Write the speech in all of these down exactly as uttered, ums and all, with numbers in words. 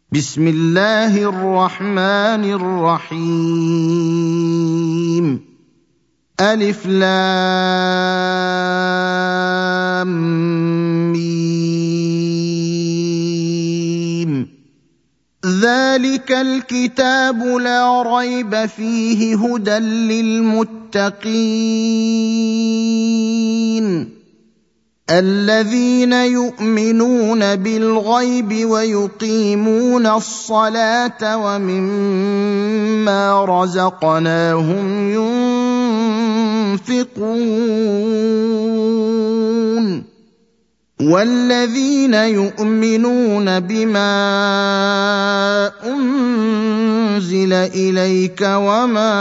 بسم الله الرحمن الرحيم ألف لام ميم ذلك الكتاب لا ريب فيه هدى للمتقين الذين يؤمنون بالغيب ويقيمون الصلاة ومما رزقناهم ينفقون والذين يؤمنون بما أنزل إليك وما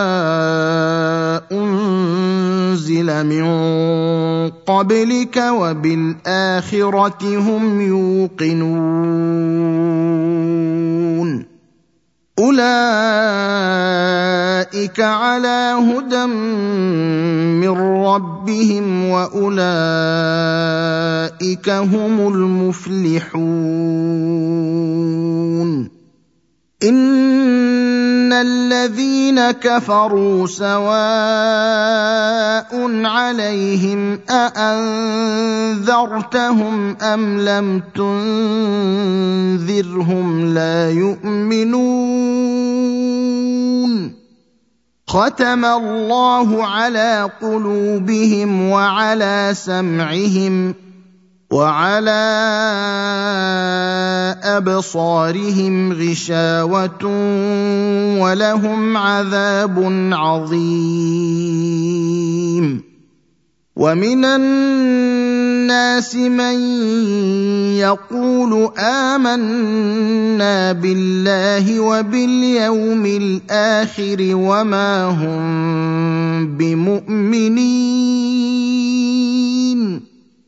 أنزل من قبلك وبالآخرة هم يوقنون أولئك على هدى من ربهم وأولئك هم المفلحون إن الذين كفروا سواء عليهم أأنذرتهم أم لم تنذرهم لا يؤمنون ختم الله على قلوبهم وعلى سمعهم وعلى أبصارهم غشاوة ولهم عذاب عظيم ومن الناس من يقول آمنا بالله وباليوم الآخر وما هم بمؤمنين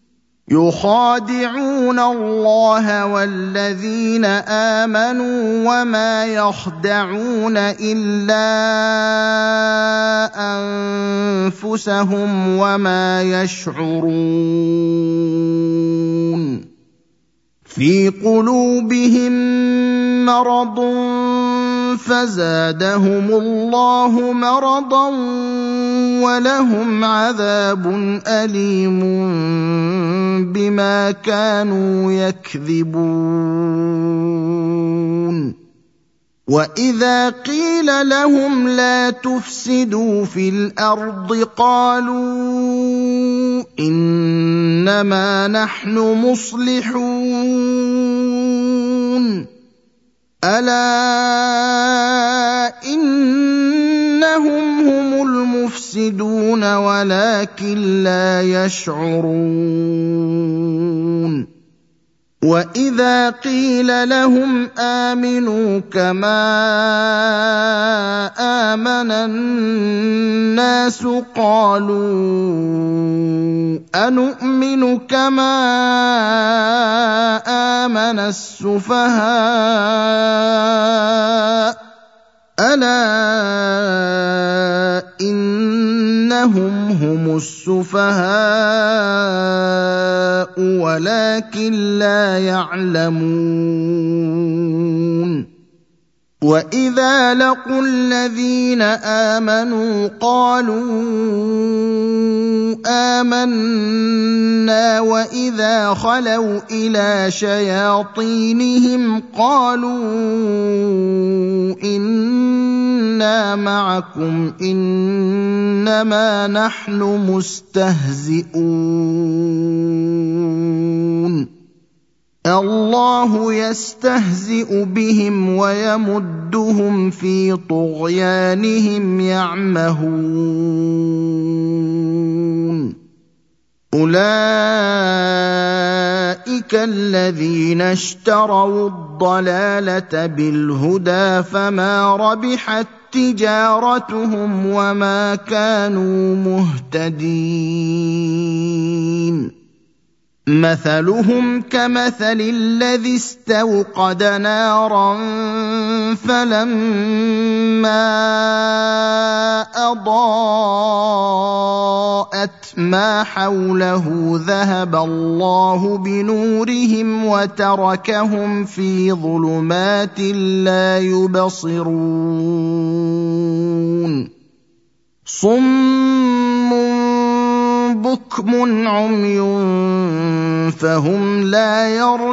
يخادعون الله والذين آمنوا وما يخدعون إلا أنفسهم وما يشعرون في قلوبهم مرض فزادهم الله مرضا ولهم عذاب أليم بما كانوا يكذبون وإذا قيل لهم لا تفسدوا في الأرض قالوا إنما نحن مصلحون ألا إنهم هم المفسدون ولكن لا يشعرون وإذا قيل لهم آمنوا كما آمن الناس قالوا أنؤمن كما آمن السفهاء ألا إنهم هم السفهاء ولكن لا يعلمون وإذا لقوا الذين آمنوا قالوا آمنا وإذا خلوا إلى شياطينهم قالوا إنا معكم إنما نحن مستهزئون الله يستهزئ بهم ويمدهم في طغيانهم يعمهون أولئك الذين اشتروا الضلالة بالهدى فما ربحت تجارتهم وما كانوا مهتدين مثلهم كمثل الذي استوقد نارا فلما أضاءت ما حوله ذهب الله بنورهم وتركهم في ظلمات لا يبصرون صم بكم عمي فهم لا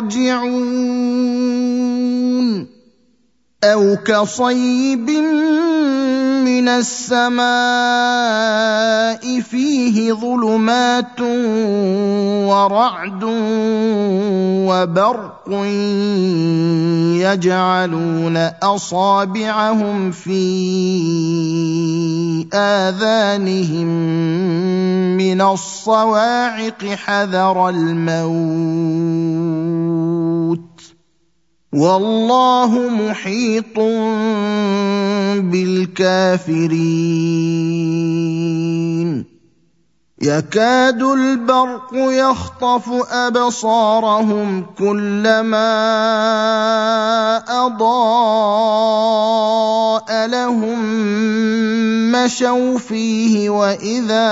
يرجعون أو كصيب من السماء فيه ظلمات ورعد وبرق يجعلون أصابعهم في آذانهم من الصواعق حذر الموت والله محيط بالكافرين يكاد البرق يخطف أبصارهم كلما أضاء لهم مشوا فيه وإذا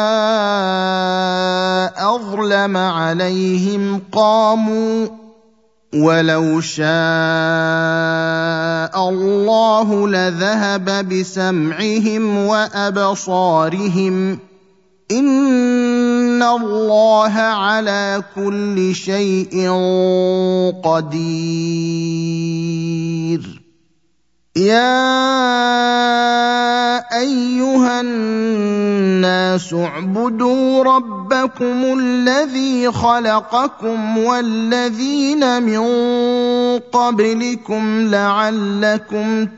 أظلم عليهم قاموا ولو شاء الله لذهب بسمعهم وأبصارهم إن الله على كل شيء قدير يا أيها الناس اعبدوا ربكم الذي خلقكم والذين من قبلكم لعلكم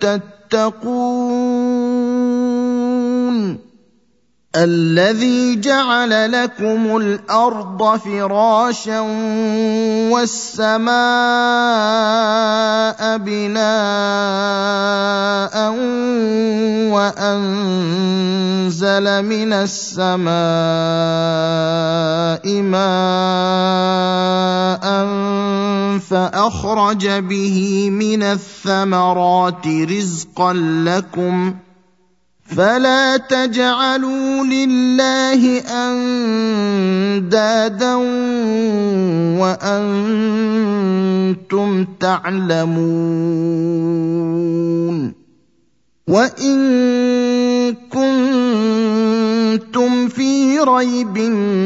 تتقون الذي جعل لكم الأرض فراشا والسماء بناء وأنزل من السماء ماء فأخرج به من الثمرات رزقا لكم فلا تجعلوا لله أندادا وأنتم تعلمون وإن كنتم في ريب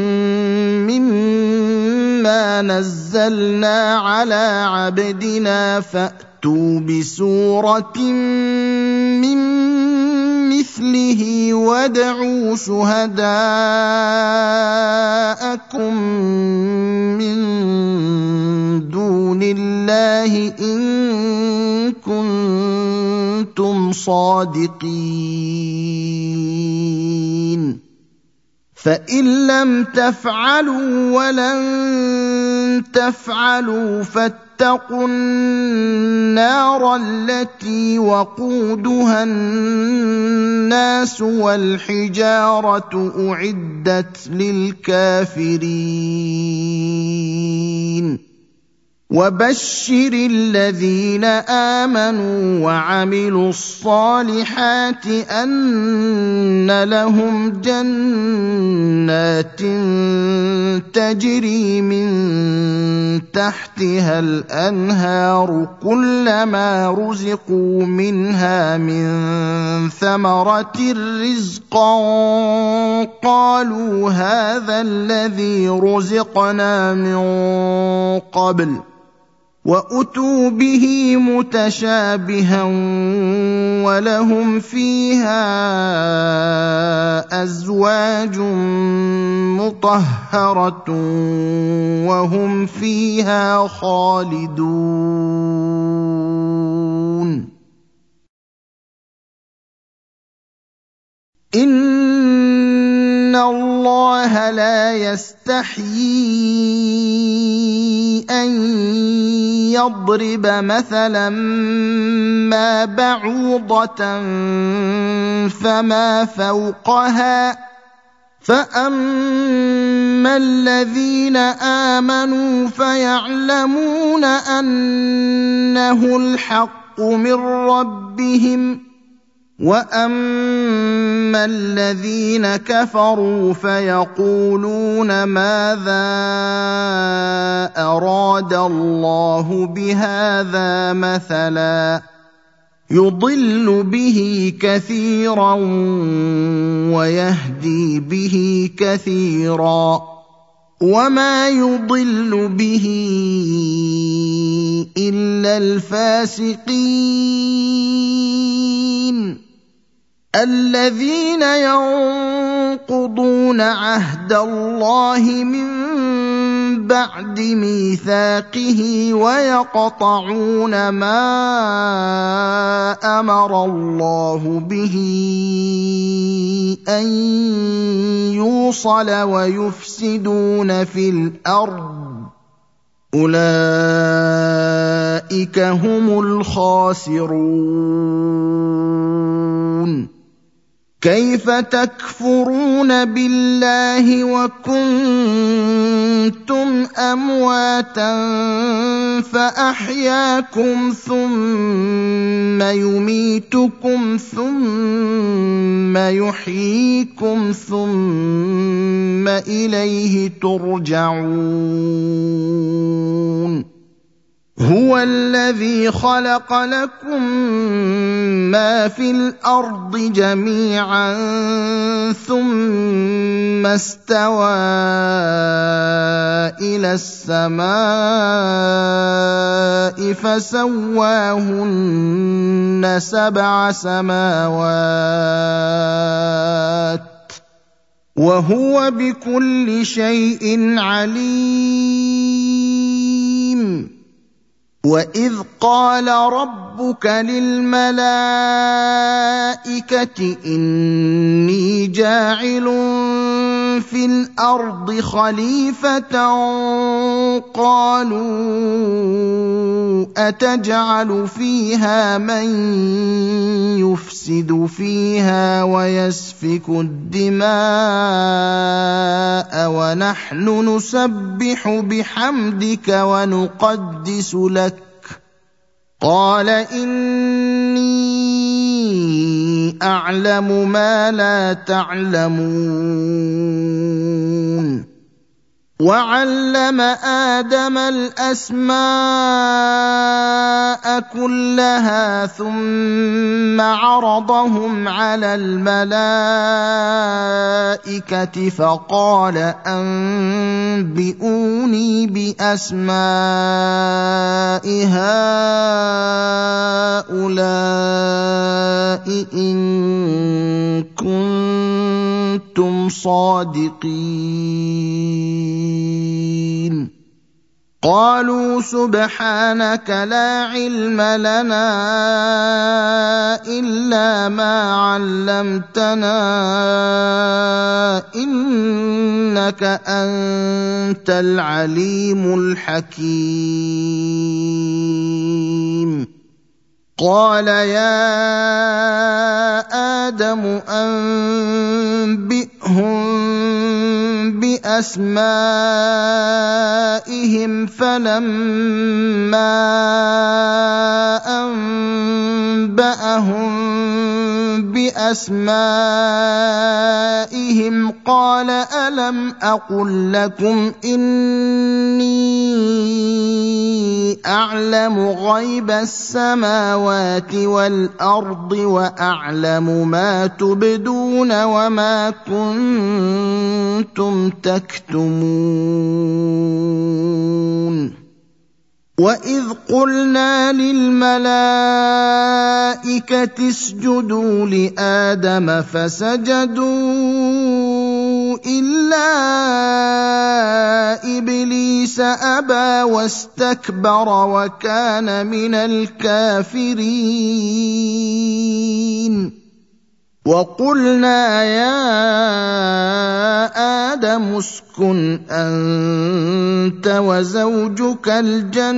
مما نزلنا على عبدنا فأتوا بسورة من مثله وادعوا شهداءكم من دون الله إن كنتم صادقين فإن لم تفعلوا ولن تفعلوا فاتقوا النار التي وقودها الناس والحجارة أعدت للكافرين وبشر الذين آمنوا وعملوا الصالحات أن لهم جنات تجري من تحتها الأنهار كلما رزقوا منها من ثمرة رزقا قالوا هذا الذي رزقنا من قبل وأتوا به متشابها ولهم فيها أزواج مطهرة وهم فيها خالدون إن الله لا يستحيي أن يضرب مثلا ما بعوضة فما فوقها فأما الذين آمنوا فيعلمون أنه الحق من ربهم، وأما الذين كفروا فيقولون ماذا أراد الله بهذا مثلا يضل به كثيرا ويهدي به كثيرا وما يضل به إلا الفاسقين الذين ينقضون عهد الله من بعد ميثاقه ويقطعون ما أمر الله به أن يوصل ويفسدون في الأرض أولئك هم الخاسرون. كيف تكفرون بالله وكنتم أمواتا فأحياكم ثم يميتكم ثم يحييكم ثم إليه ترجعون. هو الذي خلق لكم ما في الأرض جميعا ثم استوى إلى السماء فسواهن سبع سماوات وهو بكل شيء عليم. وإذ قال ربك للملائكة إني جاعل في الأرض خليفة قالوا أتجعل فيها من يفسد فيها ويسفك الدماء ونحن نسبح بحمدك ونقدس لك قال إني أعلم ما لا تعلمون. وعلم آدم الأسماء كلها ثم عرضهم على الملائكة فقال أنبئوني بأسماء هؤلاء إن كنتم صادقين. قالوا سبحانك لا علم لنا إلا ما علمتنا إنك أنت العليم الحكيم. قال يا آدم أنبئهم بأسمائهم فلما أنبأهم بأسمائهم قال ألم أقل لكم إني أعلم غيب السماوات والأرض وأعلم ما تبدون وما كنتم تكتمون. وإذ قلنا للملائكة اسجدوا لآدم فسجدوا إلا إبليس أبى واستكبر وكان من الكافرين. وقلنا يا آدم اسكن أنت وزوجك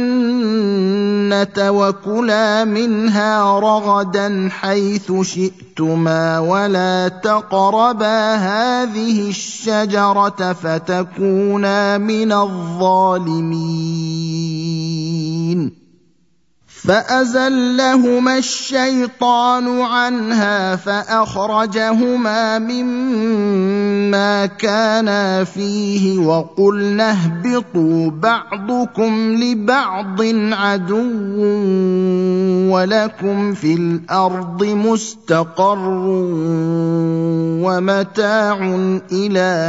الجنة وكلا منها رغدا حيث شئتما خفتما ولا تقربا هذه الشجرة فتكونا من الظالمين فأزلهما الشيطان عنها فأخرجهما مما كانا فيه وقلنا اهبطوا بعضكم لبعض عدو ولكم في الأرض مستقر ومتاع إلى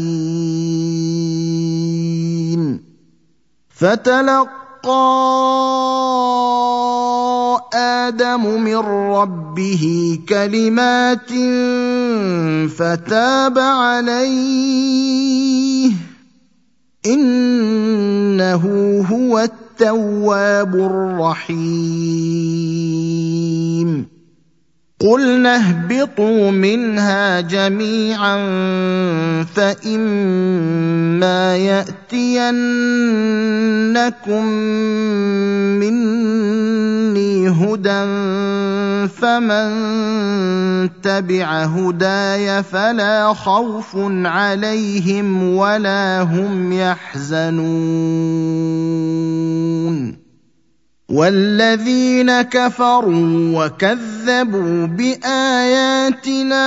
حين فتلقى آدم من ربه كلمات فتاب عليه إنه هو التواب الرحيم قلنا اهبطوا منها جميعا فإما يأتينكم مني هدى فمن تبع هداي فلا خوف عليهم ولا هم يحزنون والذين كفروا وكذبوا بآياتنا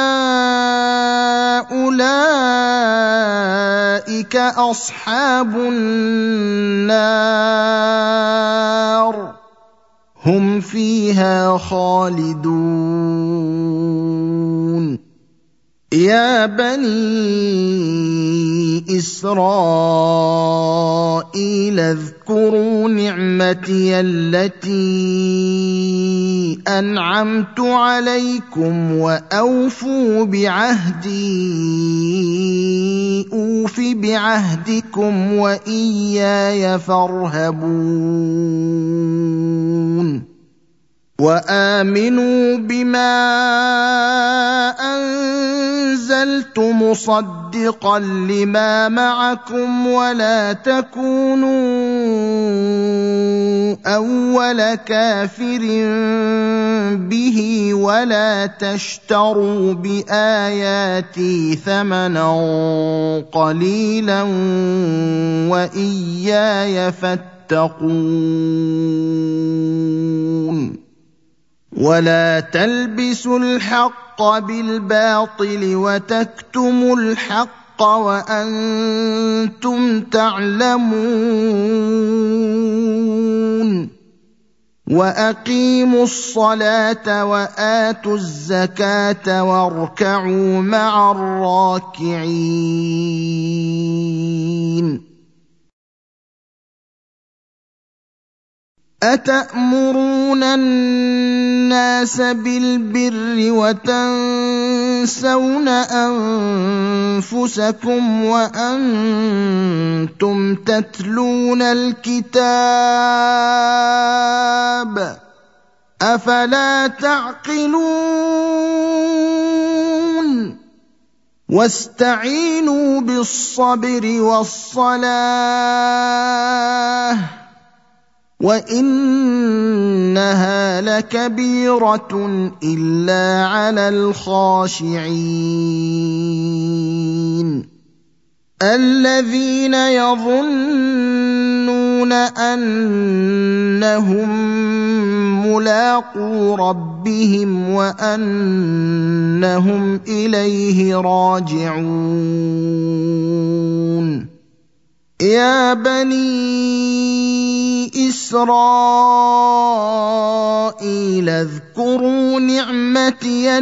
أولئك أصحاب النار هم فيها خالدون يا بني إسرائيل اذكروا نعمتي التي أنعمت عليكم وأوفوا بعهدي أوف بعهدكم وإياي فارهبون وآمنوا بما أنزلت مصدقا لما معكم ولا تكونوا أول كافر به ولا تشتروا بآياتي ثمنا قليلا وإياي فاتقون ولا تلبسوا الحق بالباطل وتكتموا الحق وأنتم تعلمون وأقيموا الصلاة وآتوا الزكاة واركعوا مع الراكعين أتأمرون الناس بالبر وتنسون أنفسكم وأنتم تتلون الكتاب أفلا تعقلون واستعينوا بالصبر والصلاة وإنها لكبيرة إلا على الخاشعين الذين يظنون أنهم ملاقو ربهم وأنهم إليه راجعون يا بني إسرائيل اذكروا نعمتي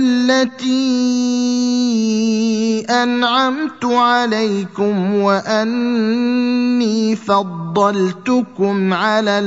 التي أنعمت عليكم وأني فضلتكم على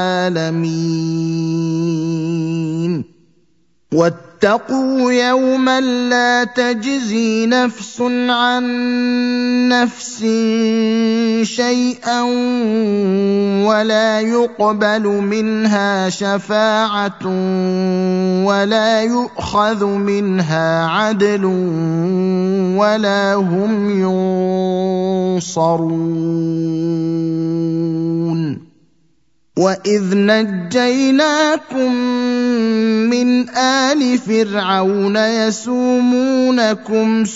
العالمين واتقوا يوما لا تجزي نفس عن نفس شيئا ولا يقبل منها شفاعة ولا يؤخذ منها عدل ولا هم ينصرون وَإِذْ نَجَّيْنَاكُم مِّنْ آلِ فِرْعَوْنَ يَسُومُونَكُمْ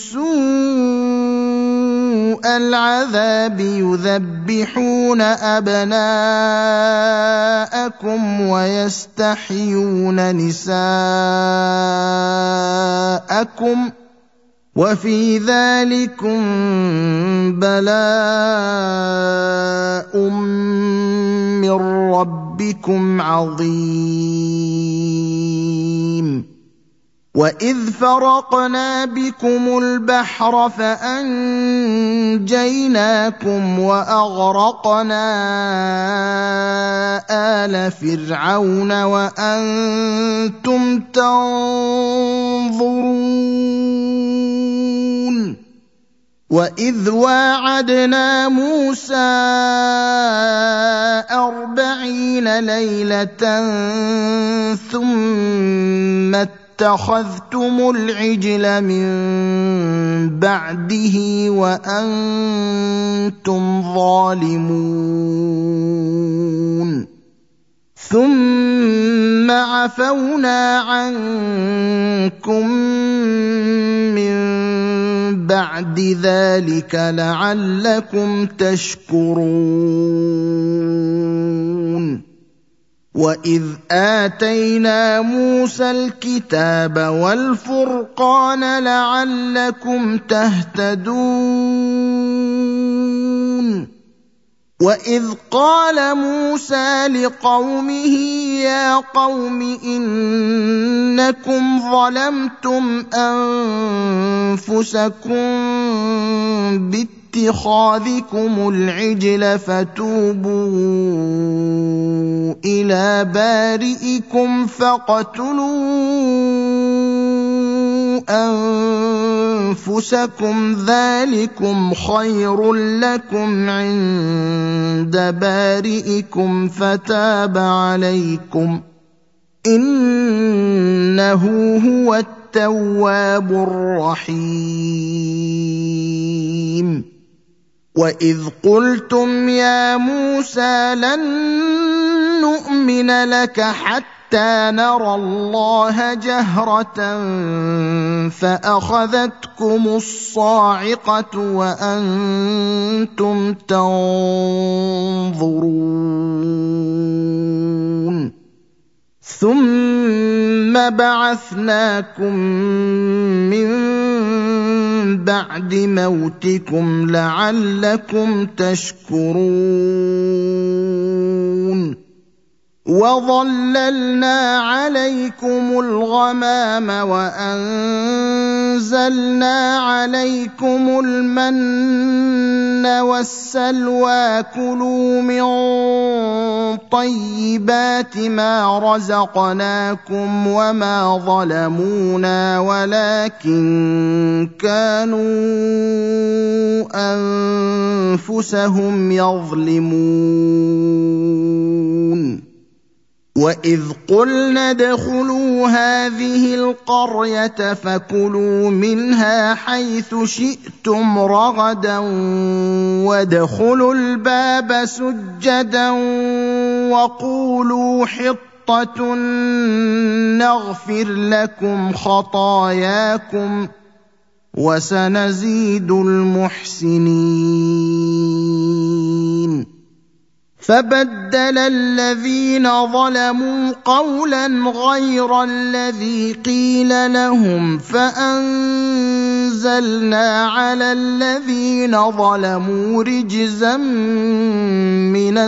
سُوءَ الْعَذَابِ يُذَبِّحُونَ أَبْنَاءَكُمْ وَيَسْتَحْيُونَ نِسَاءَكُمْ ۚ وَفِي ذَٰلِكُم بَلَاءٌ مِّن رَّبِّكُمْ عَظِيمٌ وَإِذْ فَرَقْنَا بِكُمُ الْبَحْرَ فَأَنجَيْنَاكُمْ وَأَغْرَقْنَا آلَ فِرْعَوْنَ وَأَنتُمْ تَنظُرُونَ وَإِذْ وَاعَدْنَا مُوسَىٰ أَرْبَعِينَ لَيْلَةً ثُمَّ اتَّخَذْتُمُ الْعِجْلَ مِن بَعْدِهِ وَأَنتُمْ ظَالِمُونَ ثُمَّ عَفَوْنَا عَنكُم مِّن بَعْدِ ذَٰلِكَ لَعَلَّكُمْ تَشْكُرُونَ وَإِذْ آتَيْنَا مُوسَى الْكِتَابَ وَالْفُرْقَانَ لَعَلَّكُمْ تَهْتَدُونَ وَإِذْ قَالَ مُوسَىٰ لِقَوْمِهِ يَا قَوْمِ إِنَّكُمْ ظَلَمْتُمْ أَنفُسَكُم بِاتِّخَاذِكُمُ الْعِجْلَ فَتُوبُوا إِلَىٰ بَارِئِكُمْ فَاقْتُلُوا أَنفُسَكُمْ ذَٰلِكُمْ خَيْرٌ لَّكُمْ عِندَ بَارِئِكُمْ فَتَابَ عَلَيْكُمْ ۖ إِنَّهُ هُوَ التَّوَّابُ الرَّحِيمُ وَإِذْ قُلْتُمْ يَا مُوسَىٰ لَن نُّؤْمِنَ لَكَ حَتَّىٰ نَرَى اللَّهَ جَهْرَةً فَأَخَذَتْكُمُ الصَّاعِقَةُ وَأَنتُمْ تَنظُرُونَ ثُمَّ بَعَثْنَاكُم مِّن بَعْدِ مَوْتِكُمْ لَعَلَّكُمْ تَشْكُرُونَ وَظَلَّلْنَا عَلَيْكُمُ الْغَمَامَ وَأَنزَلْنَا عَلَيْكُمُ الْمَنَّ وَالسَّلْوَىٰ ۖ كُلُوا مِن طَيِّبَاتِ مَا رَزَقْنَاكُمْ وَمَا ظَلَمُونَا وَلَٰكِن كَانُوا أَنفُسَهُمْ يَظْلِمُونَ وَإِذْ قُلْنَا ادْخُلُوا هَٰذِهِ الْقَرْيَةَ فَكُلُوا مِنْهَا حَيْثُ شِئْتُمْ رَغَدًا وَادْخُلُوا الْبَابَ سُجَّدًا وَقُولُوا حِطَّةٌ نَّغْفِرْ لَكُمْ خَطَايَاكُمْ وَسَنَزِيدُ الْمُحْسِنِينَ فَبَدَّلَ الَّذِينَ ظَلَمُوا قَوْلًا غَيْرَ الَّذِي قِيلَ لَهُمْ فَأَنزَلْنَا عَلَى الَّذِينَ ظَلَمُوا رِجْزًا مِّنَ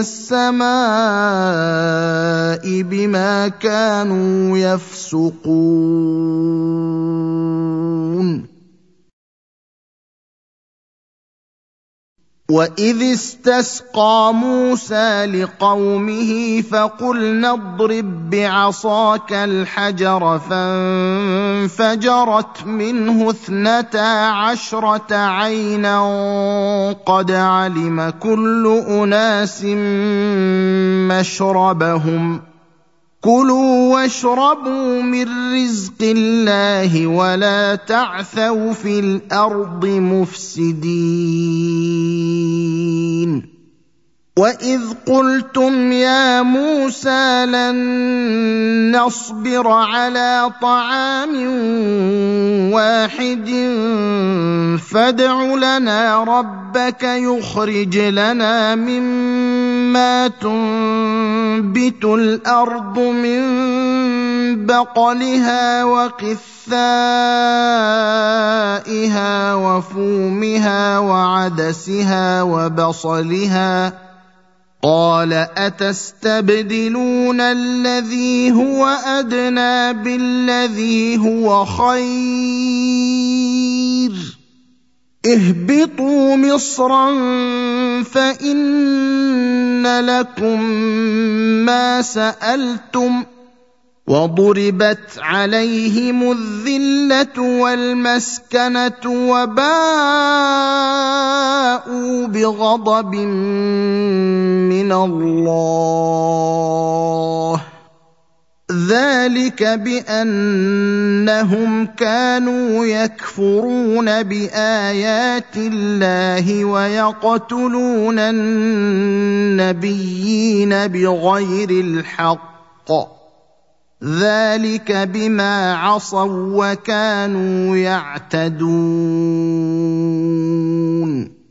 السَّمَاءِ بِمَا كَانُوا يَفْسُقُونَ وَإِذِ اسْتَسْقَىٰ مُوسَىٰ لِقَوْمِهِ فَقُلْنَا اضْرِب بِّعَصَاكَ الْحَجَرَ فَانفَجَرَتْ مِنْهُ اثْنَتَا عَشْرَةَ عَيْنًا قَدْ عَلِمَ كُلُّ أُنَاسٍ مَّشْرَبَهُمْ ۖ كُلُوا وَاشْرَبُوا مِن رِّزْقِ اللَّهِ وَلَا تَعْثَوْا فِي الْأَرْضِ مُفْسِدِينَ وَإِذْ قُلْتُمْ يَا مُوسَىٰ لَن نَّصْبِرَ عَلَىٰ طَعَامٍ وَاحِدٍ فَادْعُ لَنَا رَبَّكَ يُخْرِجْ لَنَا مِمَّا تُنبِتُ الْأَرْضُ مِن بَقْلِهَا وَقِثَّائِهَا وَفُومِهَا وَعَدَسِهَا وَبَصَلِهَا ۖ قَالَ أَتَسْتَبْدِلُونَ الَّذِي هُوَ أَدْنَىٰ بِالَّذِي هُوَ خَيْرٌ ۚ اهْبِطُوا مِصْرًا فَإِنَّ لَكُم مَّا سَأَلْتُمْ ۗ وَضُرِبَتْ عَلَيْهِمُ الذِّلَّةُ وَالْمَسْكَنَةُ وَبَاءُوا بِغَضَبٍ مِّنَ اللَّهِ ۗ ذَٰلِكَ بِأَنَّهُمْ كَانُوا يَكْفُرُونَ بِآيَاتِ اللَّهِ وَيَقْتُلُونَ النَّبِيِّينَ بِغَيْرِ الْحَقِّ ۗ ذَٰلِكَ بِمَا عَصَوا وَّكَانُوا يَعْتَدُونَ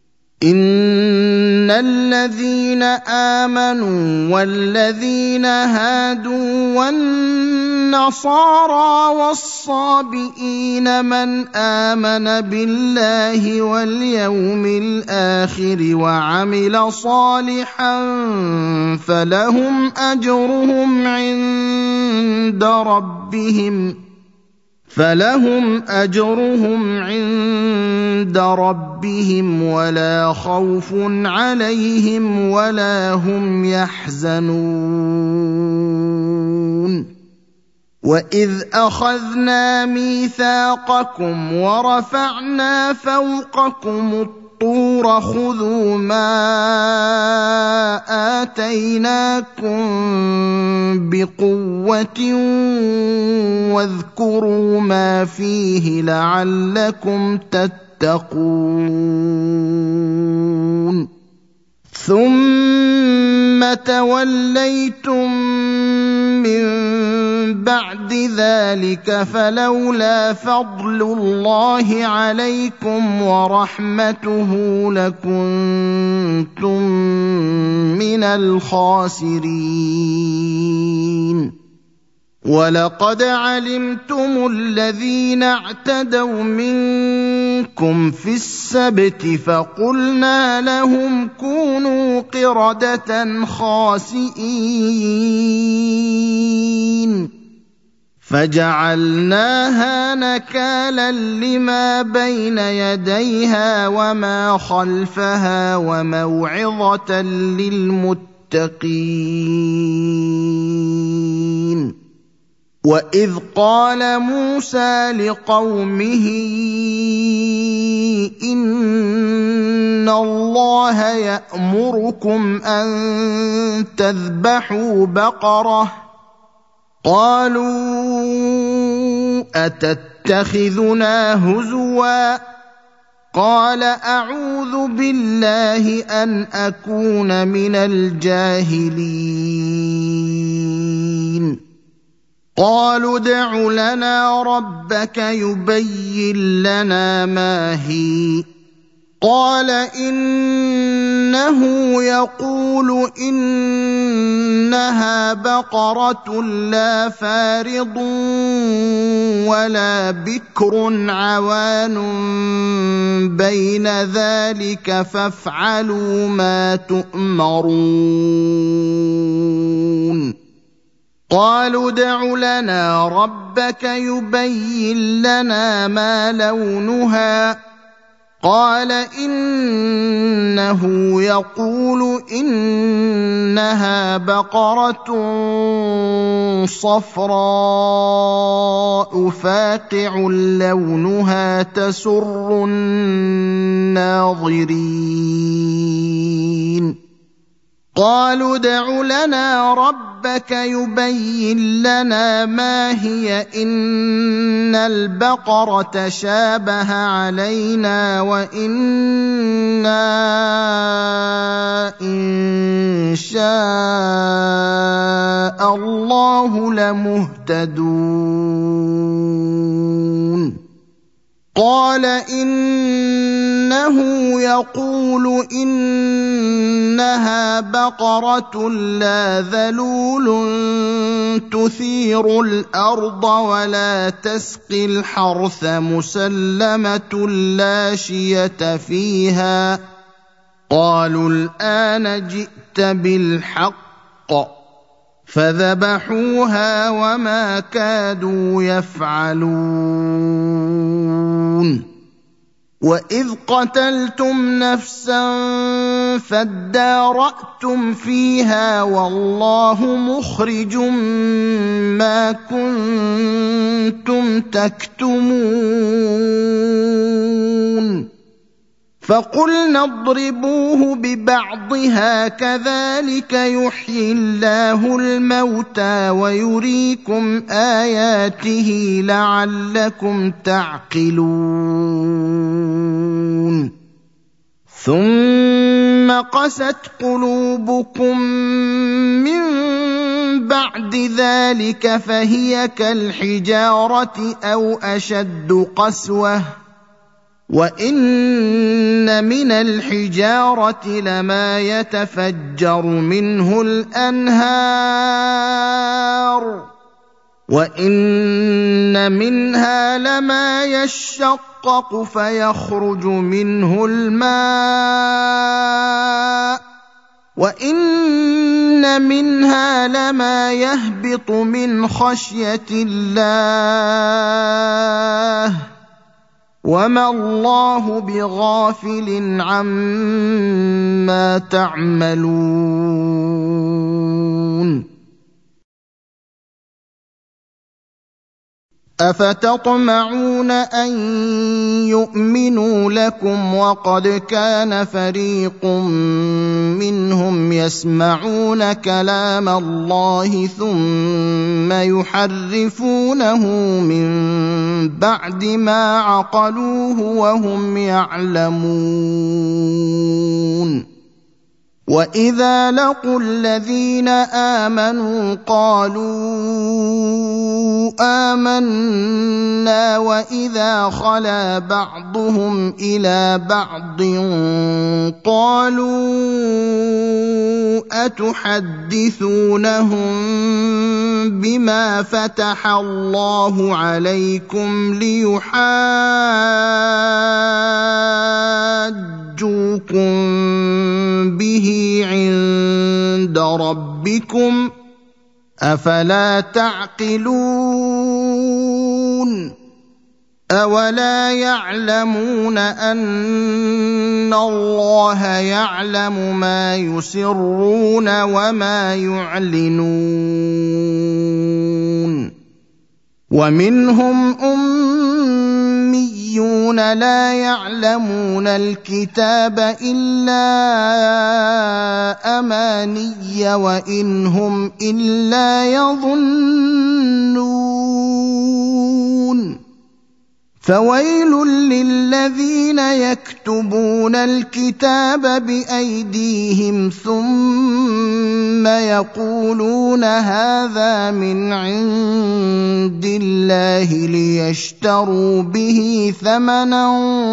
إِنَّ الَّذِينَ آمَنُوا وَالَّذِينَ هَادُوا وَالنَّصَارَىٰ وَالصَّابِئِينَ مَنْ آمَنَ بِاللَّهِ وَالْيَوْمِ الْآخِرِ وَعَمِلَ صَالِحًا فَلَهُمْ أَجْرُهُمْ عِندَ رَبِّهِمْ فَلَهُمْ أَجْرُهُمْ عِندَ رَبِّهِمْ وَلَا خَوْفٌ عَلَيْهِمْ وَلَا هُمْ يَحْزَنُونَ وَإِذْ أَخَذْنَا مِيثَاقَكُمْ وَرَفَعْنَا فَوْقَكُمُ الطُّورَ خُذُوا مَا آتَيْنَاكُم بِقُوَّةٍ وَاذْكُرُوا مَا فِيهِ لَعَلَّكُمْ تَتَّقُونَ ثُمَّ تَوَلَّيْتُم مِّن بَعْدِ ذَٰلِكَ فَلَوْلَا فَضْلُ اللَّهِ عَلَيْكُمْ وَرَحْمَتُهُ لَكُنتُم مِّنَ الْخَاسِرِينَ وَلَقَدْ عَلِمْتُمُ الَّذِينَ اعْتَدَوْا مِنكُمْ فِي السَّبْتِ فَقُلْنَا لَهُمْ كُونُوا قِرَدَةً خَاسِئِينَ فَجَعَلْنَاهَا نَكَالًا لِّمَا بَيْنَ يَدَيْهَا وَمَا خَلْفَهَا وَمَوْعِظَةً لِّلْمُتَّقِينَ وَإِذْ قَالَ مُوسَىٰ لِقَوْمِهِ إِنَّ اللَّهَ يَأْمُرُكُمْ أَن تَذْبَحُوا بَقَرَةً قَالُوا أَتَتَّخِذُنَا هُزُوًا قَالَ أَعُوذُ بِاللَّهِ أَنْ أَكُونَ مِنَ الْجَاهِلِينَ قَالُوا ادْعُ لَنَا رَبَّكَ يُبَيِّن لَّنَا مَا هِيَ قَالَ إِنَّهُ يَقُولُ إِنَّهَا بَقَرَةٌ لَّا فَارِضٌ وَلَا بِكْرٌ عَوَانٌ بَيْنَ ذَٰلِكَ فَافْعَلُوا مَا تُؤْمَرُونَ قَالُوا ادْعُ لَنَا رَبَّكَ يُبَيِّن لَّنَا مَا لَوْنُهَا قَالَ إِنَّهُ يَقُولُ إِنَّهَا بَقَرَةٌ صَفْرَاءُ فَاقِعٌ لَّوْنُهَا تَسُرُّ النَّاظِرِينَ قالوا ادْعُ لَنَا رَبَّكَ يُبَيِّن لَّنَا مَا هِيَ إِنَّ الْبَقَرَ تَشَابَهَ عَلَيْنَا وَإِنَّا إِن شَاءَ اللَّهُ لَمُهْتَدُونَ قَالَ إِنَّهُ يَقُولُ إِنَّهَا بَقَرَةٌ لَّا ذَلُولٌ تُثِيرُ الْأَرْضَ وَلَا تَسْقِي الْحَرْثَ مُسَلَّمَةٌ لَّا شِيَةَ فِيهَا قَالُوا الْآنَ جِئْتَ بِالْحَقِّ فَذَبَحُوهَا وَمَا كَادُوا يَفْعَلُونَ وَإِذْ قَتَلْتُمْ نَفْسًا فَادَّارَأْتُمْ فِيهَا وَاللَّهُ مُخْرِجٌ مَّا كُنتُمْ تَكْتُمُونَ فَقُلْنَا اضْرِبُوهُ بِبَعْضِهَا كَذَٰلِكَ يُحْيِي اللَّهُ الْمَوْتَىٰ وَيُرِيكُمْ آيَاتِهِ لَعَلَّكُمْ تَعْقِلُونَ ثُمَّ قَسَتْ قُلُوبُكُم مِّن بَعْدِ ذَٰلِكَ فَهِيَ كَالْحِجَارَةِ أَوْ أَشَدُّ قَسْوَةً وَإِنَّ مِنَ الْحِجَارَةِ لَمَا يَتَفَجَّرُ مِنْهُ الْأَنْهَارُ وَإِنَّ مِنْهَا لَمَا يَشَّقَّقُ فَيَخْرُجُ مِنْهُ الْمَاءُ وَإِنَّ مِنْهَا لَمَا يَهْبِطُ مِنْ خَشْيَةِ اللَّهِ وَمَا اللَّهُ بِغَافِلٍ عَمَّا تَعْمَلُونَ أَفَتَطْمَعُونَ أَن يُؤْمِنُوا لَكُمْ وَقَدْ كَانَ فَرِيقٌ مِّنْهُمْ يَسْمَعُونَ كَلَامَ اللَّهِ ثُمَّ يُحَرِّفُونَهُ مِن بَعْدِ مَا عَقَلُوهُ وَهُمْ يَعْلَمُونَ وَإِذَا لَقُوا الَّذِينَ آمَنُوا قَالُوا آمَنَّا وَإِذَا خَلَا بَعْضُهُمْ إِلَىٰ بَعْضٍ قَالُوا أَتُحَدِّثُونَهُم بِمَا فَتَحَ اللَّهُ عَلَيْكُمْ لِيُحَاجُّوكُم بِهِ عِندَ رَبِّكُمْ ۚ أَفَلَا تَعْقِلُونَ أَوَلَا يَعْلَمُونَ أَنَّ اللَّهَ يَعْلَمُ مَا يُسِرُّونَ وَمَا يُعْلِنُونَ وَمِنْهُمْ أُمِّيُّونَ لَا يَعْلَمُونَ الْكِتَابَ إِلَّا أَمَانِيَّ وَإِنْ هُمْ إِلَّا يَظُنُّونَ فَوَيْلٌ لِّلَّذِينَ يَكْتُبُونَ الْكِتَابَ بِأَيْدِيهِمْ ثُمَّ يَقُولُونَ هَٰذَا مِنْ عِندِ اللَّهِ لِيَشْتَرُوا بِهِ ثَمَنًا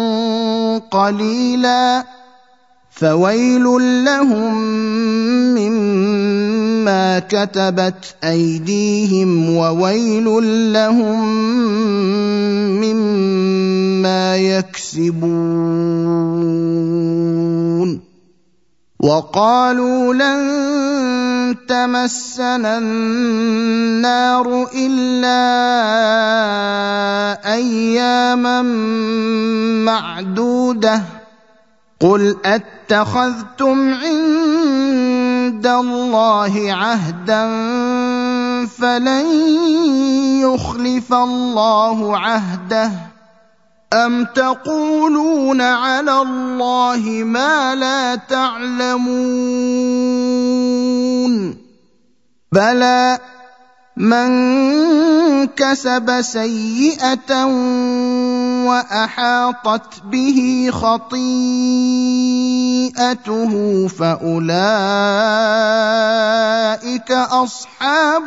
قَلِيلًا فَوَيْلٌ لَّهُم مِّمَّا كَتَبَتْ أَيْدِيهِمْ وَوَيْلٌ لَّهُم مِّمَّا يَكْسِبُونَ وَقَالُوا لَن تَمَسَّنَا النَّارُ إِلَّا أَيَّامًا مَّعْدُودَةً قُلْ أَتَّخَذْتُمْ عِندَ اللَّهِ عَهْدًا فَلَن يُخْلِفَ اللَّهُ عَهْدَهُ أَمْ تَقُولُونَ عَلَى اللَّهِ مَا لَا تَعْلَمُونَ بَلَىٰ مَن كَسَبَ سَيِّئَةً وَأَحَاطَتْ بِهِ خَطِيئَتُهُ فَأُولَٰئِكَ أَصْحَابُ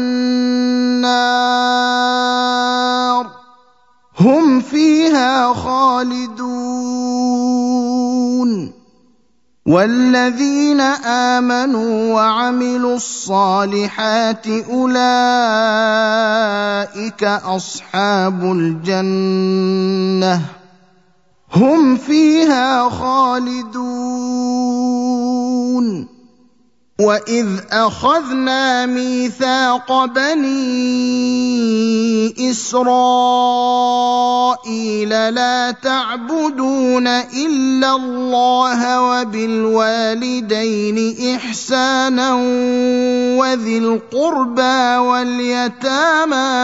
النَّارِ هُمْ فِيهَا خَالِدُونَ وَالَّذِينَ آمَنُوا وَعَمِلُوا الصَّالِحَاتِ أُولَٰئِكَ أَصْحَابُ الْجَنَّةِ هُمْ فِيهَا خَالِدُونَ وَإِذْ أَخَذْنَا مِيثَاقَ بَنِي إِسْرَائِيلَ لَا تَعْبُدُونَ إِلَّا اللَّهَ وَبِالْوَالِدَيْنِ إِحْسَانًا وَذِي الْقُرْبَىٰ وَالْيَتَامَىٰ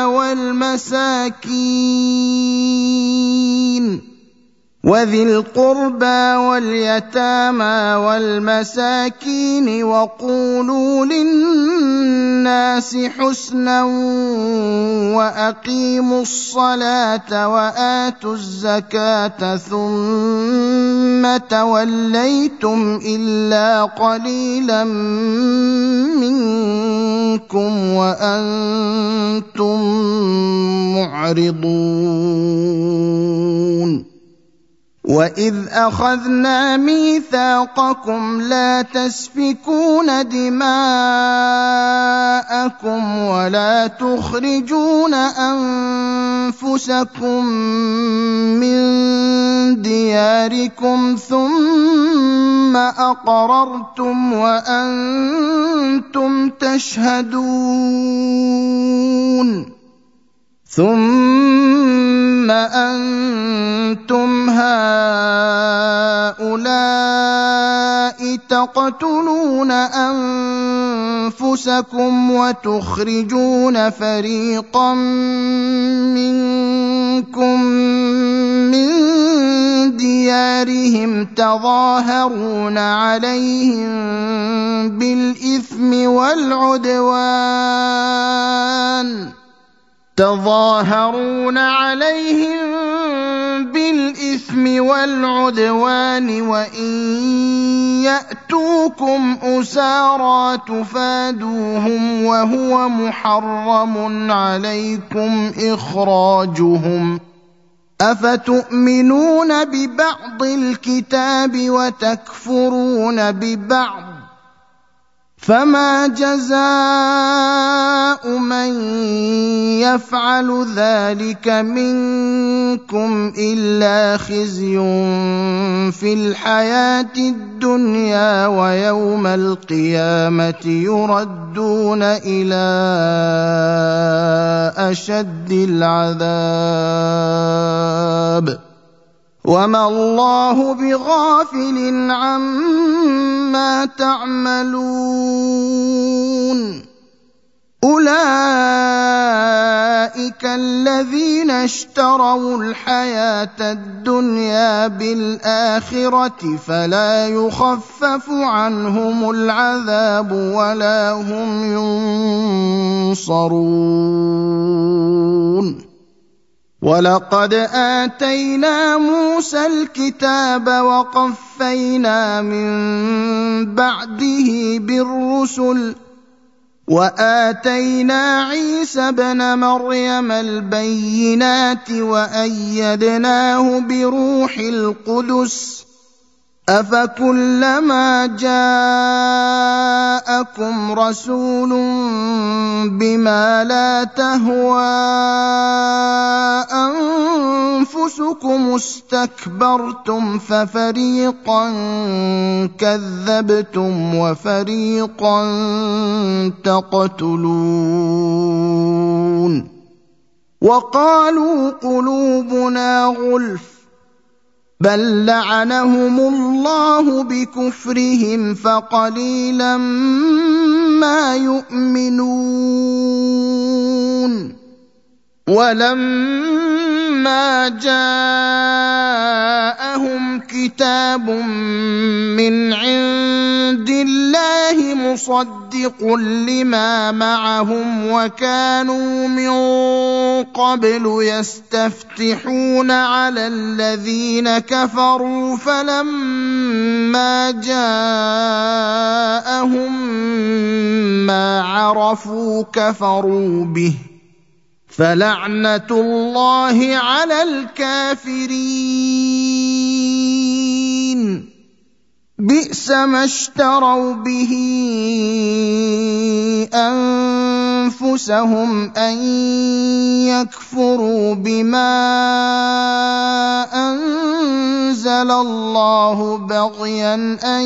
وَالْمَسَاكِينِ وذي القربى واليتامى والمساكين وقولوا للناس حسنا وأقيموا الصلاة وآتوا الزكاة ثم توليتم إلا قليلا منكم وأنتم معرضون وَإِذْ أَخَذْنَا مِيثَاقَكُمْ لَا تَسْفِكُونَ دِمَاءَكُمْ وَلَا تُخْرِجُونَ أَنفُسَكُم مِّن دِيَارِكُمْ ثُمَّ أَقْرَرْتُمْ وَأَنتُمْ تَشْهَدُونَ ثُمَّ أَنتُمْ هَٰؤُلَاءِ تَقْتُلُونَ أَنفُسَكُمْ وَتُخْرِجُونَ فَرِيقًا مِّنكُم مِّن دِيَارِهِمْ تَظَاهَرُونَ عَلَيْهِم بِالْإِثْمِ وَالْعُدْوَانِ تظاهرون عليهم بالإثم والعدوان وإن يأتوكم أسارى تفادوهم وهو محرم عليكم إخراجهم أفتؤمنون ببعض الكتاب وتكفرون ببعض فما جزاء من يفعل ذلك منكم إلا خزي في الحياة الدنيا ويوم القيامة يردون إلى أشد العذاب وما الله بغافل عما تعملون أولئك الذين اشتروا الحياة الدنيا بالآخرة فلا يخفف عنهم العذاب ولا هم ينصرون وَلَقَدْ آتَيْنَا مُوسَى الْكِتَابَ وَقَفَّيْنَا مِن بَعْدِهِ بِالرُّسُلِ وَآتَيْنَا عِيسَى ابْنَ مَرْيَمَ الْبَيِّنَاتِ وَأَيَّدْنَاهُ بِرُوحِ الْقُدُسِ أَفَكُلَّمَا جَاءَكُمْ رَسُولٌ بِمَا لَا تَهْوَىٰ أَنفُسُكُمُ اسْتَكْبَرْتُمْ فَفَرِيقًا كَذَّبْتُمْ وَفَرِيقًا تَقْتُلُونَ وَقَالُوا قُلُوبُنَا غُلْفٌ بل لعنهم الله بكفرهم فقليلا ما يؤمنون ولما فلما جاءهم كتاب من عند الله مصدق لما معهم وكانوا من قبل يستفتحون على الذين كفروا فلما جاءهم ما عرفوا كفروا به فلعنة الله على الكافرين بئس ما اشتروا به أنفسهم أن يكفروا بما أنزل الله بغيا أن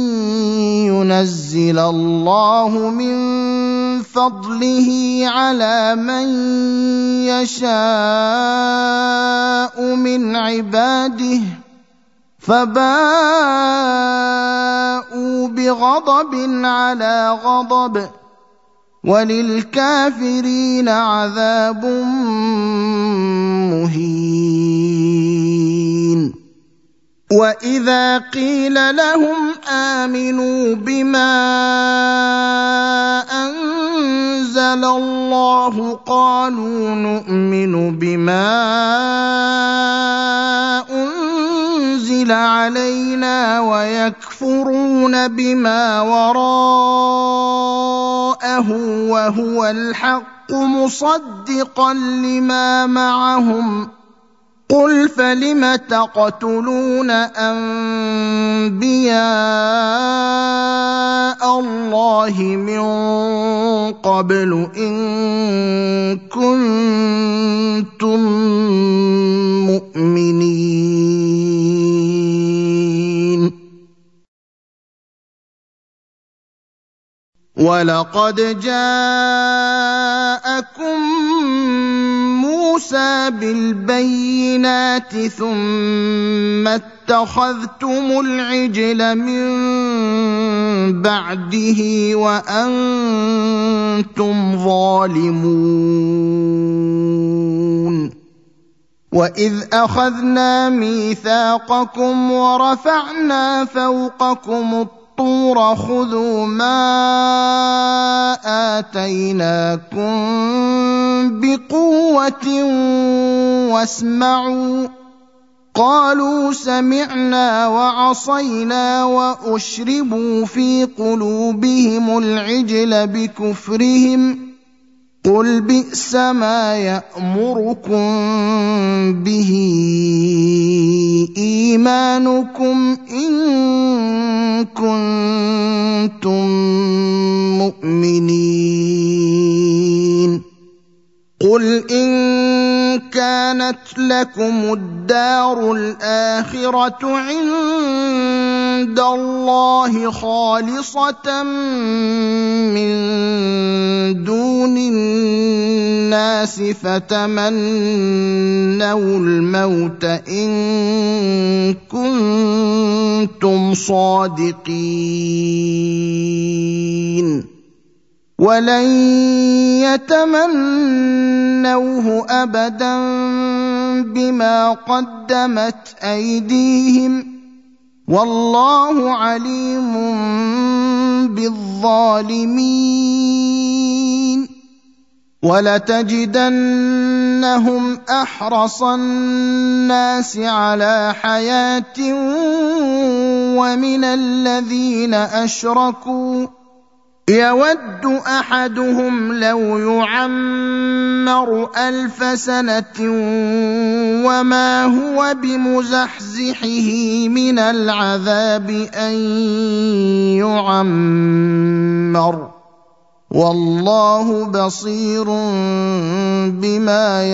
ينزل الله من فضله على من يشاء من عباده فباءوا بغضب على غضب وللكافرين عذاب مهين وإذا قيل لهم آمنوا بما أنزل الله قالوا نؤمن بما أنزل علينا ويكفرون بما وراءه وهو الحق مصدقا لما معهم قل فلم تقتلون أنبياء الله من قبل إن كنتم مؤمنين ولقد جاءكم موسى بالبينات ثم اتخذتم العجل من بعده وأنتم ظالمون وإذ أخذنا ميثاقكم ورفعنا فوقكم الطور خذوا ما آتيناكم بقوة واسمعوا قالوا سمعنا وعصينا وأشربوا في قلوبهم العجل بكفرهم قل بئس ما يأمركم به إيمانكم إن كنتم مؤمنين قل إن كانت لكم الدار الآخرة عند الله خالصة من دون الناس فتمنوا الموت إن كنتم صادقين ولن يتمنوه أبدا بما قدمت أيديهم والله عليم بالظالمين ولتجدنهم أحرص الناس على حياة ومن الذين أشركوا يود أحدهم لو يعمر ألف سنة وما هو بمزحزحه من العذاب أن يعمر والله بصير بما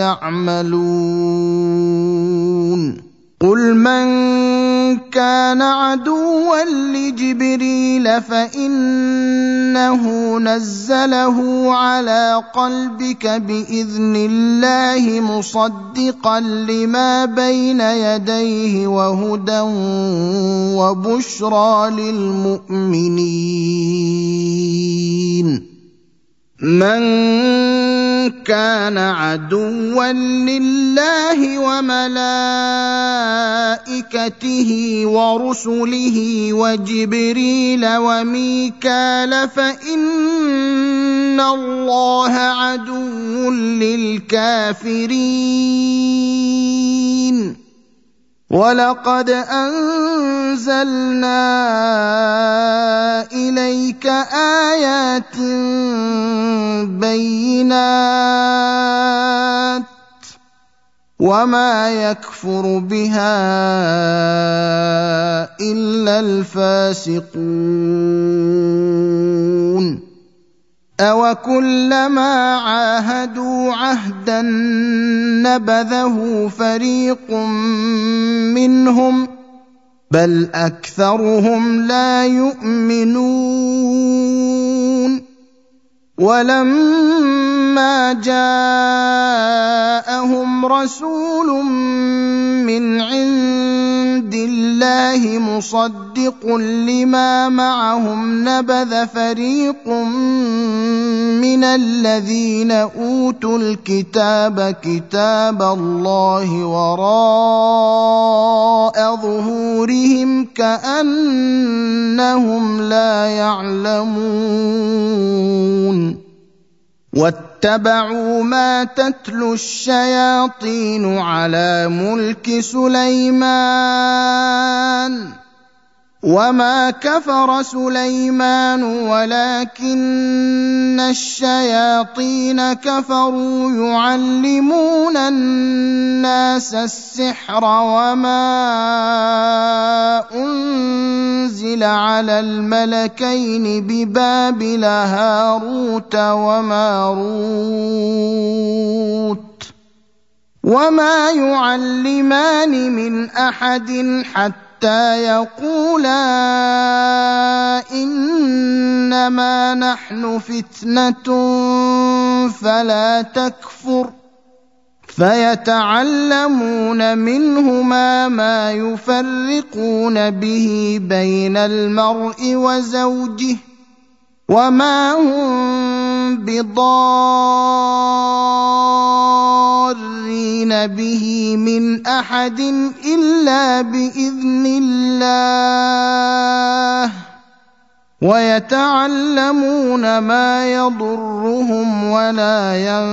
يعملون قل من كان عدوا لجبريل فإنه نزله على قلبك بإذن الله مصدقا لما بين يديه وهدى وبشرى للمؤمنين من كان عدوا لله وملائكته ورسله وجبريل وميكال فإن الله عدو للكافرين ولقد أنزلنا إليك آيات بينات وما يكفر بها إلا الفاسقون أوكلما عاهدوا عهدا نبذه فريق منهم بل أكثرهم لا يؤمنون ولما جاءهم رسول من عند الله مصدق لما معهم نبذ فريق من الذين أوتوا الكتاب كتاب الله وراء ظهورهم كأنهم لا يعلمون واتبعوا ما تتلو الشياطين على ملك سليمان وما كفر سليمان ولكن الشياطين كفروا يعلمون الناس السحر وما أنزل على الملكين ببابل هاروت وماروت وما يعلمان من أحد حتى حتى يقولا إنما نحن فتنة فلا تكفر فيتعلمون منهما ما يفرقون به بين المرء وزوجه وما هم بضارين به من أحد إلا بإذن الله ويتعلمون ما يضرهم ولا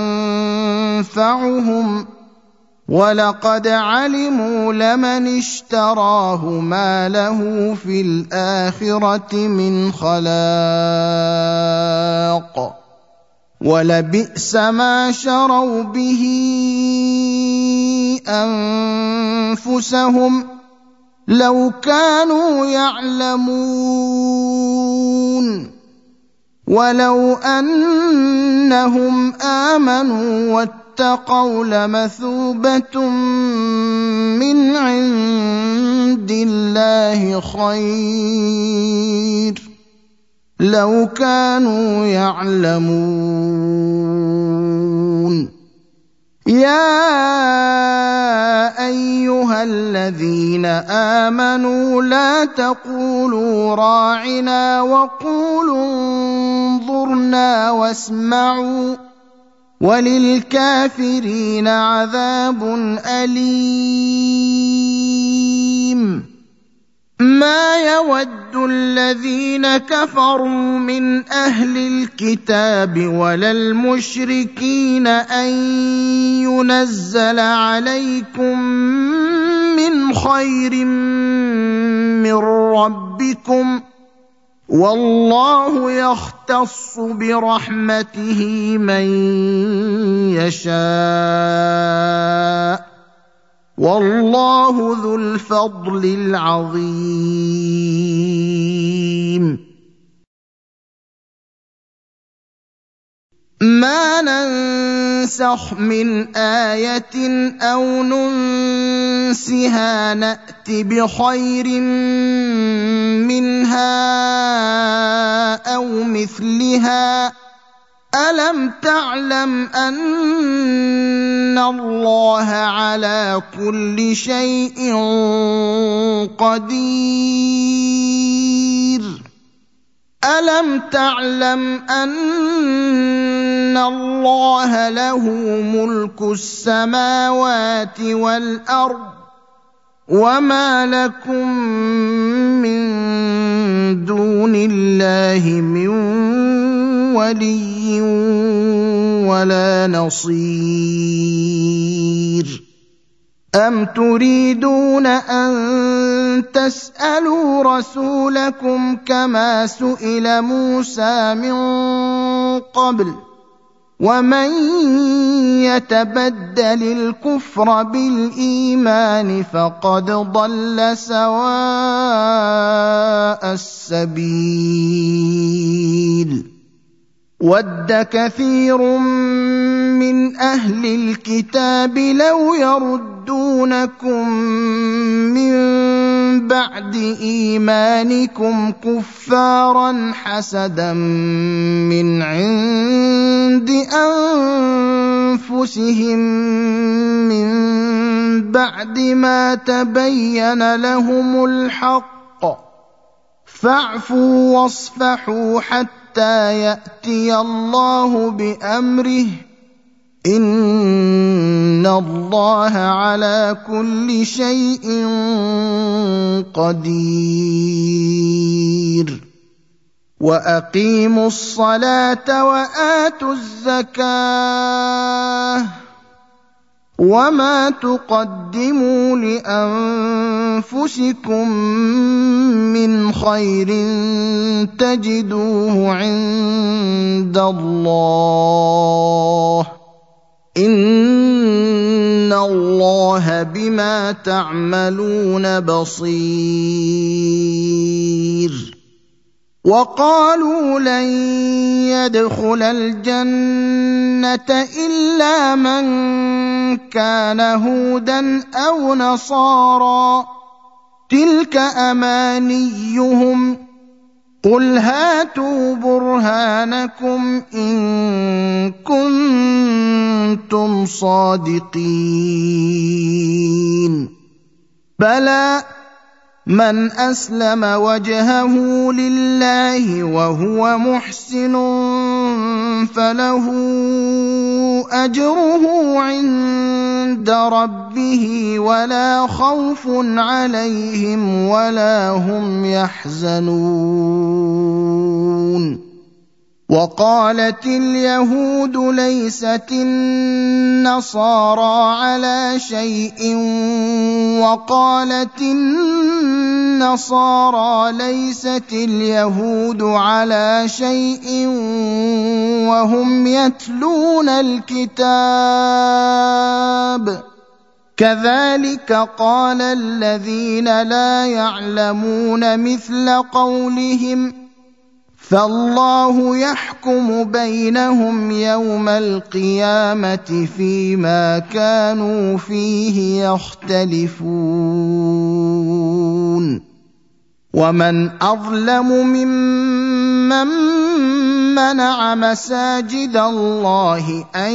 ينفعهم ولقد علموا لمن اشتراه ما له في الآخرة من خلاق ولبئس ما شروا به أنفسهم لو كانوا يعلمون ولو أنهم آمنوا واتقوا لمثوبة من عند الله خير لو كانوا يعلمون يا أيها الذين آمنوا لا تقولوا راعنا وقولوا انظرنا واسمعوا وللكافرين عذاب أليم ما يود الذين كفروا من أهل الكتاب ولا المشركين أن ينزل عليكم من خير من ربكم والله يختص برحمته من يشاء والله ذو الفضل العظيم ما ننسخ من آية أو ننسها نأت بخير منها أو مثلها ألم تعلم أن الله على كل شيء قدير ألم تعلم أن الله له ملك السماوات والأرض وما لكم من دون الله من ولي ولا نصير أم تريدون أن تسألوا رسولكم كما سئل موسى من قبل ومن يتبدل الكفر بالإيمان فقد ضل سواء السبيل ود كثير من أهل الكتاب لو يردونكم من بعد إيمانكم كفارا حسدا من عند أنفسهم من بعد ما تبين لهم الحق فاعفوا واصفحوا حتى يأتي الله بأمره إن الله على كل شيء قدير وأقيموا الصلاة وآتوا الزكاة وما تقدموا لأنفسكم من خير تجدوه عند الله إن الله بما تعملون بصير وقالوا لن يدخل الجنة إلا من كان هودا أو نصارى تلك أمانيهم قل هاتوا برهانكم إن كنتم صادقين بلى من أسلم وجهه لله وهو محسن فله أجره عند ربه ولا خوف عليهم ولا هم يحزنون وقالت اليهود ليست النصارى على شيء وقالت النصارى ليست اليهود على شيء وهم يتلون الكتاب كذلك قال الذين لا يعلمون مثل قولهم فالله يحكم بينهم يوم القيامة فيما كانوا فيه يختلفون ومن أظلم ممن منع مساجد الله أن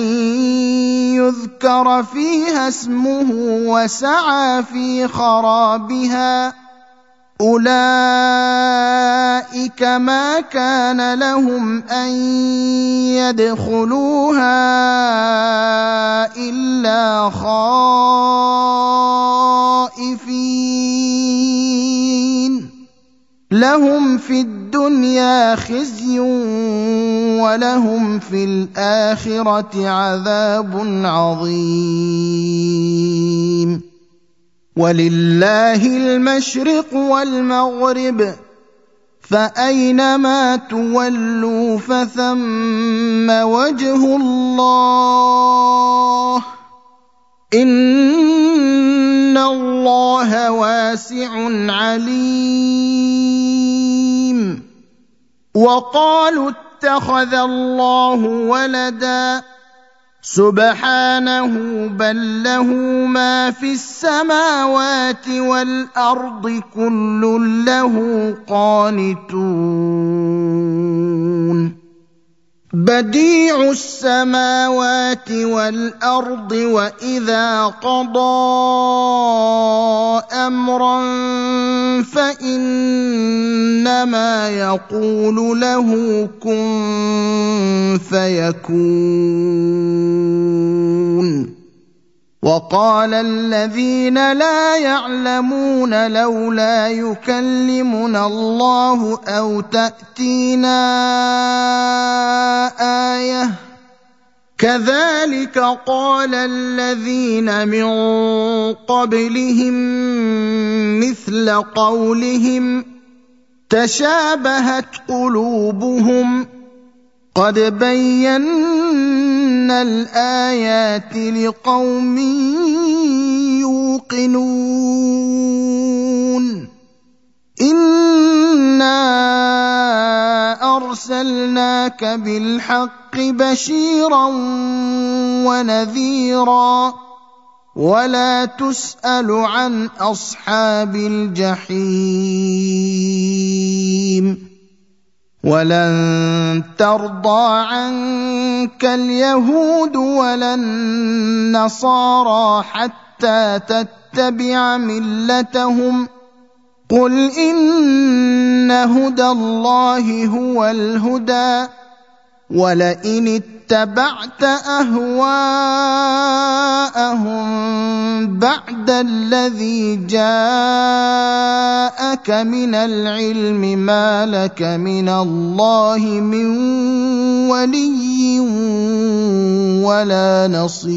يذكر فيها اسمه وسعى في خرابها أولئك ما كان لهم أن يدخلوها إلا خائفين لهم في الدنيا خزي ولهم في الآخرة عذاب عظيم ولله المشرق والمغرب فأينما تولوا فثم وجه الله إن الله واسع عليم وقالوا اتخذ الله ولدا سبحانه بل له ما في السماوات والأرض كل له قانتون بديع السماوات والأرض وإذا قضى أمرا فإنما يقول له كن فيكون. وقال الذين لا يعلمون لولا يكلمنا الله أو تأتينا آية كذلك قال الذين من قبلهم مثل قولهم تشابهت قلوبهم قد بينا الآيات لقوم يوقنون. إنا أرسلناك بالحق بشيرا ونذيرا ولا تسأل عن أصحاب الجحيم. ولن ترضى عنك اليهود ولا النصارى حتى تتبع ملتهم قل إن هدى الله هو الهدى ولئن اتبعت أهواءهم بعد الذي جاءك من العلم ما لك من الله من ولي ولا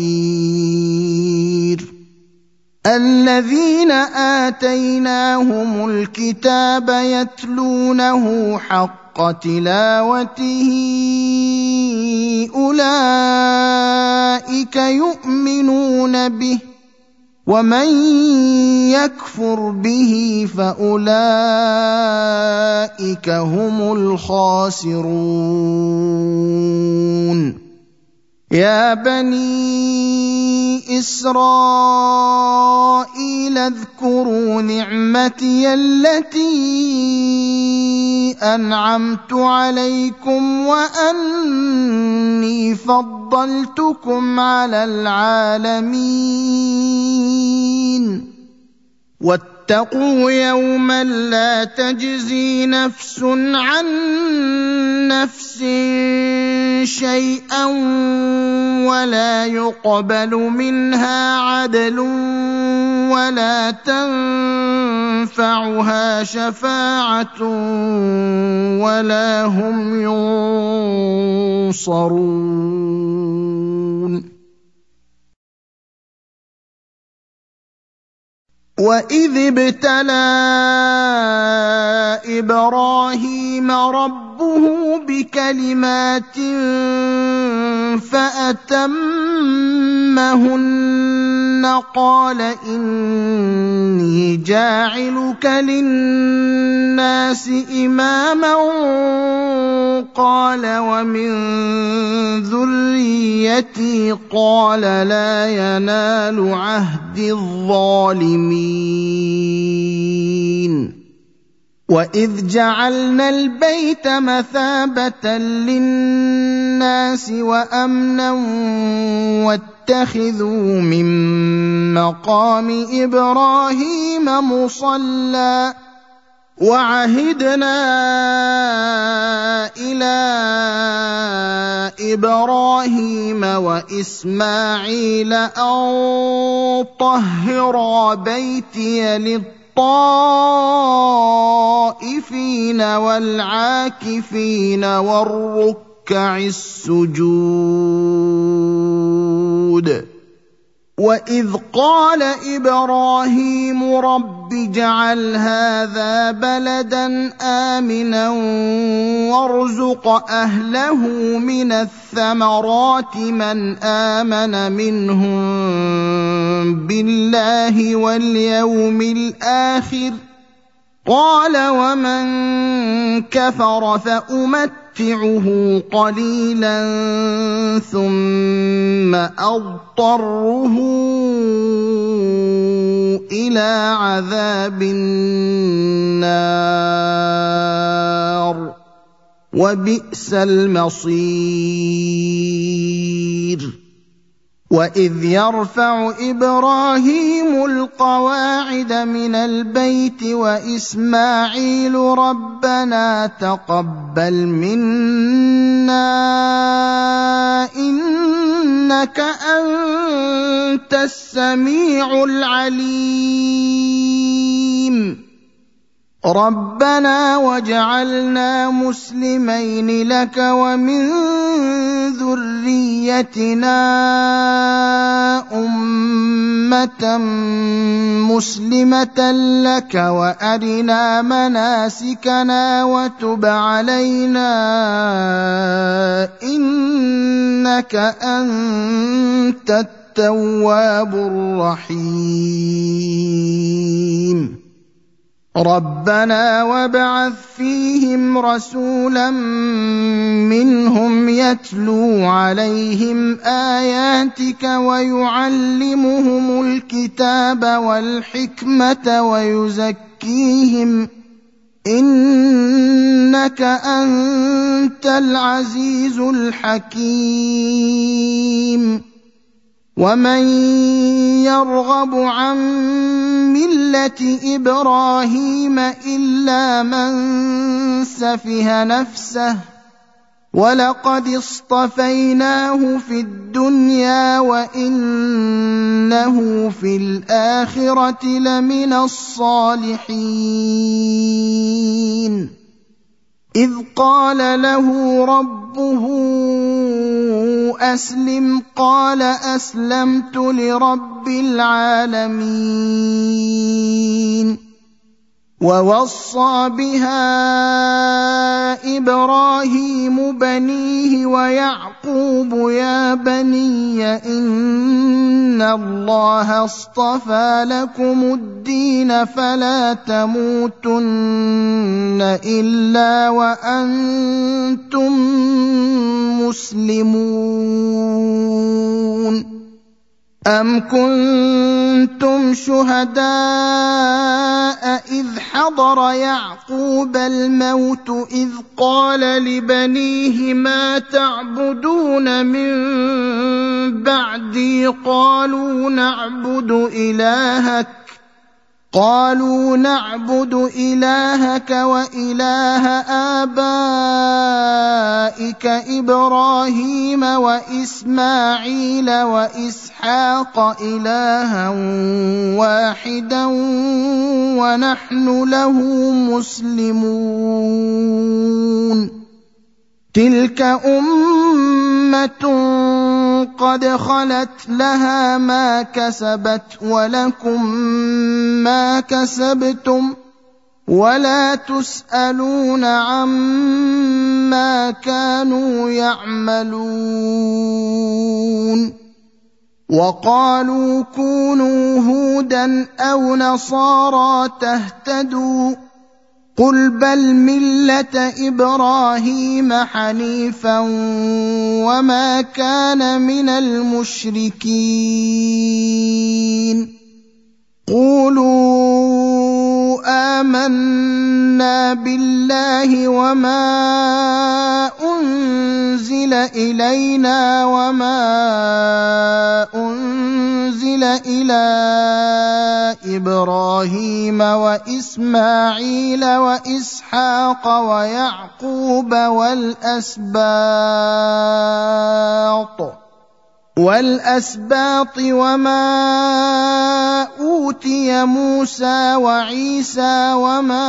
نصير. الذين آتيناهم الكتاب يتلونه حق تلاوته أولئك يؤمنون به ومن يكفر به فأولئك هم الخاسرون. يا بني إسرائيل اذكروا نعمتي التي أنعمت عليكم وأني فضلتكم على العالمين. واتقوا يوما لا تجزي نفس عن نفس شيئا ولا يقبل منها عدل ولا تنفعها شفاعة ولا هم ينصرون. وَإِذِ ابْتَلَىٰ إِبْرَاهِيمَ رَبُّهُ بِكَلِمَاتٍ فَأَتَمَّهُنَّ قَالَ إِنِّي جَاعِلُكَ لِلنَّاسِ إِمَامًا قَالَ وَمِن ذُرِّيَّتِي قَالَ لَا يَنَالُ عَهْدِي الظَّالِمِينَ. وَإِذْ جَعَلْنَا الْبَيْتَ مَثَابَةً لِّلنَّاسِ وَأَمْنًا وَاتَّخِذُوا مِن مَّقَامِ إِبْرَاهِيمَ مُصَلًّى وَعَهِدْنَا إِلَىٰ إِبْرَاهِيمَ وَإِسْمَاعِيلَ أَن طَهِّرَا بَيْتِيَ لِلطَّائِفِينَ وَالْعَاكِفِينَ وَالرُّكَّعِ السُّجُودِ. وَإِذْ قَالَ إِبْرَاهِيمُ رَبِّ اجْعَلْ هَٰذَا بَلَدًا آمِنًا وَارْزُقْ أَهْلَهُ مِنَ الثَّمَرَاتِ مَنْ آمَنَ مِنْهُم بِاللَّهِ وَالْيَوْمِ الْآخِرِ قَالَ وَمَن كَفَرَ فَأُمَتِّعُهُ قَلِيلًا ثُمَّ أَضْطَرُّهُ إِلَىٰ عَذَابِ النَّارِ وبئس المصير. وإذ يرفع إبراهيم القواعد من البيت وإسماعيل ربنا تقبل منا إنك أنت السميع العليم. ربنا واجعلنا مسلمين لك ومن ذريتنا أمة مسلمة لك وأرنا مناسكنا وتب علينا إنك أنت التواب الرحيم. ربنا وابعث فيهم رسولا منهم يتلو عليهم آياتك ويعلمهم الكتاب والحكمة ويزكيهم إنك أنت العزيز الحكيم. ومن يرغب عن ملة إبراهيم إلا من سفه نفسه ولقد اصطفيناه في الدنيا وإنه في الآخرة لمن الصالحين. إذ قال له ربه أسلم قال أسلمت لرب العالمين. ووصى بها إبراهيم بنيه ويعقوب يا بني إن الله اصطفى لكم الدين فلا تموتن إلا وأنتم مسلمون. أم كنتم شهداء إذ حضر يعقوب الموت إذ قال لبنيه ما تعبدون من بعدي قالوا نعبد إلهك قالوا نعبد إلهك وإله آبائك إبراهيم وإسماعيل وإسحاق إلها واحدا ونحن له مسلمون. تلك أمة قد خلت لها ما كسبت ولكم ما كسبتم ولا تسألون عما كانوا يعملون. وقالوا كونوا هودا أو نصارى تهتدوا قل بل ملة إبراهيم حنيفا وما كان من المشركين. قولوا آمنا بالله وما أنزل إلينا وما أنزل إلى إبراهيم وإسماعيل وإسحاق ويعقوب والأسباط والأسباط وما أوتي موسى وعيسى وما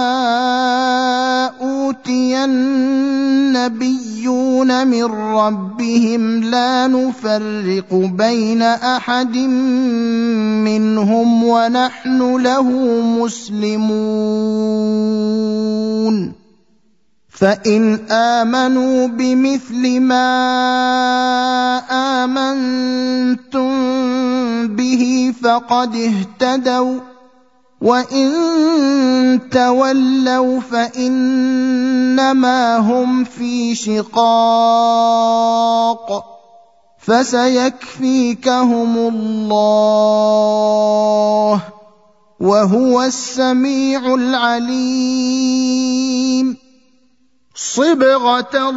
أوتي النبيون من ربهم لا نفرق بين أحد منهم ونحن له مسلمون. فإن آمنوا بمثل ما آمنتم به فقد اهتدوا وإن تولوا فإنما هم في شقاق فسيكفيكهم الله وهو السميع العليم. صبغة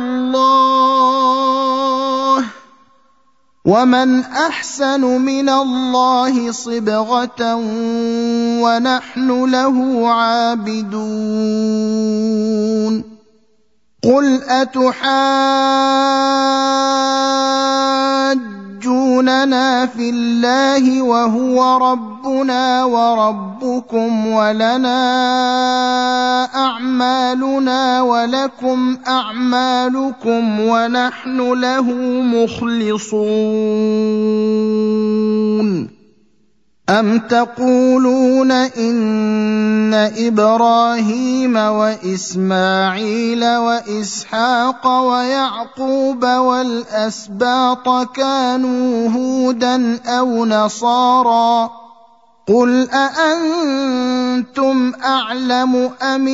الله ومن أحسن من الله صبغة ونحن له عابدون قل أتحاجوننا في الله وهو ربنا وربكم ولنا أعمالنا ولكم أعمالكم ونحن له مخلصون أم تقولون إن إبراهيم وإسماعيل وإسحاق ويعقوب والأسباط كانوا هودا أو نصارى قل أأنتم أعلم أم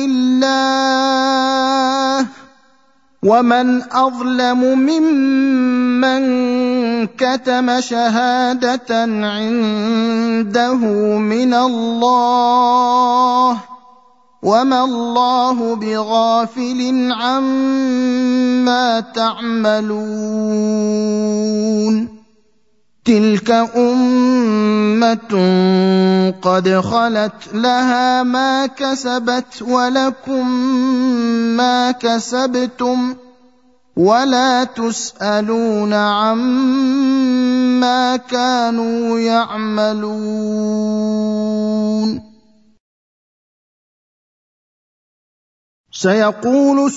الله ومن أظلم ممن كتم شهادة عنده من الله وما الله بغافل عما تعملون تلك أمة قد خلت لها ما كسبت ولكم ما كسبتم ولا تسألون عما كانوا يعملون سيقول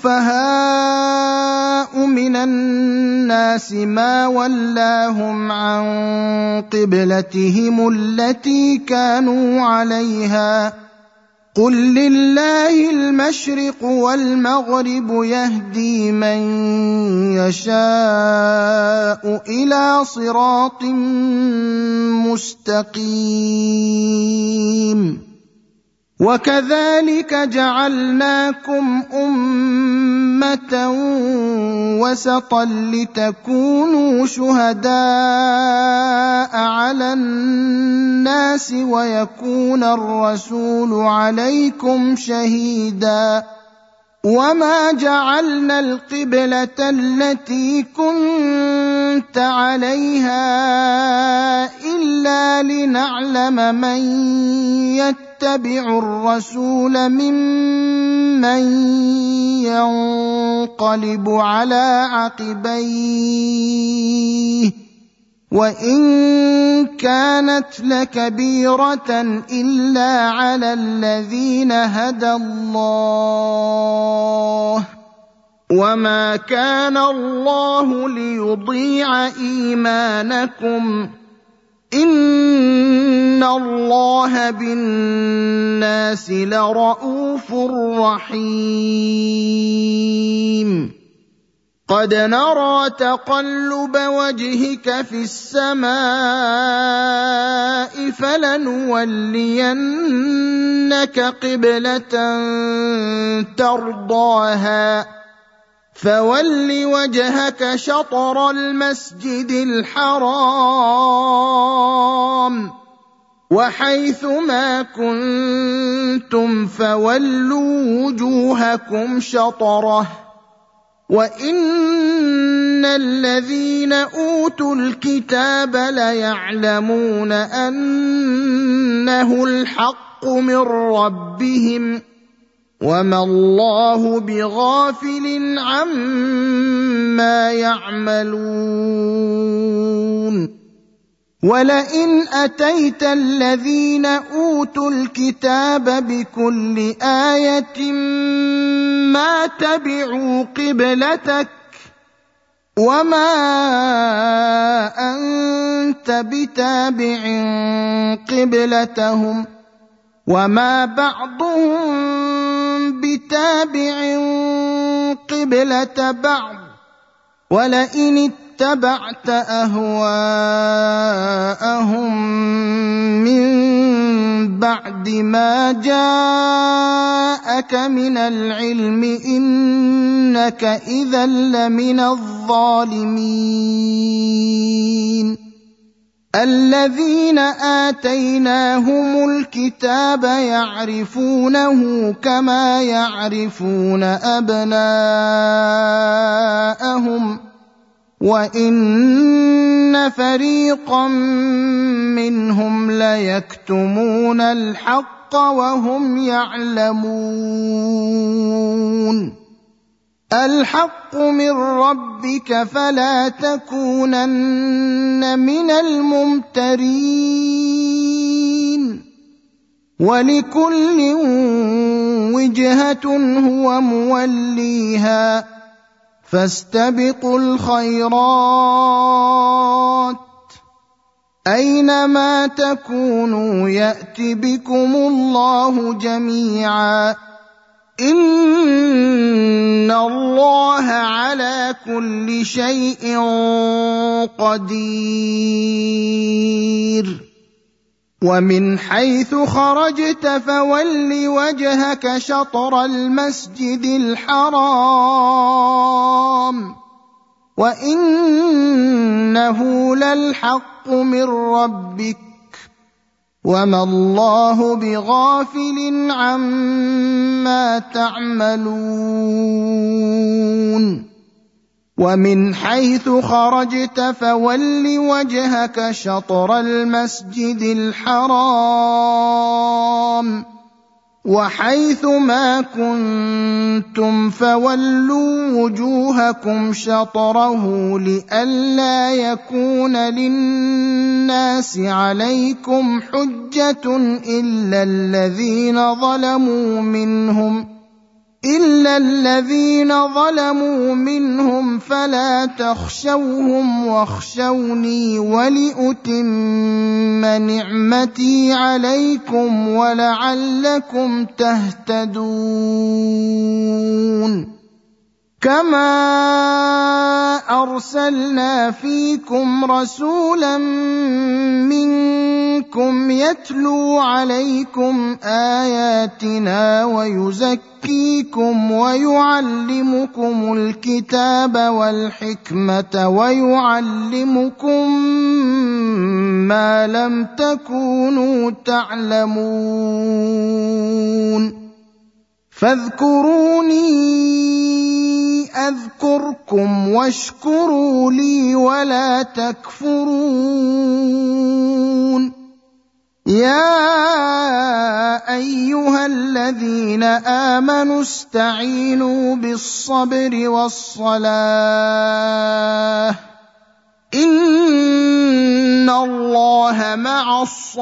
السفهاء من الناس ما ولاهم عن قبلتهم التي كانوا عليها قل لله المشرق والمغرب يهدي من يشاء إلى صراط مستقيم وكذلك جعلناكم أمة وسطا لتكونوا شهداء على الناس ويكون الرسول عليكم شهيدا وما جعلنا القبلة التي كنت عليها إلا لنعلم من يتبع الرسول ممن ينقلب على عقبيه وإن كانت لكبيرة إلا على الذين هدى الله وما كان الله ليضيع إيمانكم إن الله بالناس لرءوف رحيم قد نرى تقلب وجهك في السماء فلنولينك قبلة ترضاها فول وجهك شطر المسجد الحرام وحيث ما كنتم فولوا وجوهكم شطره وإن الذين أوتوا الكتاب ليعلمون أنه الحق من ربهم وما الله بغافل عما يعملون ولئن أتيت الذين أوتوا الكتاب بكل آية ما تبعوا قبلتك وما أنت بتابع قبلتهم وما بعضهم بتابع قبلة بعض ولئن اتبعت أهواءهم من بعد ما جاءك من العلم إنك إذا لمن الظالمين الذين آتيناهم الكتاب يعرفونه كما يعرفون أبناءهم وإن فريقا منهم ليكتمون الحق وهم يعلمون الحق من ربك فلا تكونن من الممترين ولكل وجهة هو موليها فاستبقوا الخيرات أينما تكونوا يأت بكم الله جميعا إن الله على كل شيء قدير ومن حيث خرجت فول وجهك شطر المسجد الحرام وإنه للحق من ربك وما الله بغافل عما تعملون ومن حيث خرجت فول وجهك شطر المسجد الحرام وحيث ما كنتم فولوا وجوهكم شطره لئلا يكون للناس عليكم حجة إلا الذين ظلموا منهم إلا الذين ظلموا منهم فلا تخشوهم واخشوني ولأتم نعمتي عليكم ولعلكم تهتدون كما أرسلنا فيكم رسولا منكم يتلو عليكم آياتنا ويزكيكم ويعلمكم الكتاب والحكمة ويعلمكم ما لم تكونوا تعلمون فاذكروني أذكركم واشكروا لي ولا تكفرون يا أيها الذين آمنوا استعينوا بالصبر والصلاة إن الله مع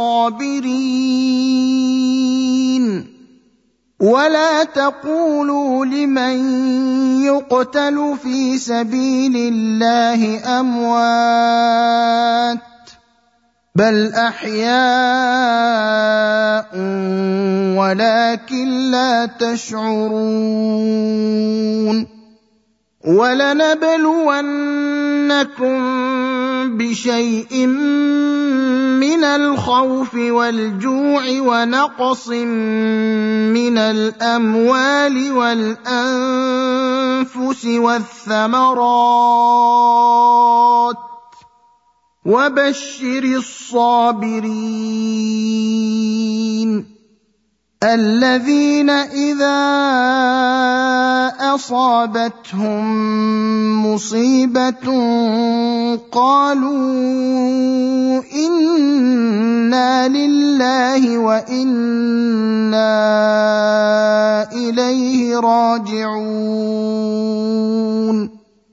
الصابرين ولا تقولوا لمن يقتل في سبيل الله أموات بل أحياء ولكن لا تشعرون ولنبلونكم بشيء من الخوف والجوع ونقص من الأموال والأنفس والثمرات وبشر الصابرين الذين إذا أصابتهم مصيبة قالوا إنا لله وإنا إليه راجعون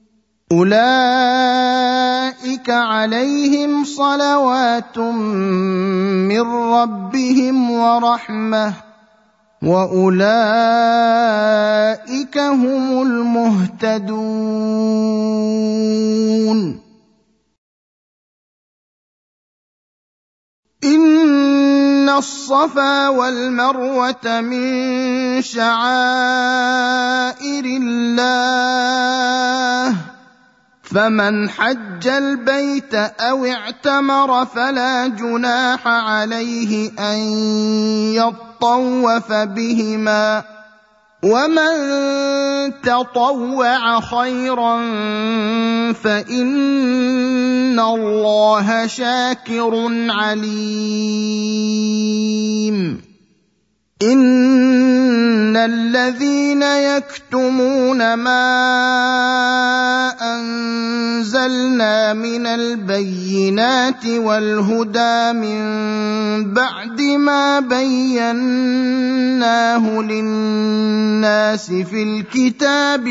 أولئك عليهم صلوات من ربهم ورحمة وأولئك هم المهتدون إن الصفا والمروة من شعائر الله فمن حج البيت أو اعتمر فلا جناح عليه أن يطوف بهما ومن تطوع خيرا فإن الله شاكر عليم إن الذين يكتمون ما أنزلنا من البينات والهدى من بعد ما بيناه للناس في الكتاب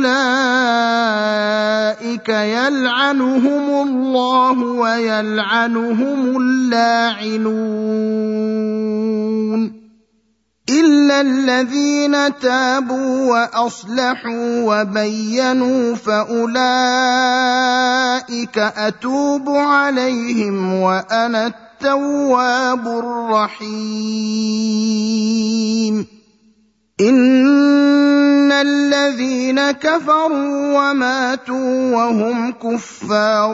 أولئك يلعنهم الله ويلعنهم اللاعنون إلا الذين تابوا وأصلحوا وبينوا فأولئك أتوب عليهم وأنا التواب الرحيم إن الذين كفروا وماتوا وهم كفار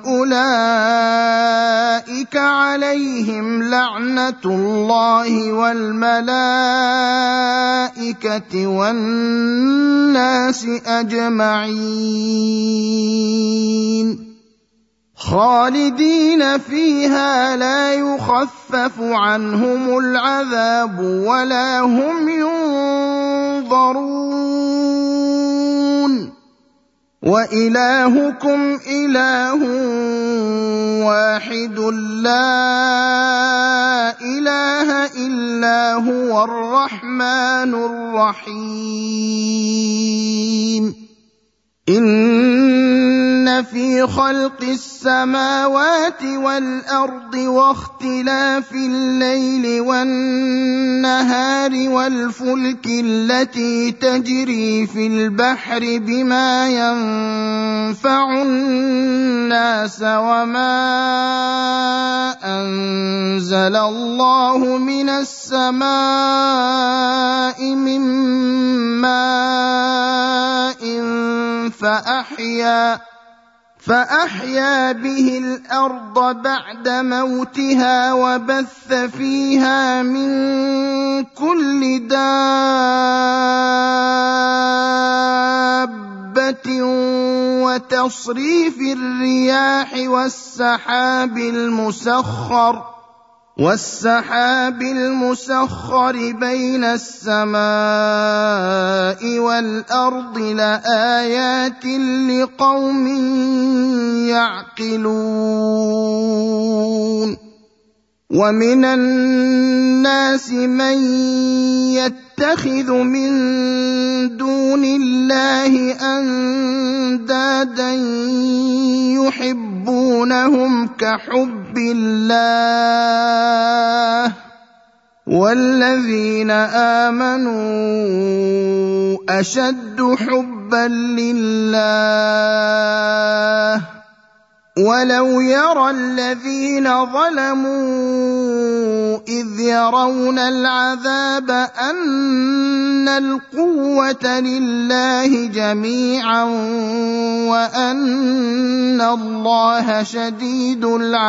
أولئك عليهم لعنة الله والملائكة والناس أجمعين خالدين فيها لا يخفف عنهم العذاب ولا هم ينظرون وإلهكم إله واحد لا إله إلا هو الرحمن الرحيم إن في خلق السماوات والأرض واختلاف الليل والنهار والفلك التي تجري في البحر بما ينفع الناس وما أنزل الله من السماء من ماء فأحيا فأحيا به الأرض بعد موتها وبث فيها من كل دابة وتصريف الرياح والسحاب المسخر والسحاب المسخر بين السماء والأرض لآيات لقوم يعقلون ومن الناس من يتخذ من دون الله أندادا يحبونهم كحب الله والذين آمنوا أشد حبا لله ولو يرى الذين ظلموا إذ يرون العذاب أن القوة لله جميعا وأن الله شديد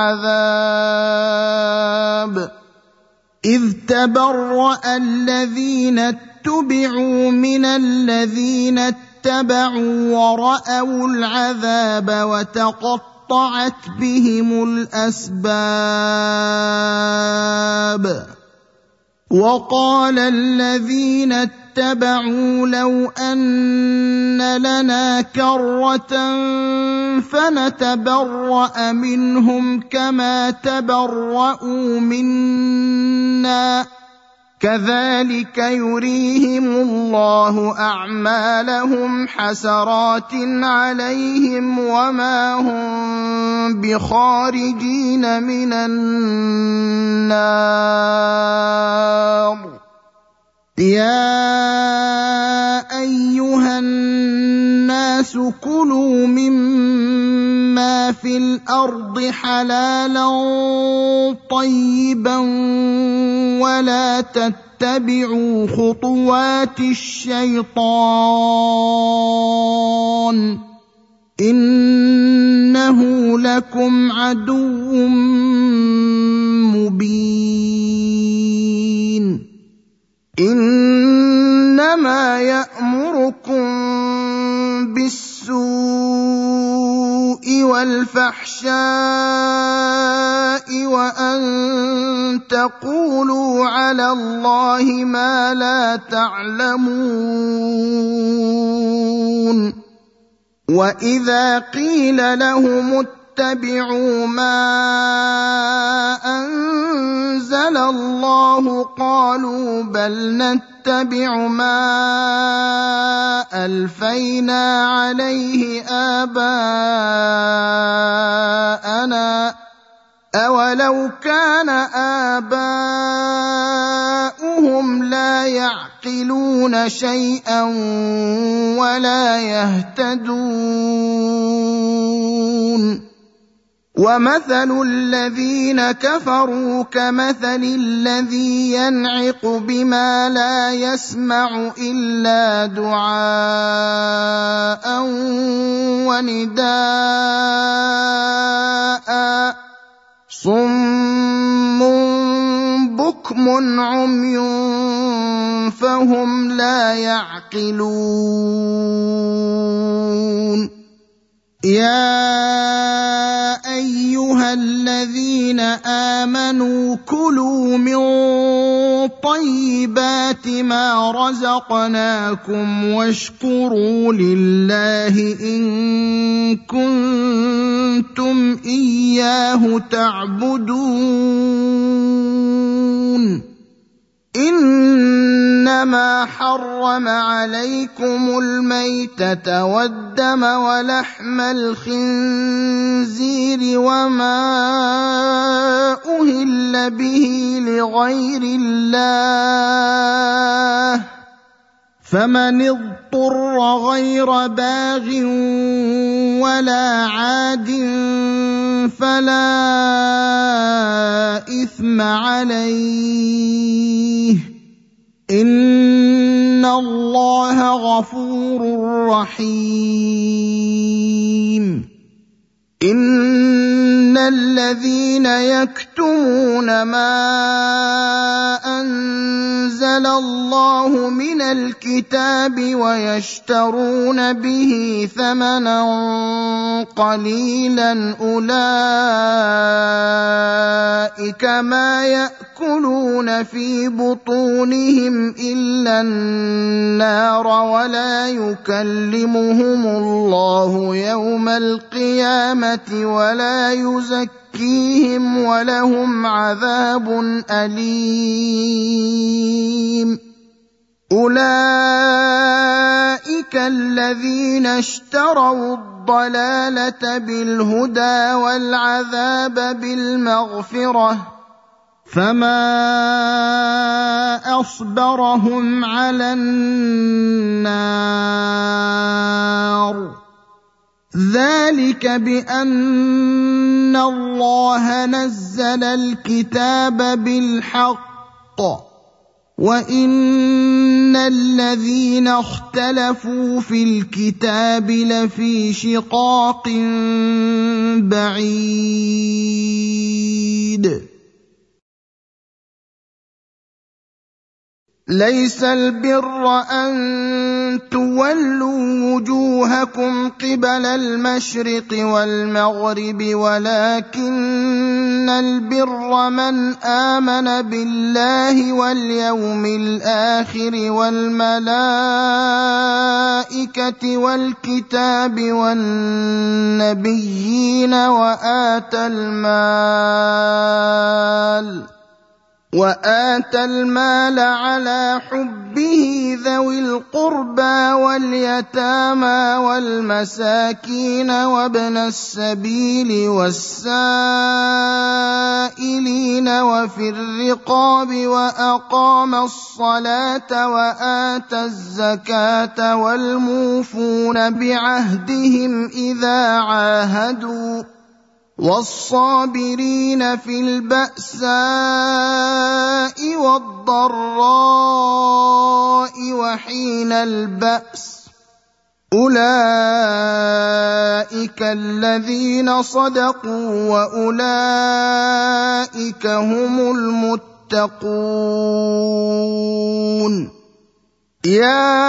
العذاب إذ تبرأ الذين اتبعوا من الذين اتبعوا ورأوا العذاب وتقطعت بهم الأسباب وقال الذين اتبعوا لو أن لنا كرة فنتبرأ منهم كما تبرأوا منا كذلك يريهم الله أعمالهم حسرات عليهم وما هم بخارجين من النار يا أيها الناس كلوا مما في الأرض حلالا طيبا ولا تتبعوا خطوات الشيطان إنه لكم عدو مبين إنما والفحشاء وأن تقولوا على الله ما لا تعلمون وإذا قيل لهم اتبعوا ما أنزل الله قالوا بل نتبع ما ألفينا عليه آباءنا أولو كان آباؤهم لا يعقلون شيئا ولا يهتدون ومثل الذين كفروا كمثل الذي ينعق بما لا يسمع إلا دعاء ونداء صم بكم عمي فهم لا يعقلون يا أيها الذين آمنوا كلوا من طيبات ما رزقناكم واشكروا لله إن كنتم إياه تعبدون إنما حرم عليكم الميتة والدم ولحم الخنزير وما أهل به لغير الله فمن اضطر غير باغ ولا عاد فلا إثم عليه إن الله غفور رحيم إن الذين يكتمون ما أنزل الله من الكتاب ويشترون به ثمنا قليلا أولئك ما يأكلون في بطونهم إلا النار ولا يكلمهم الله يوم القيامة ولا يزكيهم ولهم عذاب أليم أولئك الذين اشتروا الضلالة بالهدى والعذاب بالمغفرة فما أصبرهم على النار ذلك بأن الله نزل الكتاب بالحق وإن الذين اختلفوا في الكتاب لفي شقاق بعيد ليس البر أن تولوا وجوهكم قبل المشرق والمغرب ولكن البر من آمن بالله واليوم الآخر والملائكة والكتاب والنبيين وآتى المال وآتى المال على حبه ذوي القربى واليتامى والمساكين وابن السبيل والسائلين وفي الرقاب وأقام الصلاة وآتى الزكاة والموفون بعهدهم إذا عاهدوا والصابرين في البأساء والضراء وحين البأس أولئك الذين صدقوا وأولئك هم المتقون يا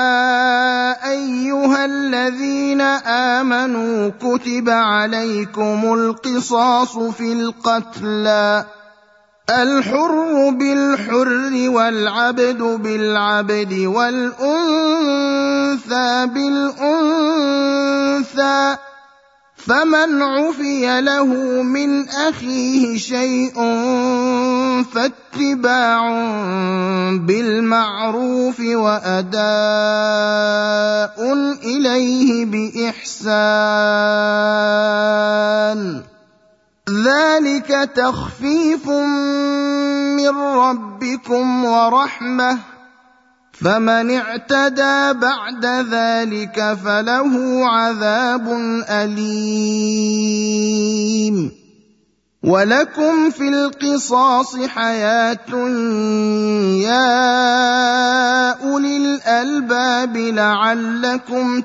أيها الذين آمنوا كتب عليكم القصاص في القتلى الحر بالحر والعبد بالعبد والأنثى بالأنثى فمن عفي له من أخيه شيء فاتباع بالمعروف وأداء إليه بإحسان ذلك تخفيف من ربكم ورحمة فمن اعتدى بعد ذلك فله عذاب أليم ولكم في القصاص حياة يا أولي الألباب لعلكم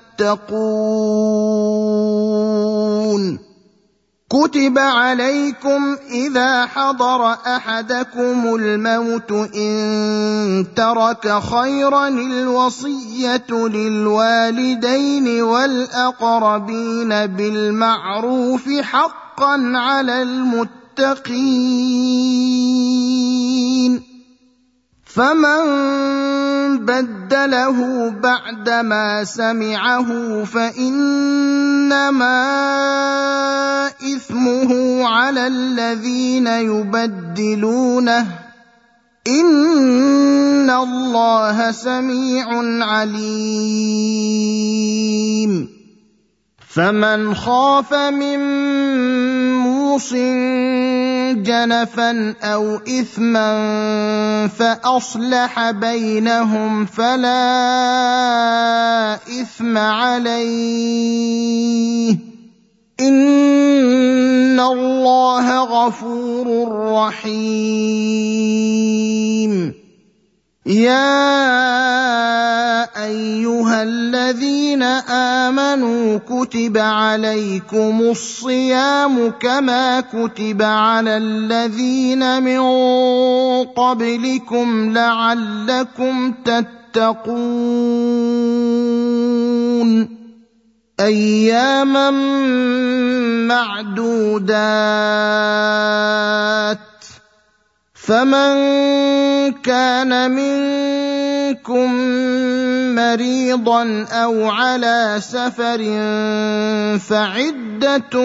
تتقون كتب عليكم إذا حضر أحدكم الموت إن ترك خيرا الوصية للوالدين والأقربين بالمعروف حقا على المتقين فمن بدله بعدما سمعه فإنما إثمه على الذين يبدلونه إن الله سميع عليم فمن خاف من موص جنفا أو إثما فأصلح بينهم فلا إثم عليه إن الله غفور رحيم يا أيها الذين آمنوا كتب عليكم الصيام كما كتب على الذين من قبلكم لعلكم تتقون أياما معدودات فمن كان منكم مريضا أو على سفر فعدة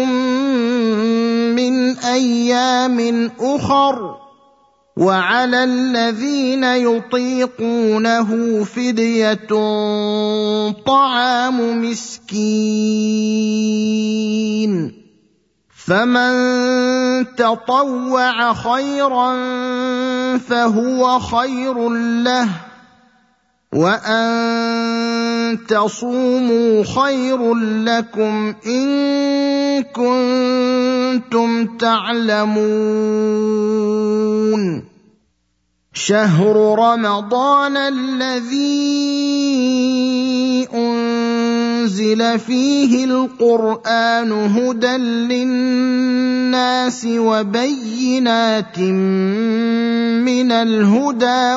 من أيام أخر وعلى الذين يطيقونه فدية طعام مسكين فمن تطوع خيرا فهو خير له وأن تصوموا خير لكم إن كنتم تعلمون شهر رمضان الذي أنزل فيه القرآن هدى للناس وبينات من الهدى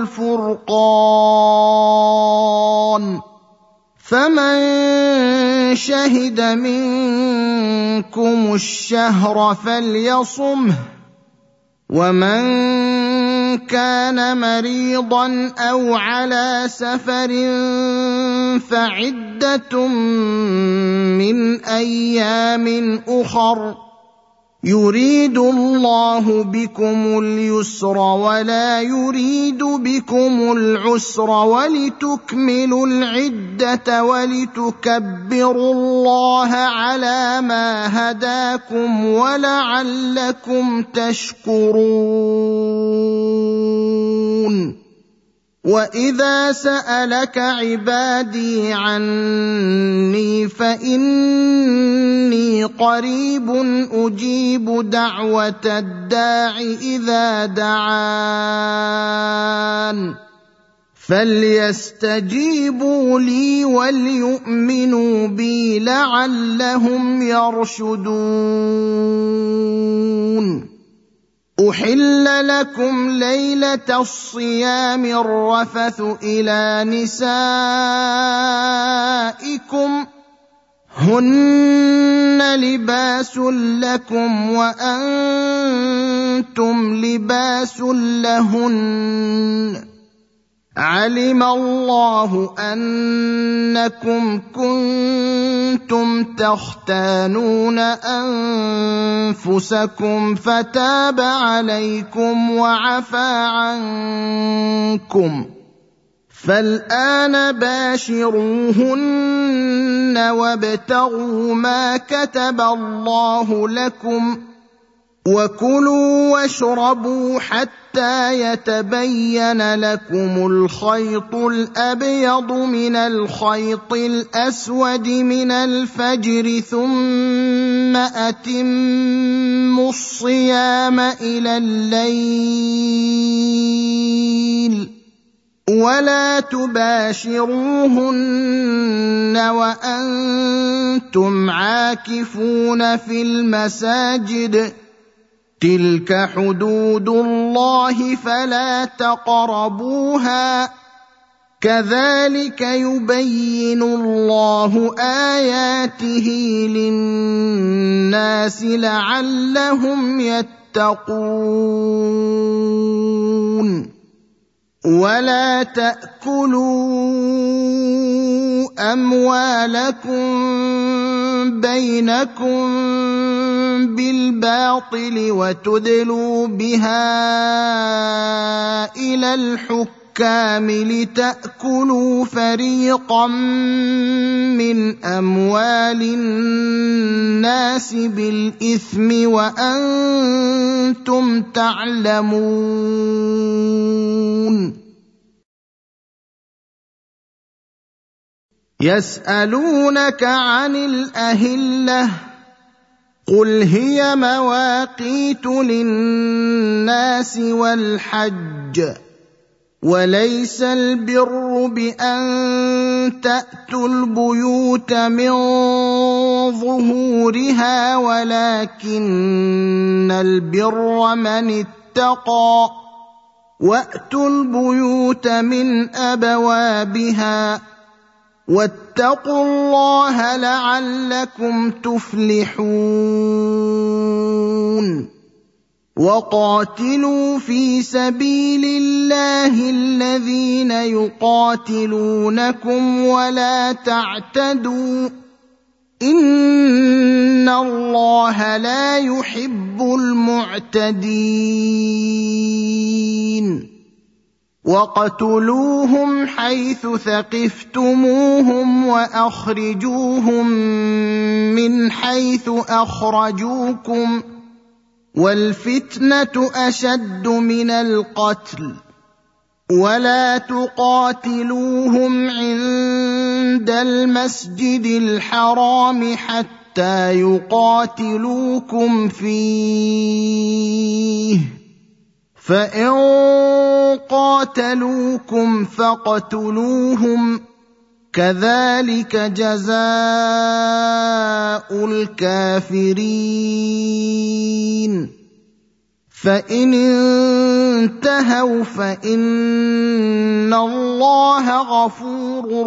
والفرقان فمن شهد منكم الشهر فليصمه ومن كان مريضا أو على سفر فعدة من أيام أخر يريد الله بكم اليسر ولا يريد بكم العسر ولتكملوا العدة ولتكبروا الله على ما هداكم ولعلكم تشكرون وإذا سألك عبادي عني فإني قريب أجيب دعوة الداع إذا دعان فليستجيبوا لي وليؤمنوا بي لعلهم يرشدون أحل لكم ليلة الصيام الرفث إلى نسائكم هن لباس لكم وأنتم لباس لهن علم الله أنكم كنتم تختانون أنفسكم فتاب عليكم وعفى عنكم فالآن باشروهن وابتغوا ما كتب الله لكم وكلوا واشربوا حتى يتبين لكم الخيط الأبيض من الخيط الأسود من الفجر ثم أتموا الصيام إلى الليل ولا تباشروهن وأنتم عاكفون في المساجد تلك حدود الله فلا تقربوها كذلك يبين الله آياته للناس لعلهم يتقون ولا تأكلوا أموالكم بينكم بالباطل وتدلوا بها إلى الحكام لتأكلوا فريقا من أموال الناس بالإثم وأنتم تعلمون يسألونك عن الأهلة قل هي مواقيت للناس والحج وليس البر بأن تأتوا البيوت من ظهورها ولكن البر من اتقى وأتوا البيوت من أبوابها واتقوا الله لعلكم تفلحون وقاتلوا في سبيل الله الذين يقاتلونكم ولا تعتدوا إن الله لا يحب المعتدين وَاقْتُلُوهُمْ حَيْثُ ثَقِفْتُمُوهُمْ وَأَخْرِجُوهُمْ مِنْ حَيْثُ أَخْرَجُوكُمْ ۚ وَالْفِتْنَةُ أَشَدُّ مِنَ الْقَتْلِ ۚ وَلَا تُقَاتِلُوهُمْ عِندَ الْمَسْجِدِ الْحَرَامِ حَتَّىٰ يُقَاتِلُوكُمْ فِيهِ ۖ فَإِن قَاتَلُوكُمْ فَاقْتُلُوهُمْ ۗ كَذَٰلِكَ جَزَاءُ الْكَافِرِينَ فَإِنِ انتَهَوْا فَإِنَّ اللَّهَ غَفُورٌ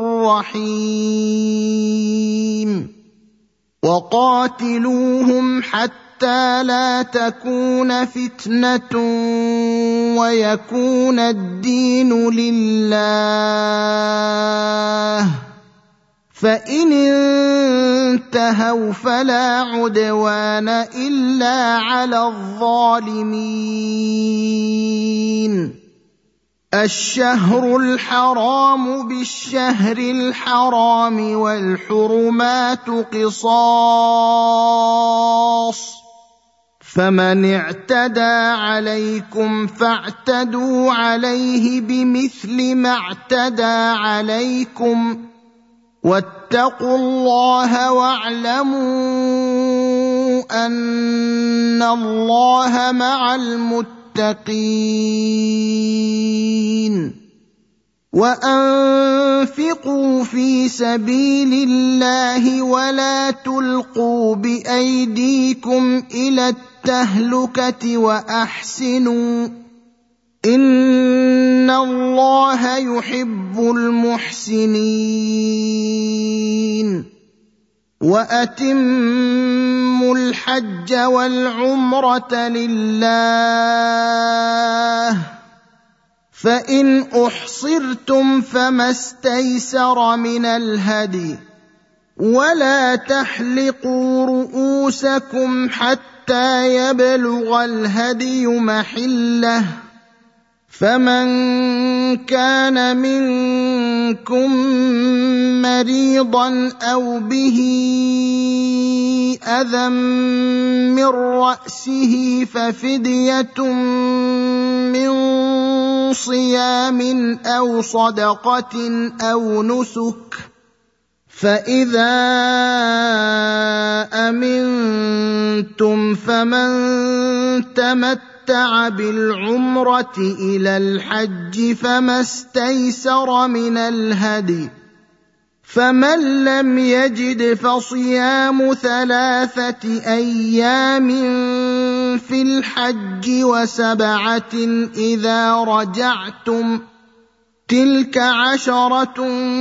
رَّحِيمٌ وَقَاتِلُوهُمْ حَتَّىٰ لَا تَكُونَ فِتْنَةٌ وَيَكُونَ الدِّينُ لِلَّهِ ۖ فَإِنِ انتَهَوْا فَلَا عُدْوَانَ إِلَّا عَلَى الظَّالِمِينَ الشهر الحرام بالشهر الحرام والحرمات قصاص فمن اعتدى عليكم فاعتدوا عليه بمثل ما اعتدى عليكم واتقوا الله واعلموا أن الله مع المتقين وأنفقوا في سبيل الله ولا تلقوا بأيديكم إلى التهلكة وأحسنوا إن الله يحب المحسنين وأتموا الحج والعمرة لله فإن أحصرتم فما استيسر من الهدي ولا تحلقوا رؤوسكم حتى يبلغ الهدي محله فمن كان منكم مريضا أو به أذى من رأسه ففدية من صيام أو صدقة أو نسك فإذا أمنتم فمن تمتع بالعمرة إلى الحج فما استيسر من الهدي فمن لم يجد فصيام ثلاثة أيام في الحج وسبعة إذا رجعتم تلك عشرة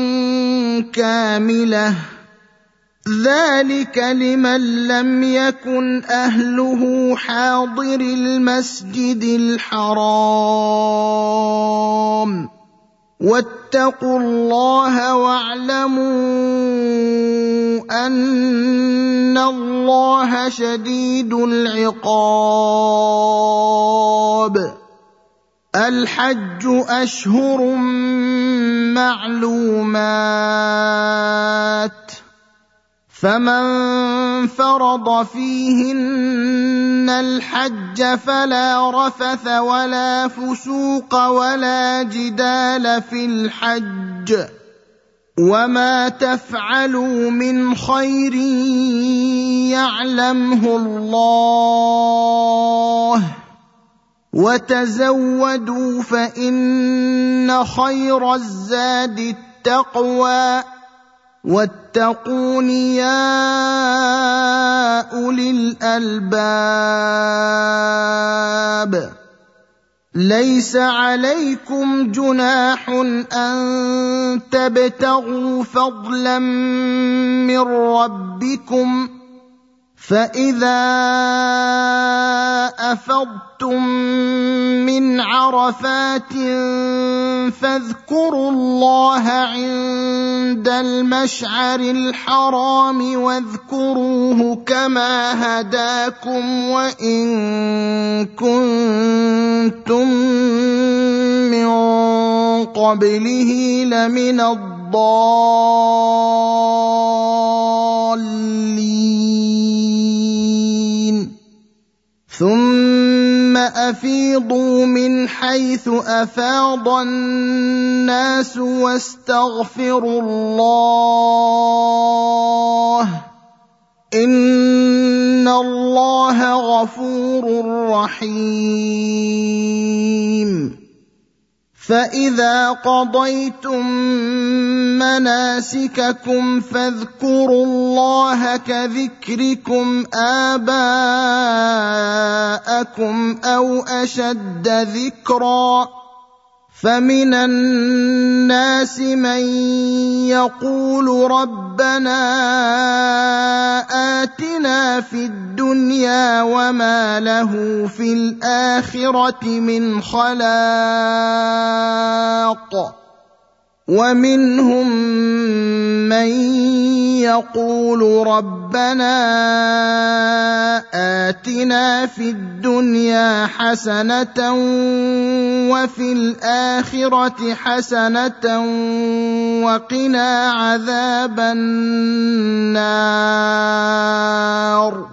كاملة ذلك لمن لم يكن أهله حاضر المسجد الحرام واتقوا الله واعلموا أن الله شديد العقاب الحج أشهر معلومات فمن فرض فيهن الحج فلا رفث ولا فسوق ولا جدال في الحج وما تفعلوا من خير يعلمه الله وتزودوا فإن خير الزاد التقوى واتقون يا أولي الألباب ليس عليكم جناح أن تبتغوا فضلا من ربكم فإذا أفضتم من عرفات فاذكروا الله عند المشعر الحرام واذكروه كما هداكم وإن كنتم من قبله لمن الضالين ثم أفيضوا من حيث أفاض الناس واستغفروا الله إن الله غفور رحيم فإذا قضيتم مناسككم فاذكروا الله كذكركم آباءكم أو أشد ذكرا فمن الناس من يقول ربنا آتنا في الدنيا وما له في الآخرة من خلاق ومنهم من يقول ربنا آتنا في الدنيا حسنة وفي الآخرة حسنة وقنا عذاب النار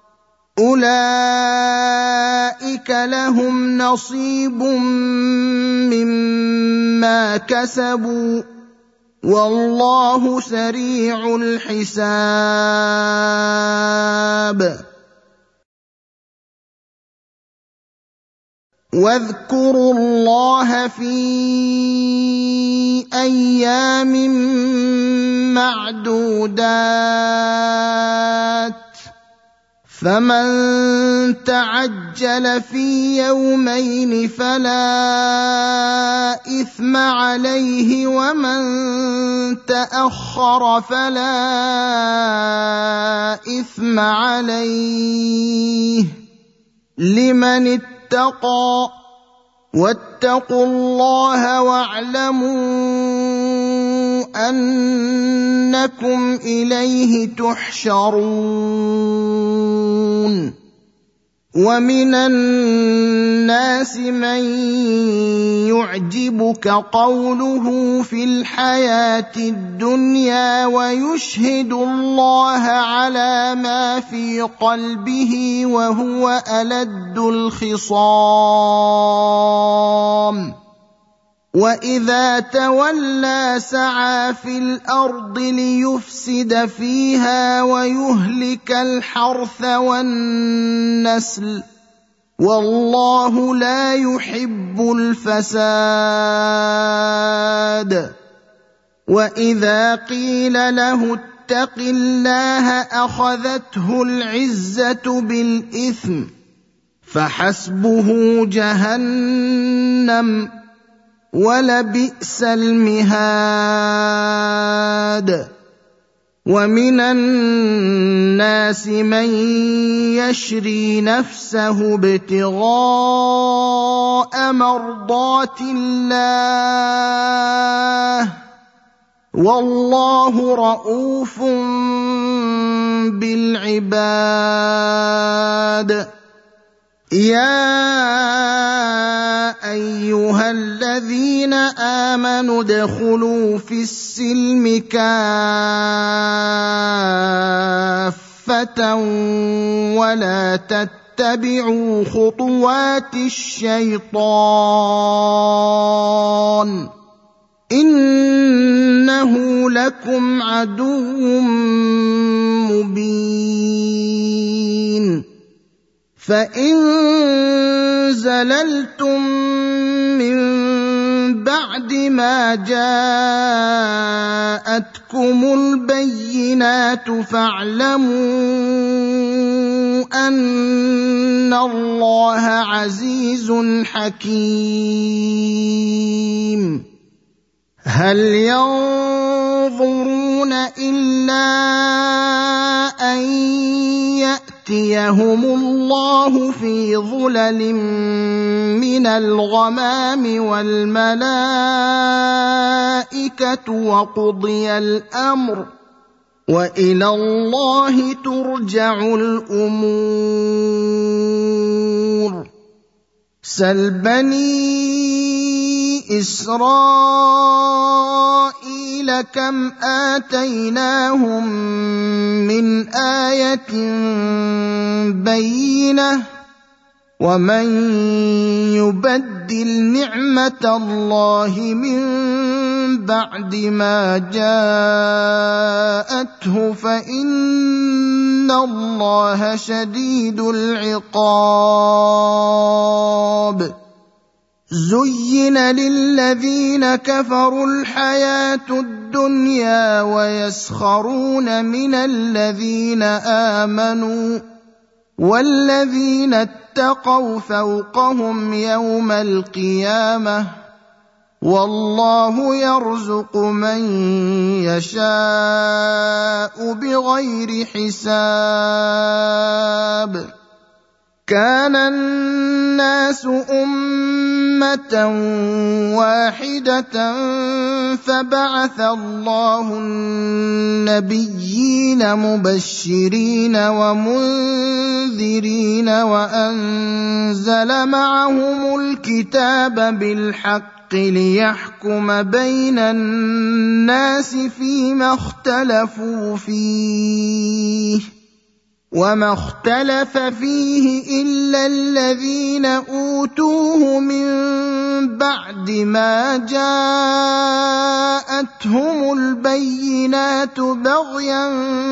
أولئك لهم نصيب مما كسبوا والله سريع الحساب واذكروا الله في أيام معدودات فمن تعجل في يومين فلا إثم عليه ومن تأخر فلا إثم عليه لمن اتقى واتقوا الله واعلموا أنكم إليه تحشرون ومن الناس من يعجبك قوله في الحياة الدنيا ويشهد الله على ما في قلبه وهو ألد الخصام وإذا تولى سعى في الأرض ليفسد فيها ويهلك الحرث والنسل والله لا يحب الفساد وإذا قيل له اتق الله أخذته العزة بالإثم فحسبه جهنم ولبئس المهاد ومن الناس من يشري نفسه ابتغاء مرضات الله والله رءوف بالعباد يا أيها الذين آمنوا ادخلوا في السلم كافة ولا تتبعوا خطوات الشيطان إنه لكم عدو مبين فإن زللتم من بعد ما جاءتكم البينات فاعلموا أن الله عزيز حكيم هل ينظرون إلا أن يأتيهم الله في ظلل من الغمام والملائكة وقضي الأمر وإلى الله ترجع الأمور سل بني إسرائيل كم آتيناهم من آية بينة ومن يبدل نعمة الله من بعد ما جاءته فإن الله شديد العقاب زين للذين كفروا الحياة الدنيا ويسخرون من الذين آمنوا والذين اتقوا فوقهم يوم القيامة والله يرزق من يشاء بغير حساب كان الناس أمة واحدة فبعث الله النبيين مبشرين ومنذرين وأنزل معهم الكتاب بالحق ليحكم بين الناس فيما اختلفوا فيه وما اختلف فيه إلا الذين أوتوه من بعد ما جاءتهم البينات بغيا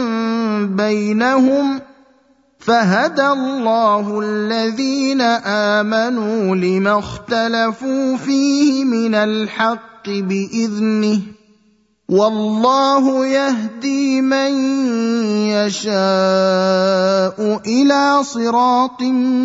بينهم فهدى الله الذين آمنوا لما اختلفوا فيه من الحق باذنه والله يهدي من يشاء الى صراط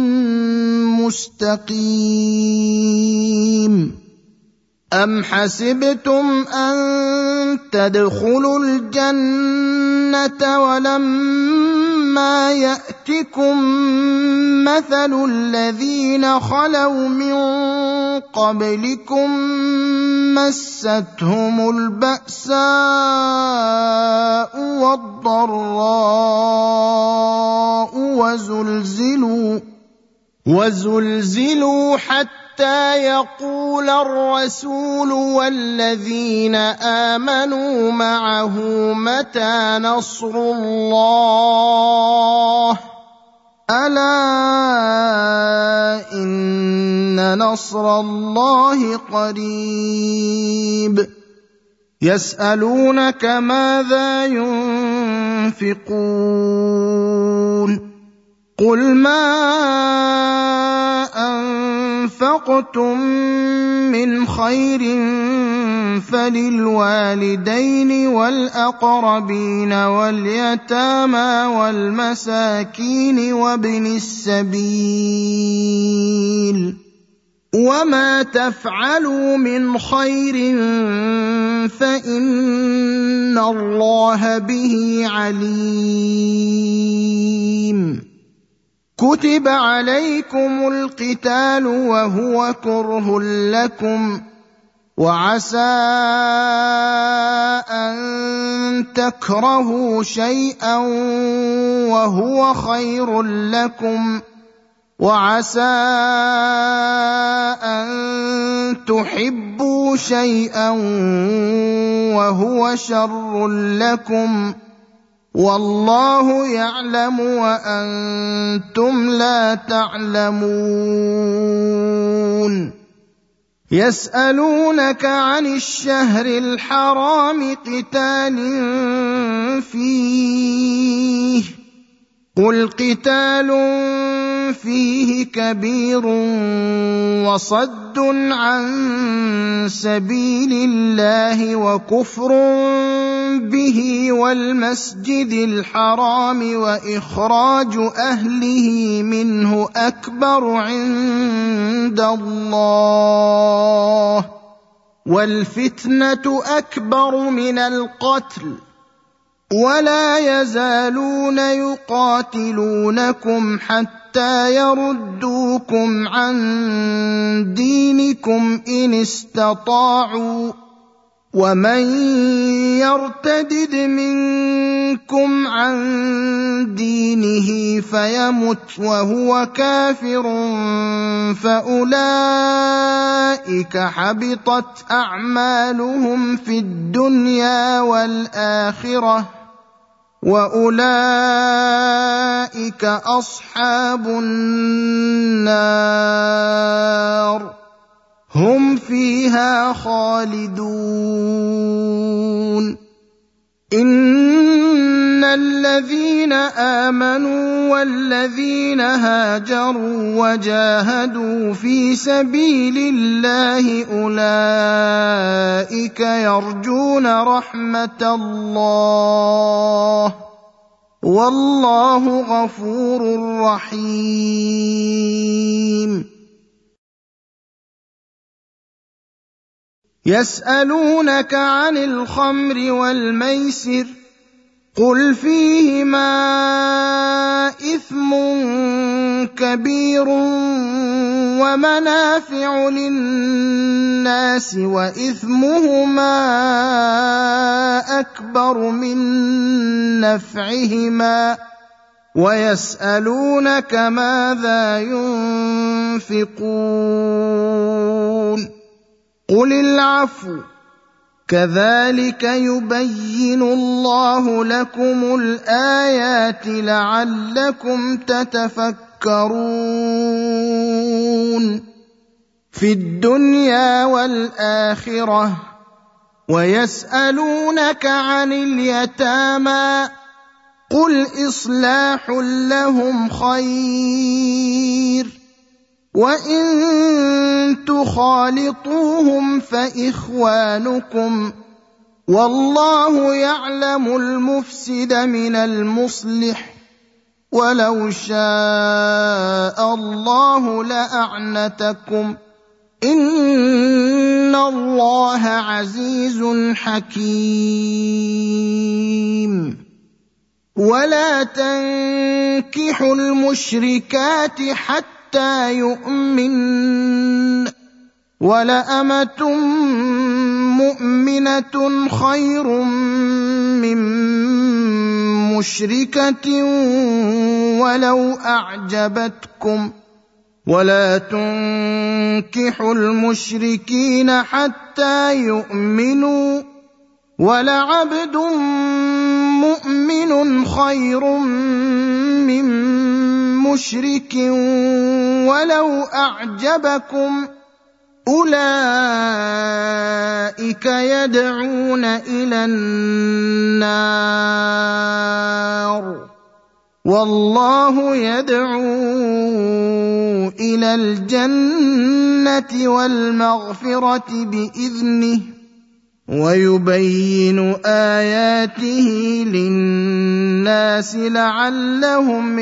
مستقيم أم حسبتم أن تدخلوا الجنة ولما يأتكم مثل الذين خلوا من قبلكم مستهم البأساء والضراء وزلزلوا وزلزلوا حتى حتى يقول الرسول والذين آمنوا معه متى نصر الله ألا إن نصر الله قريب يسألونك ماذا ينفقون قل ما أنفقتم من خير فللوالدين والأقربين واليتامى والمساكين وابن السبيل وما تفعلوا من خير فإن الله به عليم كتب عليكم القتال وهو كره لكم وعسى أن تكرهوا شيئا وهو خير لكم وعسى أن تحبوا شيئا وهو شر لكم والله يعلم وأنتم لا تعلمون يسألونك عن الشهر الحرام قتال فيه قل قتال فيه كبير وصد عن سبيل الله وكفر به والمسجد الحرام وإخراج أهله منه أكبر عند الله والفتنة أكبر من القتل ولا يزالون يقاتلونكم حتى يردوكم عن دينكم إن استطاعوا ومن يرتدد منكم عن دينه فيمت وهو كافر فأولئك حبطت أعمالهم في الدنيا والآخرة وأولئك أصحاب النار هم فيها خالدون إن الذين آمنوا والذين هاجروا وجاهدوا في سبيل الله أولئك يرجون رحمة الله والله غفور رحيم يسألونك عن الخمر والميسر قل فيهما إثم كبير ومنافع للناس وإثمهما أكبر من نفعهما ويسألونك ماذا ينفقون قل العفو كذلك يبين الله لكم الآيات لعلكم تتفكرون في الدنيا والآخرة ويسألونك عن اليتامى قل إصلاح لهم خير وإن تخالطوهم فإخوانكم والله يعلم المفسد من المصلح ولو شاء الله لأعنتكم إن الله عزيز حكيم ولا تنكحوا المشركات حتى يؤمن ولأمة مؤمنة خير من مشركة ولو أعجبتكم ولا تنكحوا المشركين حتى يؤمنوا ولعبد مؤمن خير من مشرك ولو أعجبكم أولئك يدعون إلى النار والله يدعو إلى الجنة والمغفرة بإذنه ويبين آياته للناس لعلهم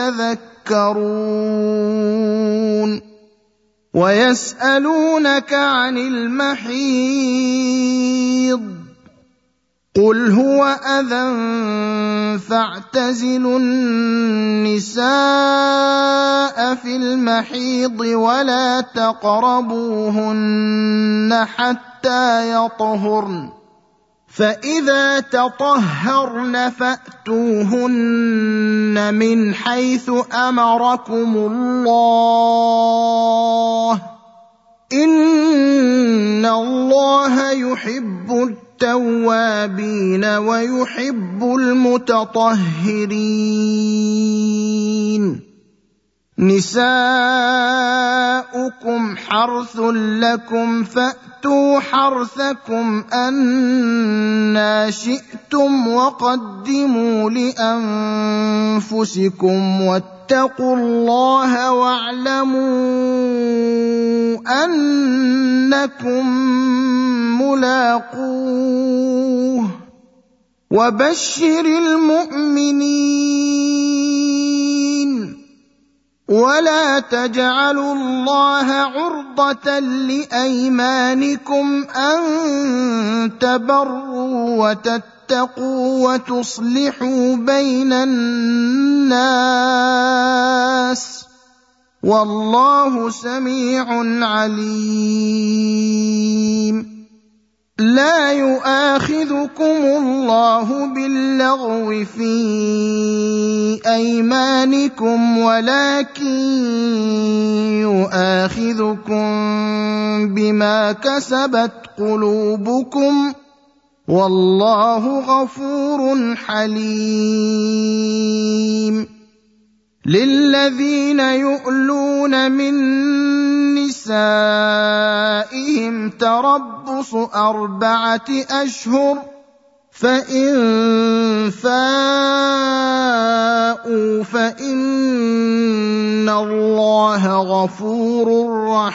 يتذكرون ويسألونك عن المحيض قل هو أذى فاعتزلوا النساء في المحيض ولا تقربوهن حتى يطهرن فإذا تطهرن فأتوهن من حيث أمركم الله إن الله يحب التوابين ويحب المتطهرين نساؤكم حرث لكم فأتوا حرثكم أنى شئتم وقدموا لأنفسكم واتقوا الله واعلموا أنكم ملاقوه وبشر المؤمنين ولا تجعلوا الله عرضة لأيمانكم أن تبروا وتتقوا وتصلحوا بين الناس والله سميع عليم لا يؤاخذكم الله باللغو في أيمانكم ولكن يؤاخذكم بما كسبت قلوبكم والله غفور حليم للذين يؤلون من نسائهم تربص أربعة أشهر فإن فاءوا فإن الله غفور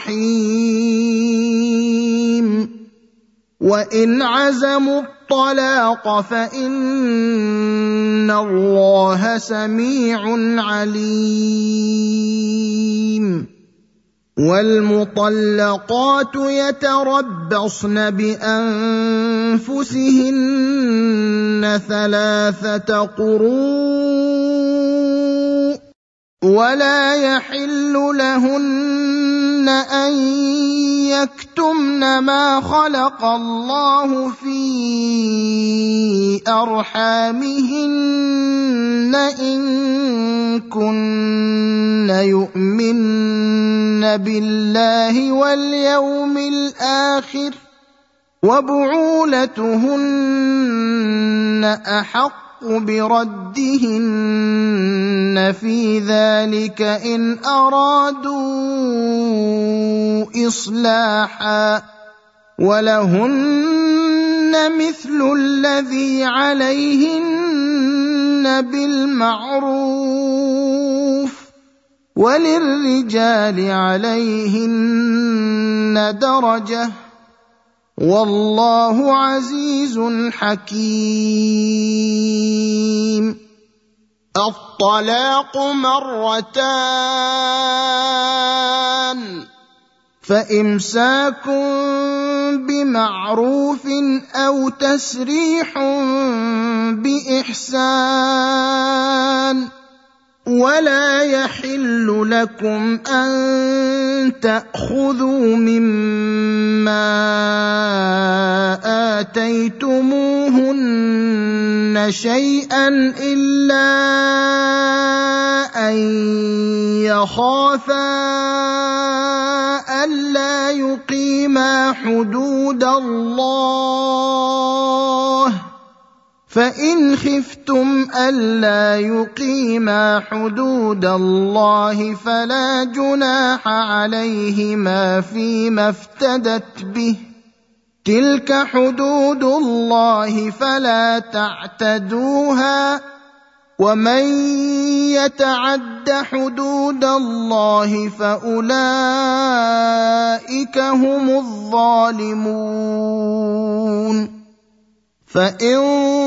رحيم وإن عزموا الطلاق فإن الله سميع عليم والمطلقات يتربصن بأنفسهن ثلاثة قروء ولا يحل لهن أن يكتمن ما خلق الله في أرحامهن إن كن يؤمن بالله واليوم الآخر وبعولتهن أحق بردهن في ذلك إن أرادوا إصلاحا ولهن مثل الذي عليهن بالمعروف وللرجال عليهن درجة والله عزيز حكيم. الطلاق مرتان فإمساك بمعروف أو تسريح بإحسان ولا يحل لكم أن تأخذوا مما آتيتموهن شيئا إلا أن يخافا ألا يقيما حدود الله فإن خفتم ألا يقيما حدود الله فلا جناح عليهما فيما افتدت به تلك حدود الله فلا تعتدوها ومن يتعد حدود الله فأولئك هم الظالمون. فإن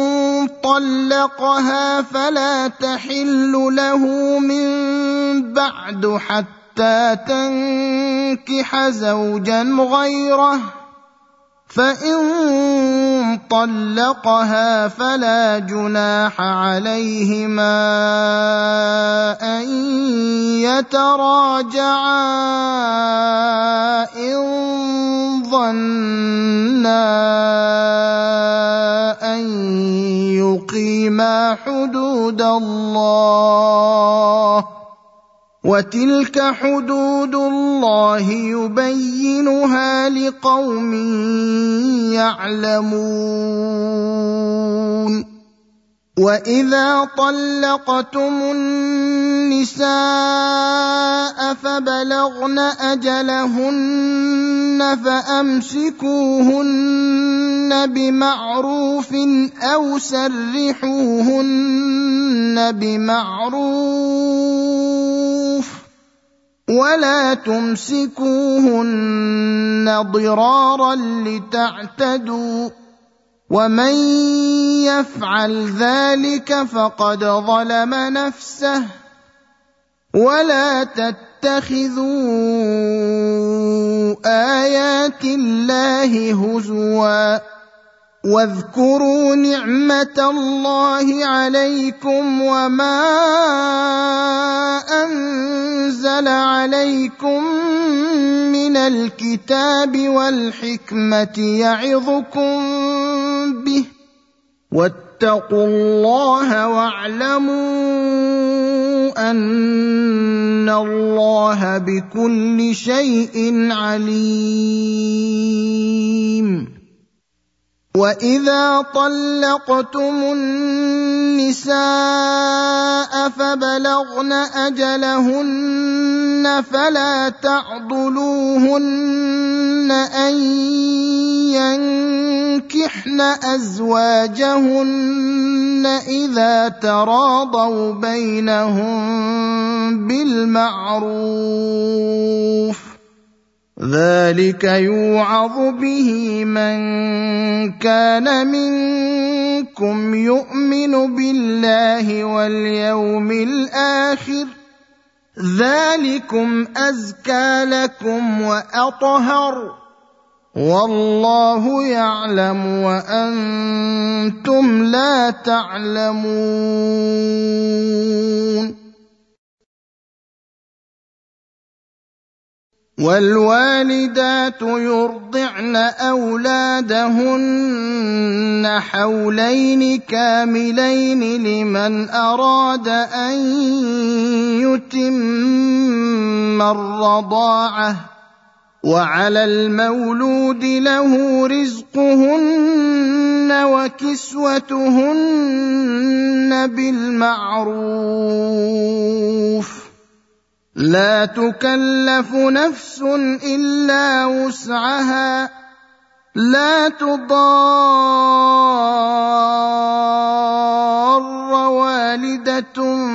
طلقها فلا تحل له من بعد حتى تنكح زوجا غيره فإن طلقها فلا جناح عليهما أن يتراجعا إن ظنا أن يقيما حدود الله وتلك حدود الله يبينها لقوم يعلمون. وإذا طلقتم النساء فبلغن أجلهن فأمسكوهن بمعروف أو سرحوهن بمعروف ولا تمسكوهن ضرارا لتعتدوا ومن يفعل ذلك فقد ظلم نفسه ولا تتخذوا آيات الله هزوا واذكروا نعمة الله عليكم وما أنزل عليكم من الكتاب والحكمة يعظكم به واتقوا الله واعلموا أن الله بكل شيء عليم. وإذا طلقتم النساء فبلغن أجلهن فلا تعضلوهن أن ينكحن أزواجهن إذا تراضوا بينهم بالمعروف ذلك يوعظ به من كان منكم يؤمن بالله واليوم الآخر ذلكم أزكى لكم وأطهر والله يعلم وأنتم لا تعلمون. والوالدات يرضعن أولادهن حولين كاملين لمن أراد أن يتم الرضاعة وعلى المولود له رزقهن وكسوتهن بالمعروف لا تكلف نفس إلا وسعها لا تضار والدة والدة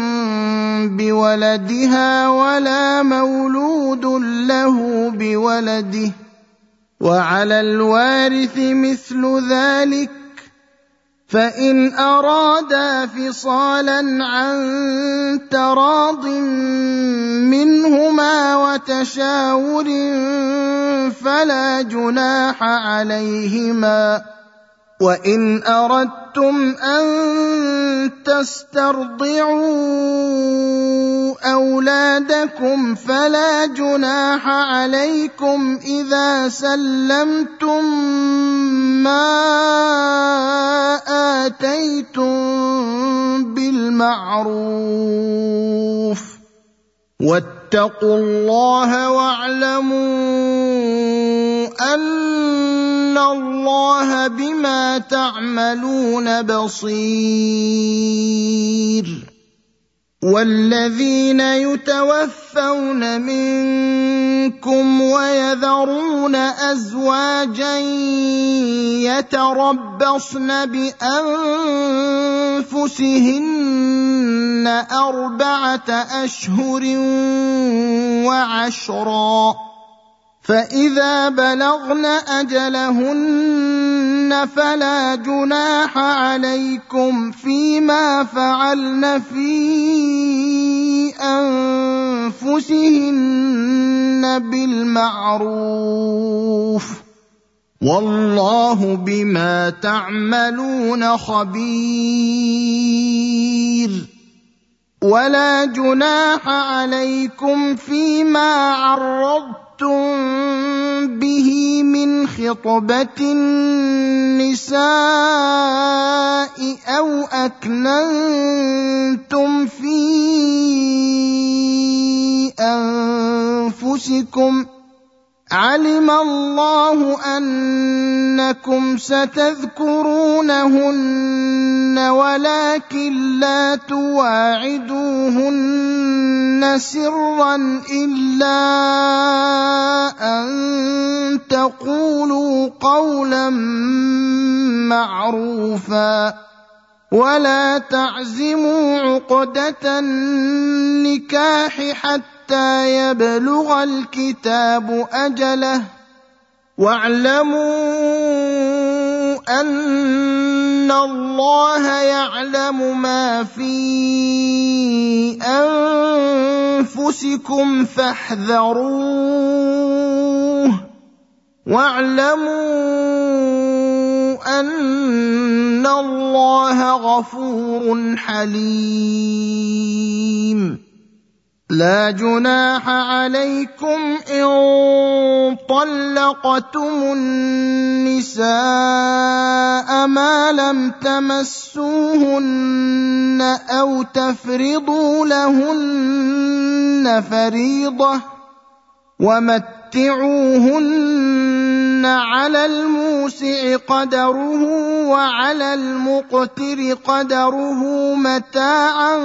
بولدها ولا مولود له بولده، وعلى الوارث مثل ذلك، فإن أرادا فصالا عن تراض منهما وتشاور فلا جناح عليهما. وإن أردتم أن تسترضعوا أولادكم فلا جناح عليكم إذا سلمتم ما آتيتم بالمعروف، واتقوا الله واعلموا أن الله بما تعملون بصير. والذين يتوفون منكم ويذرون أزواجا يتربصن بأنفسهن أربعة أشهر وعشرا، فإذا بلغن أجلهن فلا جناح عليكم فيما فعلن في أنفسهن بالمعروف، والله بما تعملون خبير. ولا جناح عليكم فيما عرضتم به من خطبة النساء أو أكننتم في أنفسكم، علم الله أنكم ستذكرونهن ولكن لا تواعدوهن سرا إلا أن تقولوا قولا معروفا، ولا تعزموا عقدة النكاح حتى يبلغ الكتاب أجله، واعلموا أن الله يعلم ما في أنفسكم فاحذروه، واعلموا أن الله غفور حليم. لا جناح عليكم إن طلقتم النساء ما لم تمسوهن أو تفرضوا لهن فريضة، ومتعوهن على الموسع قدره وعلى المقتر قدره متاعا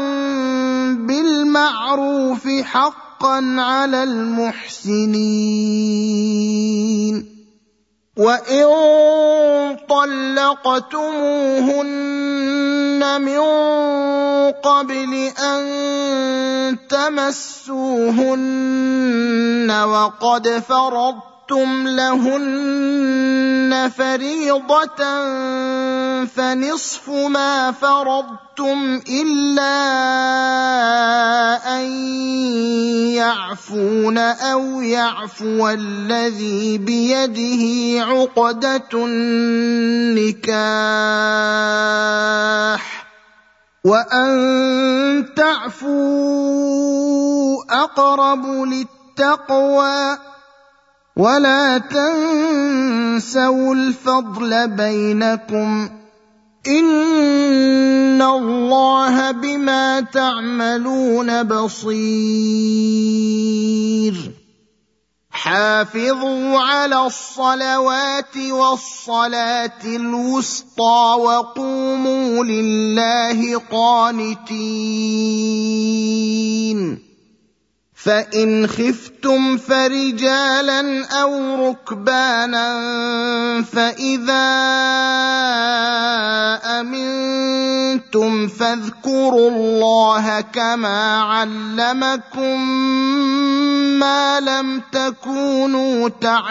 بالمعروف حقا على المحسنين. وإن طلقتموهن من قبل أن تمسوهن وقد فرضتم لهن فريضة فنصف ما فرضتم إلا أن يعفون أو يعفو الذي بيده عقدة النكاح، وأن تعفوا أقرب للتقوى، ولا تنسوا الفضل بينكم، إن الله بما تعملون بصير. حافظوا على الصلوات والصلاة الوسطى وقوموا لله قانتين. فإن خفتم فرجالا أو ركبانا فإذا أمنتم أمنتم فاذكروا الله كما علمكم ما لم تكونوا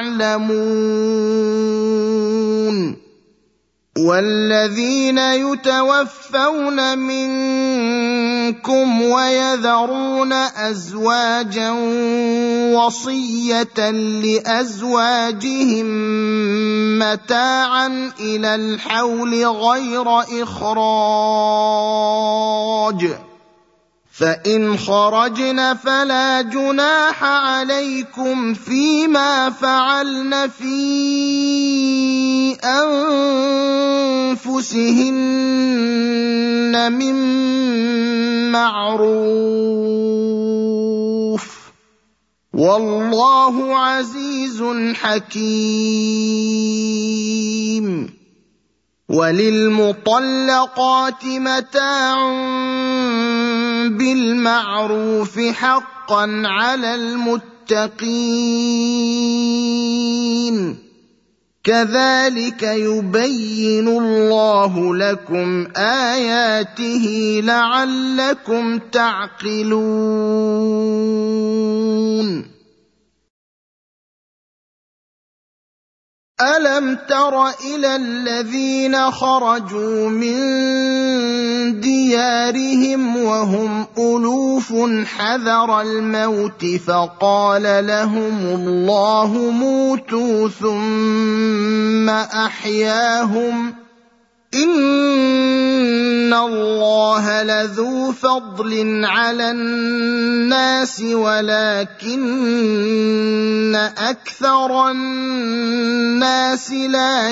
تعلمون والذين يتوفون منكم ويذرون أزواجا وصية لأزواجهم متاعا إلى الحول غير إخراج فإن خرجن فلا جناح عليكم فيما فعلن في أنفسهن من معروف والله عزيز حكيم وللمطلقات متاع بالمعروف حقا على المتقين كذلك يبين الله لكم آياته لعلكم تعقلون ألم تر إلى الذين خرجوا من ديارهم وهم ألوف حذر الموت فقال لهم الله موتوا ثم أحياهم إن الله لذو فضل على الناس ولكن أكثر الناس لا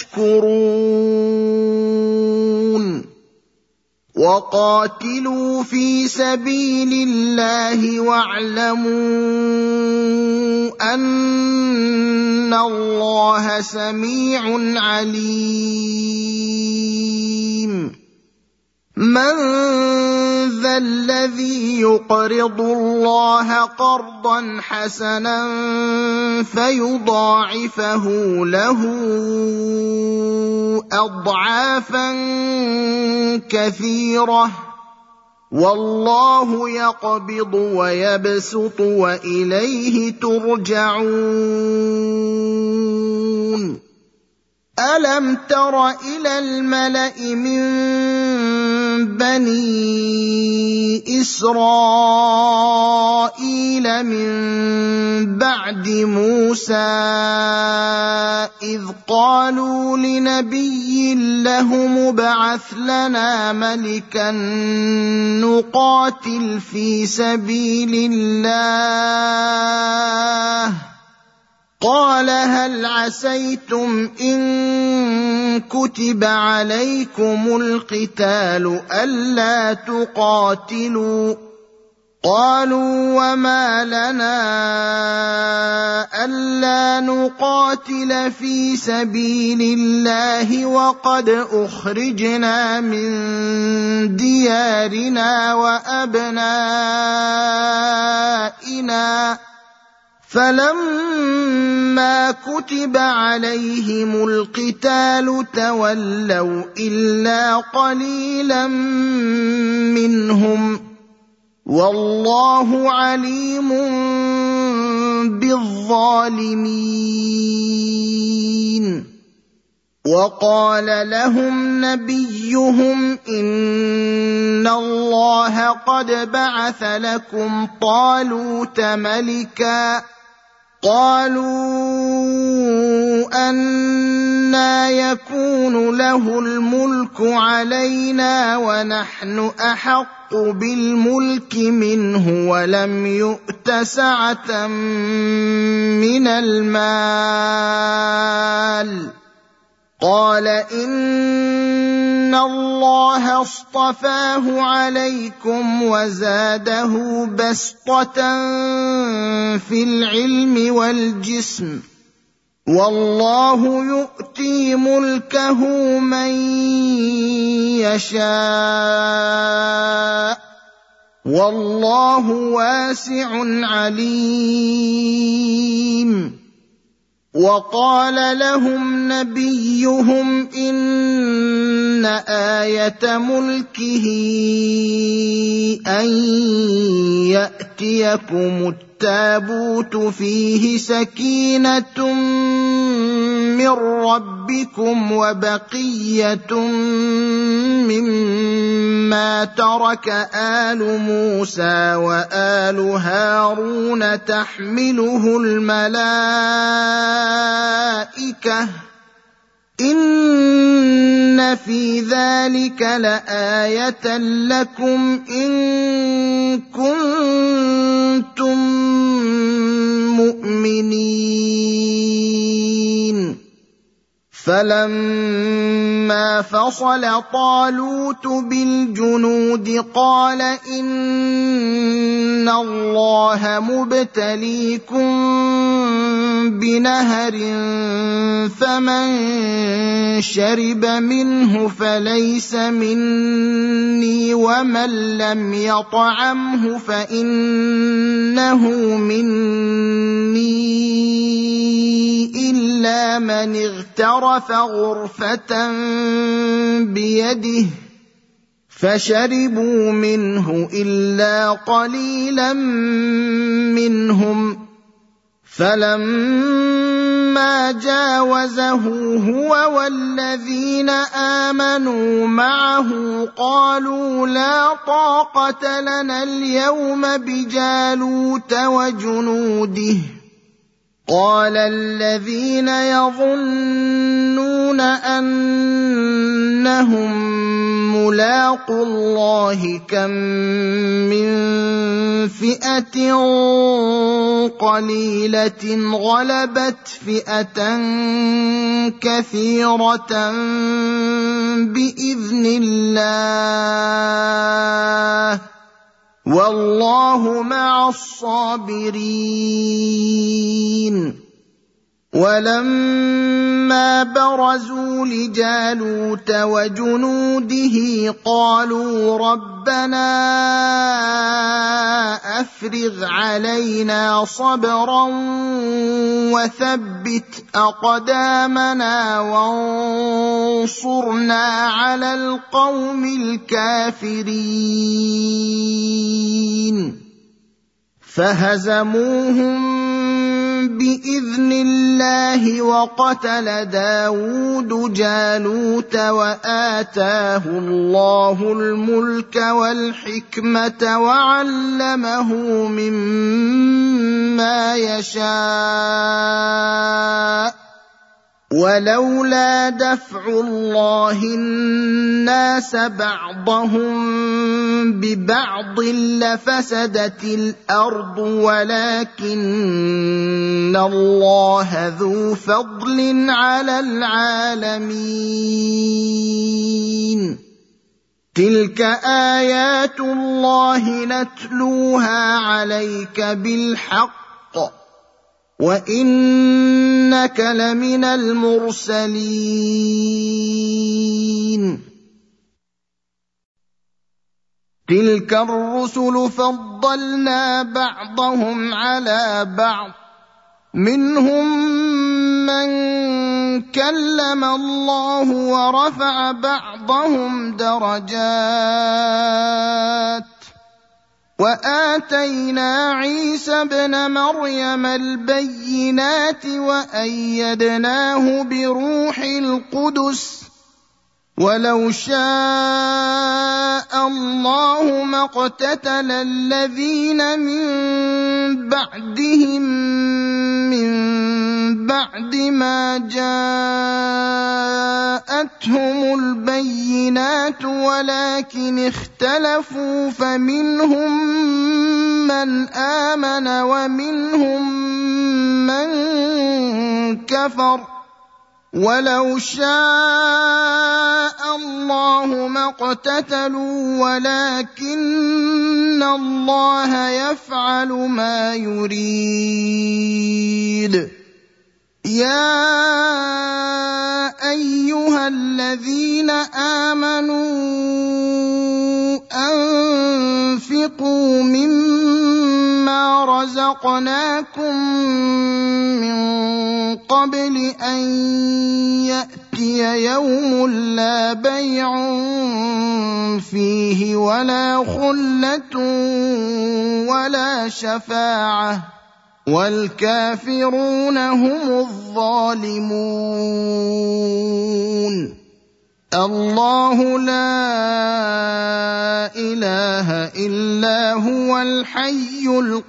يشكرون وقاتلوا في سبيل الله واعلموا أن الله سميع عليم من ذا الذي يقرض الله قرضا حسنا فيضاعفه له أضعافا كثيرة والله يقبض ويبسط وإليه ترجعون ألم تر إلى الملأ من بني إسرائيل من بعد موسى إذ قالوا لنبي لهم ابعث لنا ملكا نقاتل في سبيل الله قال هل عسيتم إن كتب عليكم القتال ألا تقاتلوا قالوا وما لنا ألا نقاتل في سبيل الله وقد أخرجنا من ديارنا وأبنائنا فلما كتب عليهم القتال تولوا إلا قليلا منهم والله عليم بالظالمين وقال لهم نبيهم إن الله قد بعث لكم طالوت ملكا قالوا أنى يكون له الملك علينا ونحن أحق بالملك منه ولم يؤت سعة من المال قال إن الله اصطفاه عليكم وزاده بسطة في العلم والجسم والله يؤتي ملكه من يشاء والله واسع عليم وقال لهم نبيهم إن آية ملكه أن يأتيكم التابوت فيه سكينة من ربكم وبقية مما ترك آل موسى وآل هارون تحمله الملائكة إن في ذلك لآية لكم إن كنتم مؤمنين. فلما فصل طالوت بالجنود قال إن الله مبتليكم بنهر فمن شرب منه فليس مني ومن لم يطعمه فإنه مني إلا من اغترف غرفة بيده فشربوا منه إلا قليلا منهم. فلما جاوزه هو والذين آمنوا معه قالوا لا طاقة لنا اليوم بجالوت وجنوده. قال الذين يظنون أنهم ملاقو الله كم من فئة قليلة غلبت فئة كثيرة بإذن الله والله مع الصابرين. ولما برزوا لجالوت وجنوده قالوا ربنا أفرغ علينا صبرا وثبت أقدامنا وانصرنا على القوم الكافرين. فهزموهم بإذن الله وقتل داود جالوت وآتاه الله الملك والحكمة وعلمه مما يشاء ولولا دفع الله الناس بعضهم ببعض لفسدت الأرض ولكن الله ذو فضل على العالمين. تلك آيات الله نتلوها عليك بالحق وإنك لمن المرسلين. تلك الرسل فضلنا بعضهم على بعض منهم من كلم الله ورفع بعضهم درجات وآتينا عيسى ابن مريم البينات وأيدناه بروح القدس ولو شاء الله ما اقتتل الذين من بعدهم من بعد ما جاءتهم البينات ولكن اختلفوا فمنهم من آمن ومنهم من كفر ولو شاء الله ما اقتتلوا ولكن الله يفعل ما يريد. يا أيها الذين آمنوا أنفقوا مما رزقناكم من قبل قبل أن يأتي يوم لا بيع فيه ولا خلة ولا شفاعة والكافرون هم الظالمون. الله لا إله إلا هو الحي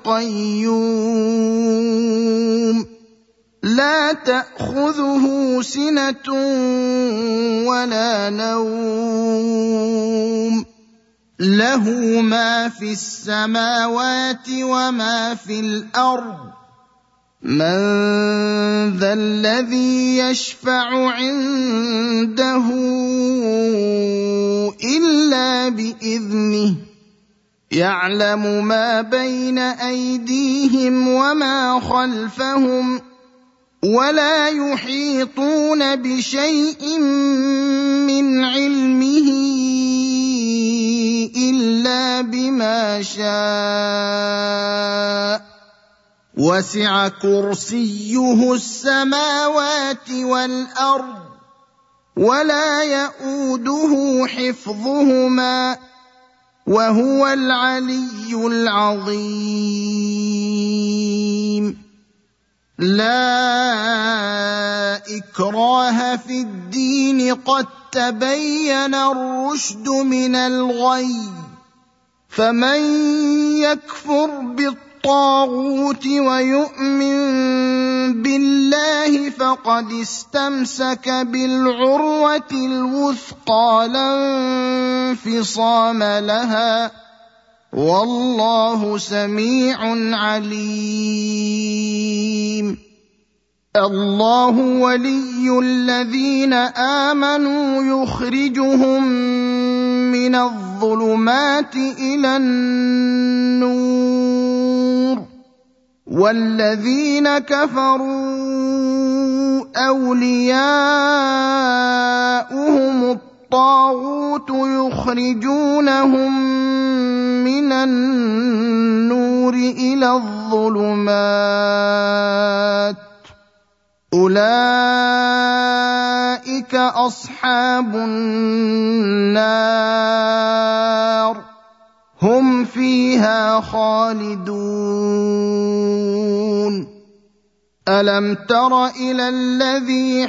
القيوم لا تأخذه سنة ولا نوم له ما في السماوات وما في الأرض من ذا الذي يشفع عنده إلا بإذنه يعلم ما بين أيديهم وما خلفهم ولا يحيطون بشيء من علمه إلا بما شاء وسع كرسيه السماوات والأرض ولا يئوده حفظهما وهو العلي العظيم. لا إكراه في الدين قد تبين الرشد من الغي فمن يكفر بالطاغوت ويؤمن بالله فقد استمسك بالعروة الوثقى لا انفصام لها والله سميع عليم. الله ولي الذين آمنوا يخرجهم من الظلمات إلى النور والذين كفروا أولياؤهم الطاغوت يخرجونهم من النور إلى الظلمات أولئك أصحاب النار هم فيها خالدون. ألم تر إلى الذي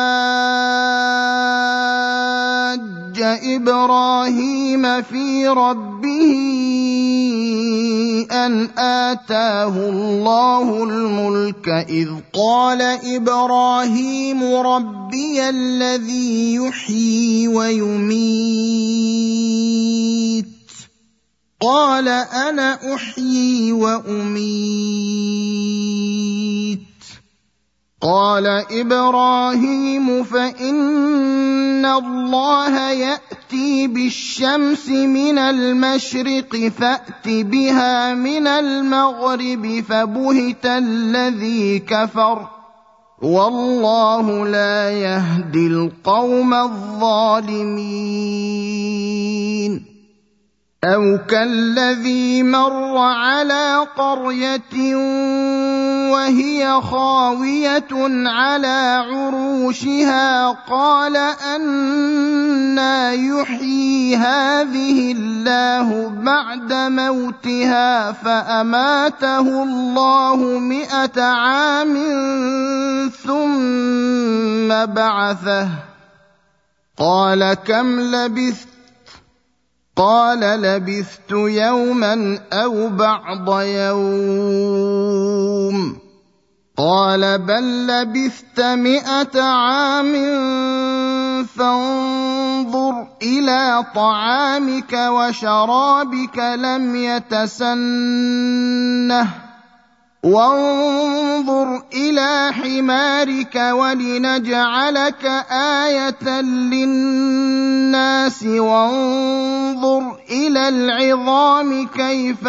حاج إبراهيم في ربه أن آتاه الله الملك إذ قال إبراهيم ربي الذي يحيي ويميت قال أنا أحيي وأميت قال إبراهيم فإن الله يأتي بالشمس من المشرق فأت بها من المغرب فبهت الذي كفر والله لا يهدي القوم الظالمين. أو كالذي مر على قرية وهي خاوية على عروشها قال أنى يحيي هذه الله بعد موتها فأماته الله مئة عام ثم بعثه قال كم لبثت قال لبثت يوما أو بعض يوم قال بل لبثت مئة عام فانظر إلى طعامك وشرابك لم يتسنه وانظر إلى حمارك ولنجعلك آية للناس وانظر إلى العظام كيف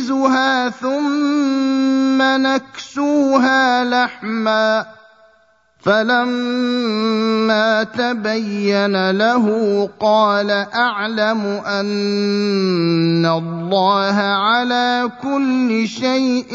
ننشزها ثم نكسوها لحما فلما تبين له قال أعلم أن الله على كل شيء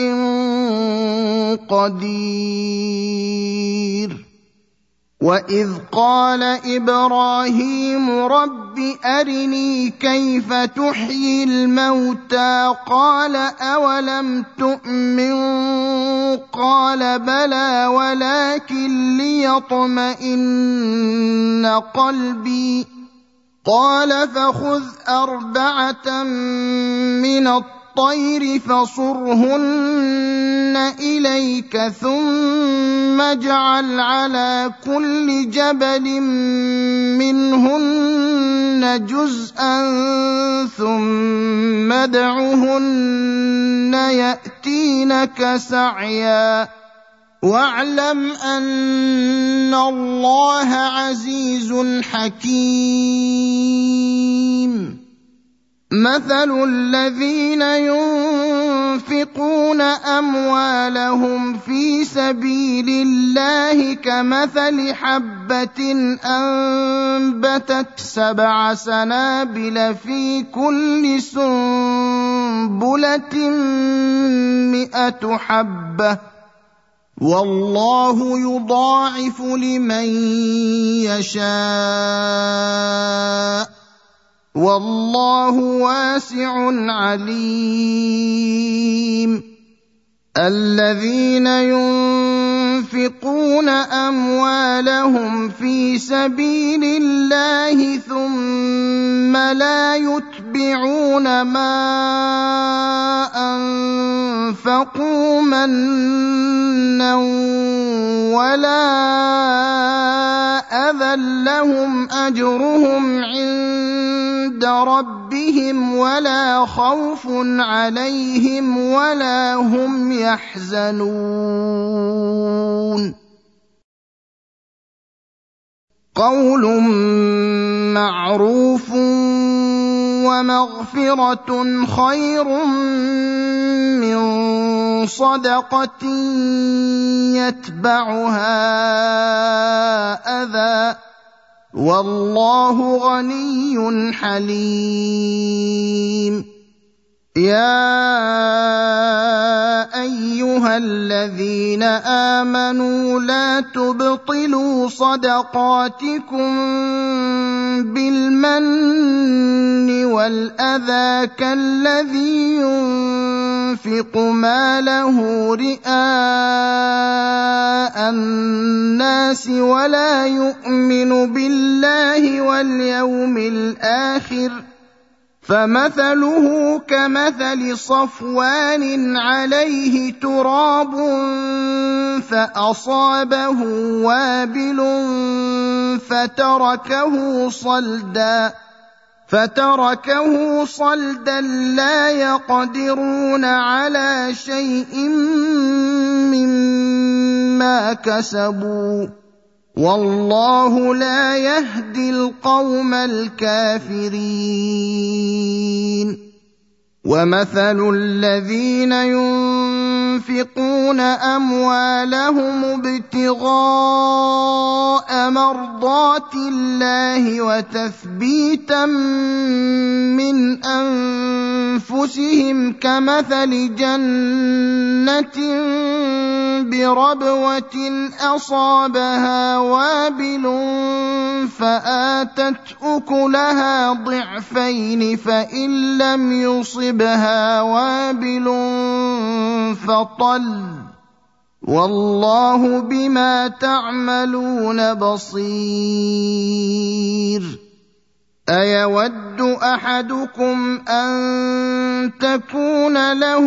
قدير. وإذ قال إبراهيم رب أرني كيف تحيي الموتى قال أولم تؤمن قال بلى ولكن ليطمئن قلبي قال فخذ أربعة من الطير فصرهن إليك ثم اجعل على كل جبل منهن جزءا ثم ادعهن يأتينك سعيا واعلم أن الله عزيز حكيم. مثل الذين ينفقون أموالهم في سبيل الله كمثل حبة أنبتت سبع سنابل في كل سنبلة مئة حبة والله يضاعف لمن يشاء والله واسع عليم. الذين ينفقون أموالهم في سبيل الله ثم لا يتبعون ما أنفقوا منا ولا أذى لهم أجرهم عند ربهم ولا خوف عليهم ولا هم يحزنون. قول معروف ومغفرة خير من صدقة يتبعها أذى والله غني حليم. يا أيها الذين آمنوا لا تبطلوا صدقاتكم بالمن والأذى كالذي ينفق ماله رئاء الناس ولا يؤمن بالله واليوم الآخر فمثله كمثل صفوان عليه تراب فأصابه وابل فتركه صلدا فتركه صلدا لا يقدرون على شيء مما كسبوا والله لا يهدي القوم الكافرين. ومثل الذين ينفقون أموالهم ابتغاء مرضات الله وتثبيتا من أنفسهم كمثل جنة بربوة أصابها وابل فآتت أكلها ضعفين فإن لم يصبها وابل فطل والله بما تعملون بصير. أيود أحدكم أن تكون له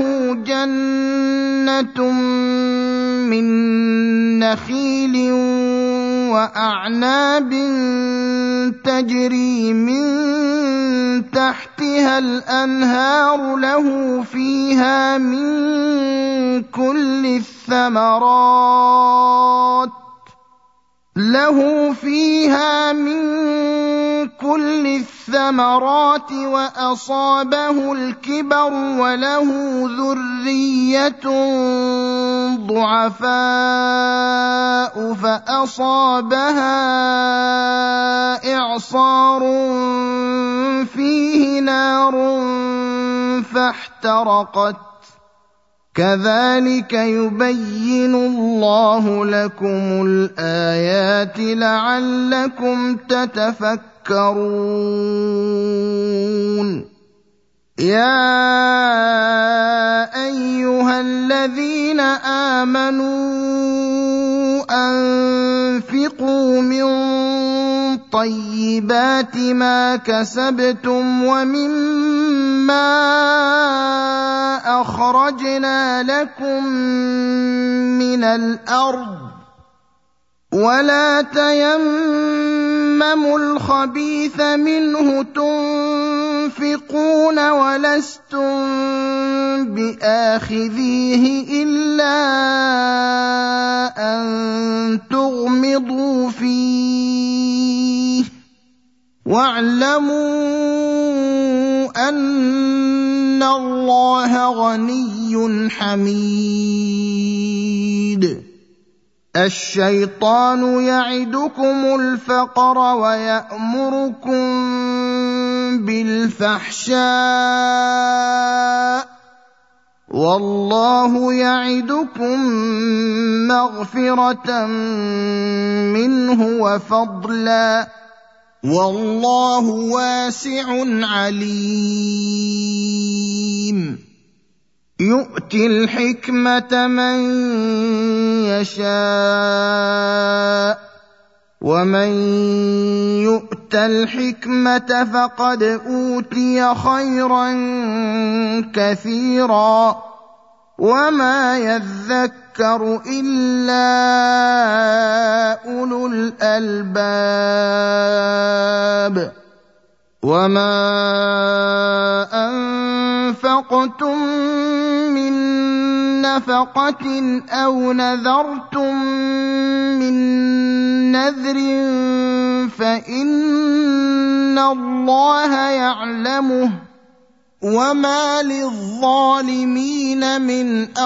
جنة من نخيل وأعناب تجري من تحتها الأنهار له فيها من كل الثمرات له فيها من كل الثمرات وأصابه الكبر وله ذرية ضعفاء فأصابها إعصار فيه نار فاحترقت كذلك يبين الله لكم الآيات لعلكم تتفكرون يا أيها الذين آمنوا أنفقوا من طيبات ما كسبتم ومما أخرجنا لكم من الأرض ولا تيمموا الخبيث منه تنفقون ولستم بآخذيه إلا أن تغمضوا فيه واعلموا أن الله غني حميد الشيطان يعدكم الفقر ويأمركم بالفحشاء والله يعدكم مغفرة منه وفضلا والله واسع عليم يؤتي الحكمة من يشاء ومن يؤت الحكمة فقد أوتي خيرا كثيرا وما يذكر إلا أولو الألباب وما أنفقتم من نفقة أو نذرتم من نذر فإن الله يعلمه وما للظالمين من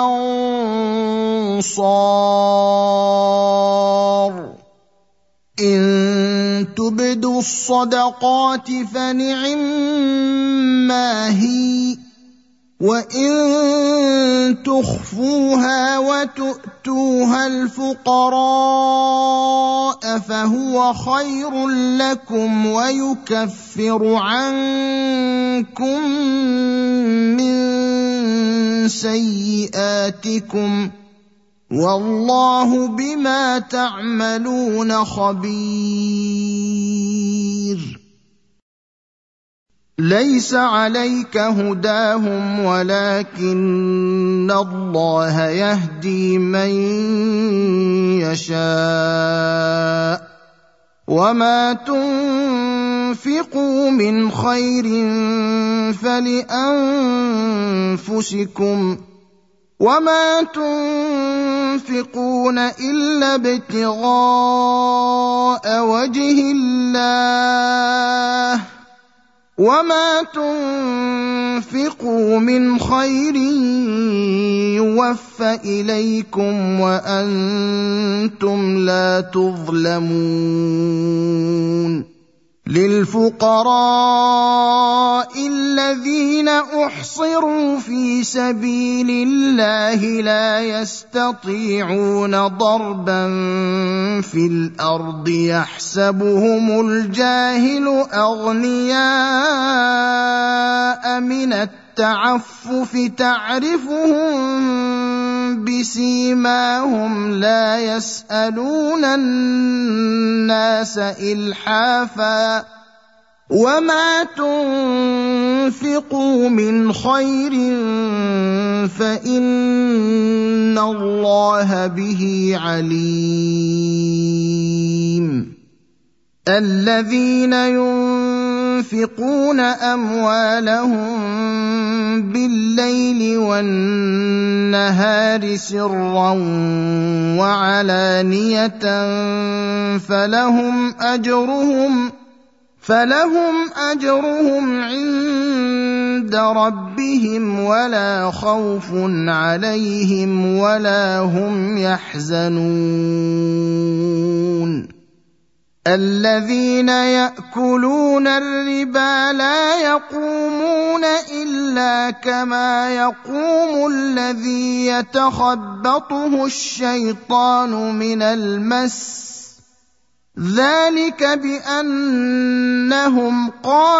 أنصار إن تبدوا الصدقات فنعما هي وإن تخفوها وتؤتوها الفقراء فهو خير لكم ويكفر عنكم من سيئاتكم والله بما تعملون خبير ليس عليك هداهم ولكن الله يهدي من يشاء وما تنفقوا من خير فلأنفسكم وما تنفقون إلا ابتغاء وجه الله وما تنفقوا من خير يوفى إليكم وأنتم لا تظلمون للفقراء الذين أحصروا في سبيل الله لا يستطيعون ضربا في الأرض يحسبهم الجاهل أغنياء من التعفف تعرفهم بسيماهم لا يسألون الناس إلحافا وما تنفقوا من خير فإن الله به عليم الذين ينفقون ينفقون أموالهم بالليل والنهار سرا وعلانية فلهم أجرهم فلهم أجرهم عند ربهم ولا خوف عليهم ولا هم يحزنون الذين يأكلون الربا لا يقومون إلا كما يقوم الذي يتخبطه الشيطان من المس ذلك بأنهم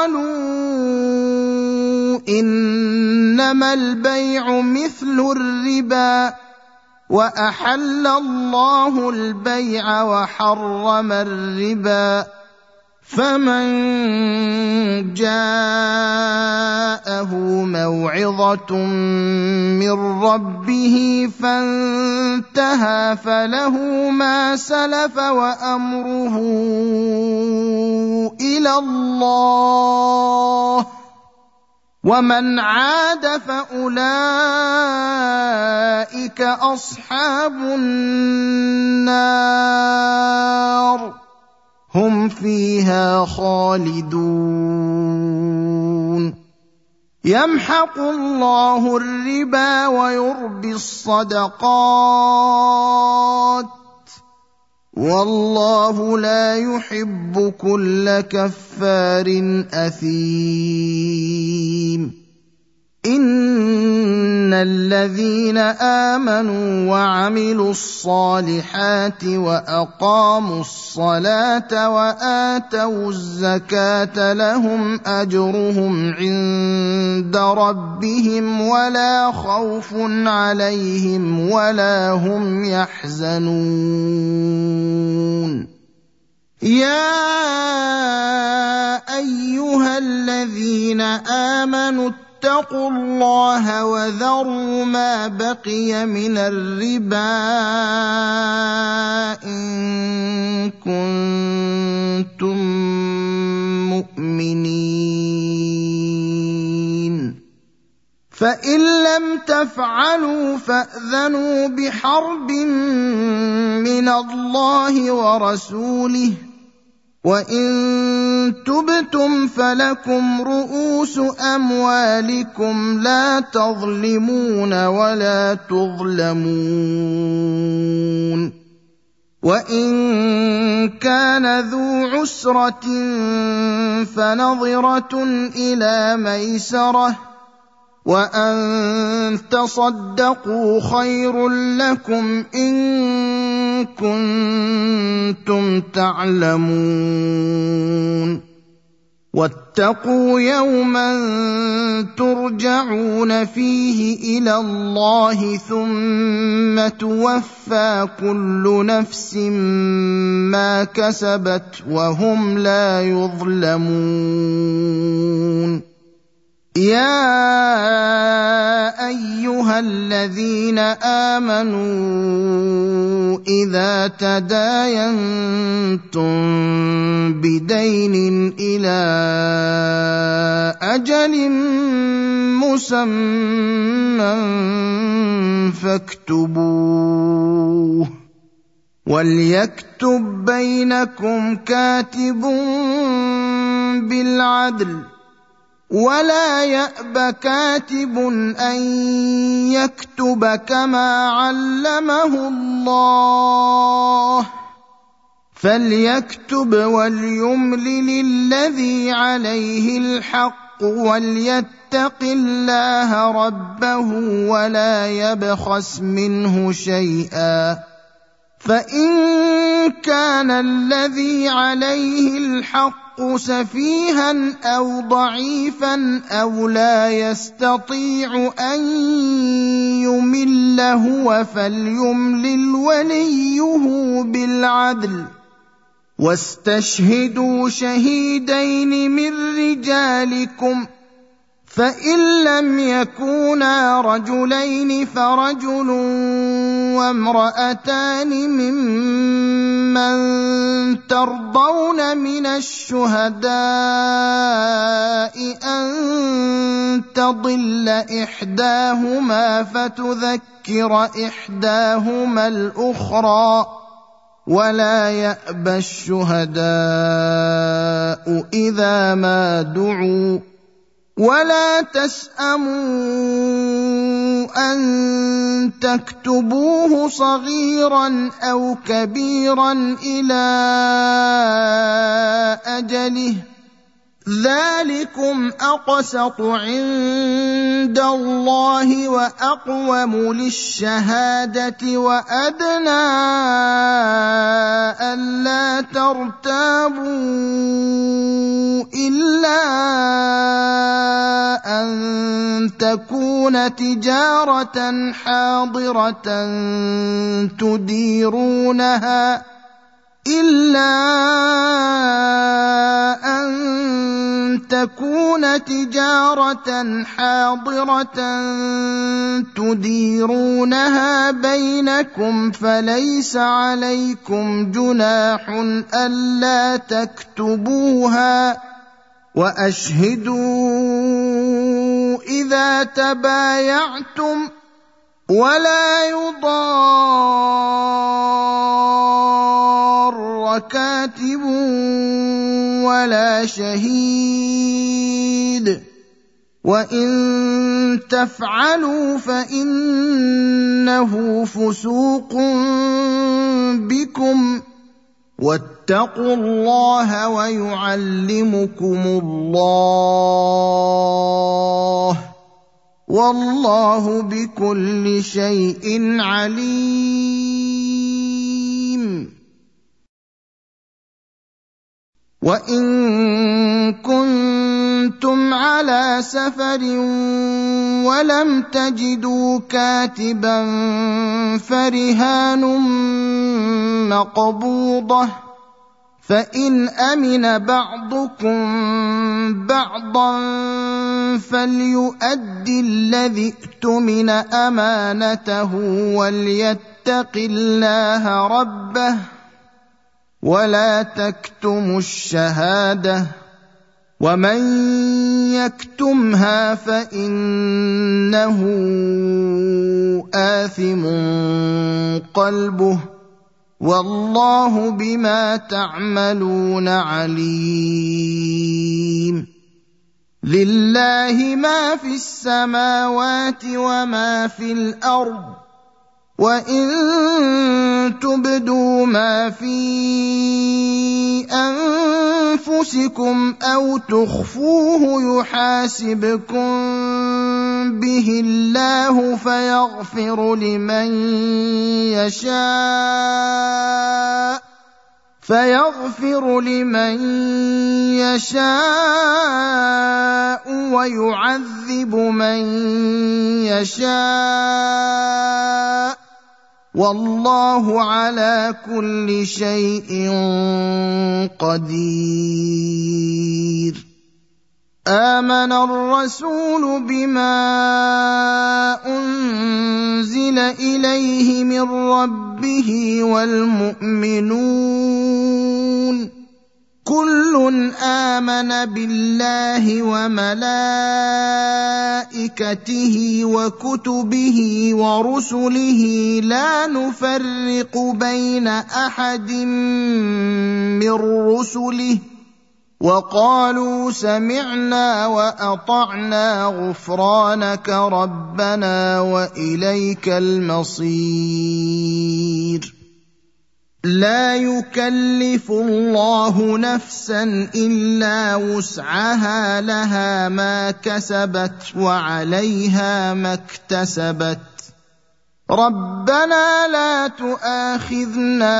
قالوا إنما البيع مثل الربا وأحل الله البيع وحرم الربا فمن جاءه موعظة من ربه فانتهى فله ما سلف وأمره إلى الله ومن عاد فأولئك أصحاب النار هم فيها خالدون يمحق الله الربا ويربي الصدقات والله لا يحب كل كفار أثيم إن الذين آمنوا وعملوا الصالحات وأقاموا الصلاة وآتوا الزكاة لهم أجرهم عند ربهم ولا خوف عليهم ولا هم يحزنون يا أيها الذين آمنوا اتقوا الله وذروا ما بقي من الربا إن كنتم مؤمنين فإن لم تفعلوا فأذنوا بحرب من الله ورسوله وإن تبتم فلكم رؤوس أموالكم لا تظلمون ولا تظلمون وإن كان ذو عسرة فنظرة إلى ميسرة وأن تصدقوا خير لكم إن كنتم تعلمون واتقوا يوما ترجعون فيه إلى الله ثم توفى كل نفس ما كسبت وهم لا يظلمون يا أيها الذين آمنوا إذا تداينتم بدين إلى أجل مسمى فاكتبوه وليكتب بينكم كاتب بالعدل ولا يأب كاتب أن يكتب كما علمه الله فليكتب وليملل الذي عليه الحق وليتق الله ربه ولا يبخس منه شيئا فإن كان الذي عليه الحق سفيها أو ضعيفا أو لا يستطيع أن يمل هو فليملل وليه بالعدل واستشهدوا شهيدين من رجالكم فإن لم يكونا رجلين فرجل وامرأتان ممن ترضون من الشهداء أن تضل إحداهما فتذكر إحداهما الأخرى ولا يأبى الشهداء إذا ما دعوا ولا تسأموا أن تكتبوه صغيرا أو كبيرا إلى أجله ذلكم أقسط عند الله وأقوم للشهادة وأدنى ألا ترتابوا إلا أن تكون تجارة حاضرة تديرونها إلا أن تكون تجارة حاضرة تديرونها بينكم فليس عليكم جناح ألا تكتبوها وأشهدوا إذا تبايعتم ولا يضار كاتب ولا شهيد وإن تفعلوا فإنه فسوق بكم واتقوا الله ويعلمكم الله والله بكل شيء عليم. وإن كنتم على سفر ولم تجدوا كاتبا فرهان مقبوضة فإن أمن بعضكم بعضا فليؤد الذي اؤتمن أمانته وليتق الله ربه ولا تكتموا الشهادة ومن يكتمها فإنه آثم قلبه والله بما تعملون عليم. لله ما في السماوات وما في الأرض وإن تبدوا ما في أنفسكم أو تخفوه يحاسبكم به الله فيغفر لمن يشاء فيغفر لمن يشاء ويعذب من يشاء والله على كل شيء قدير. آمن الرسول بما أنزل إليه من ربه والمؤمنون كل آمن بالله وملائكته وكتبه ورسله لا نفرق بين أحد من رسله وقالوا سمعنا وأطعنا غفرانك ربنا وإليك المصير. لا يكلف الله نفسا إلا وسعها لها ما كسبت وعليها ما اكتسبت ربنا لا تؤاخذنا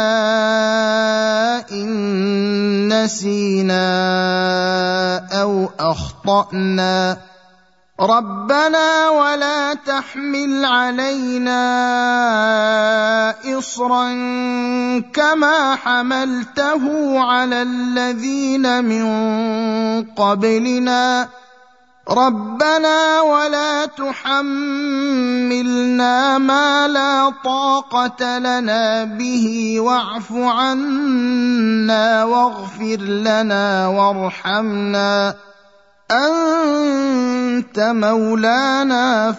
إن نسينا أو أخطأنا ربنا ولا تحمل علينا إصرا كما حملته على الذين من قبلنا ربنا ولا تحملنا ما لا طاقة لنا به واعف عنا واغفر لنا وارحمنا أنت مولانا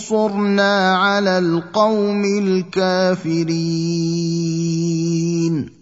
فانصرنا على القوم الكافرين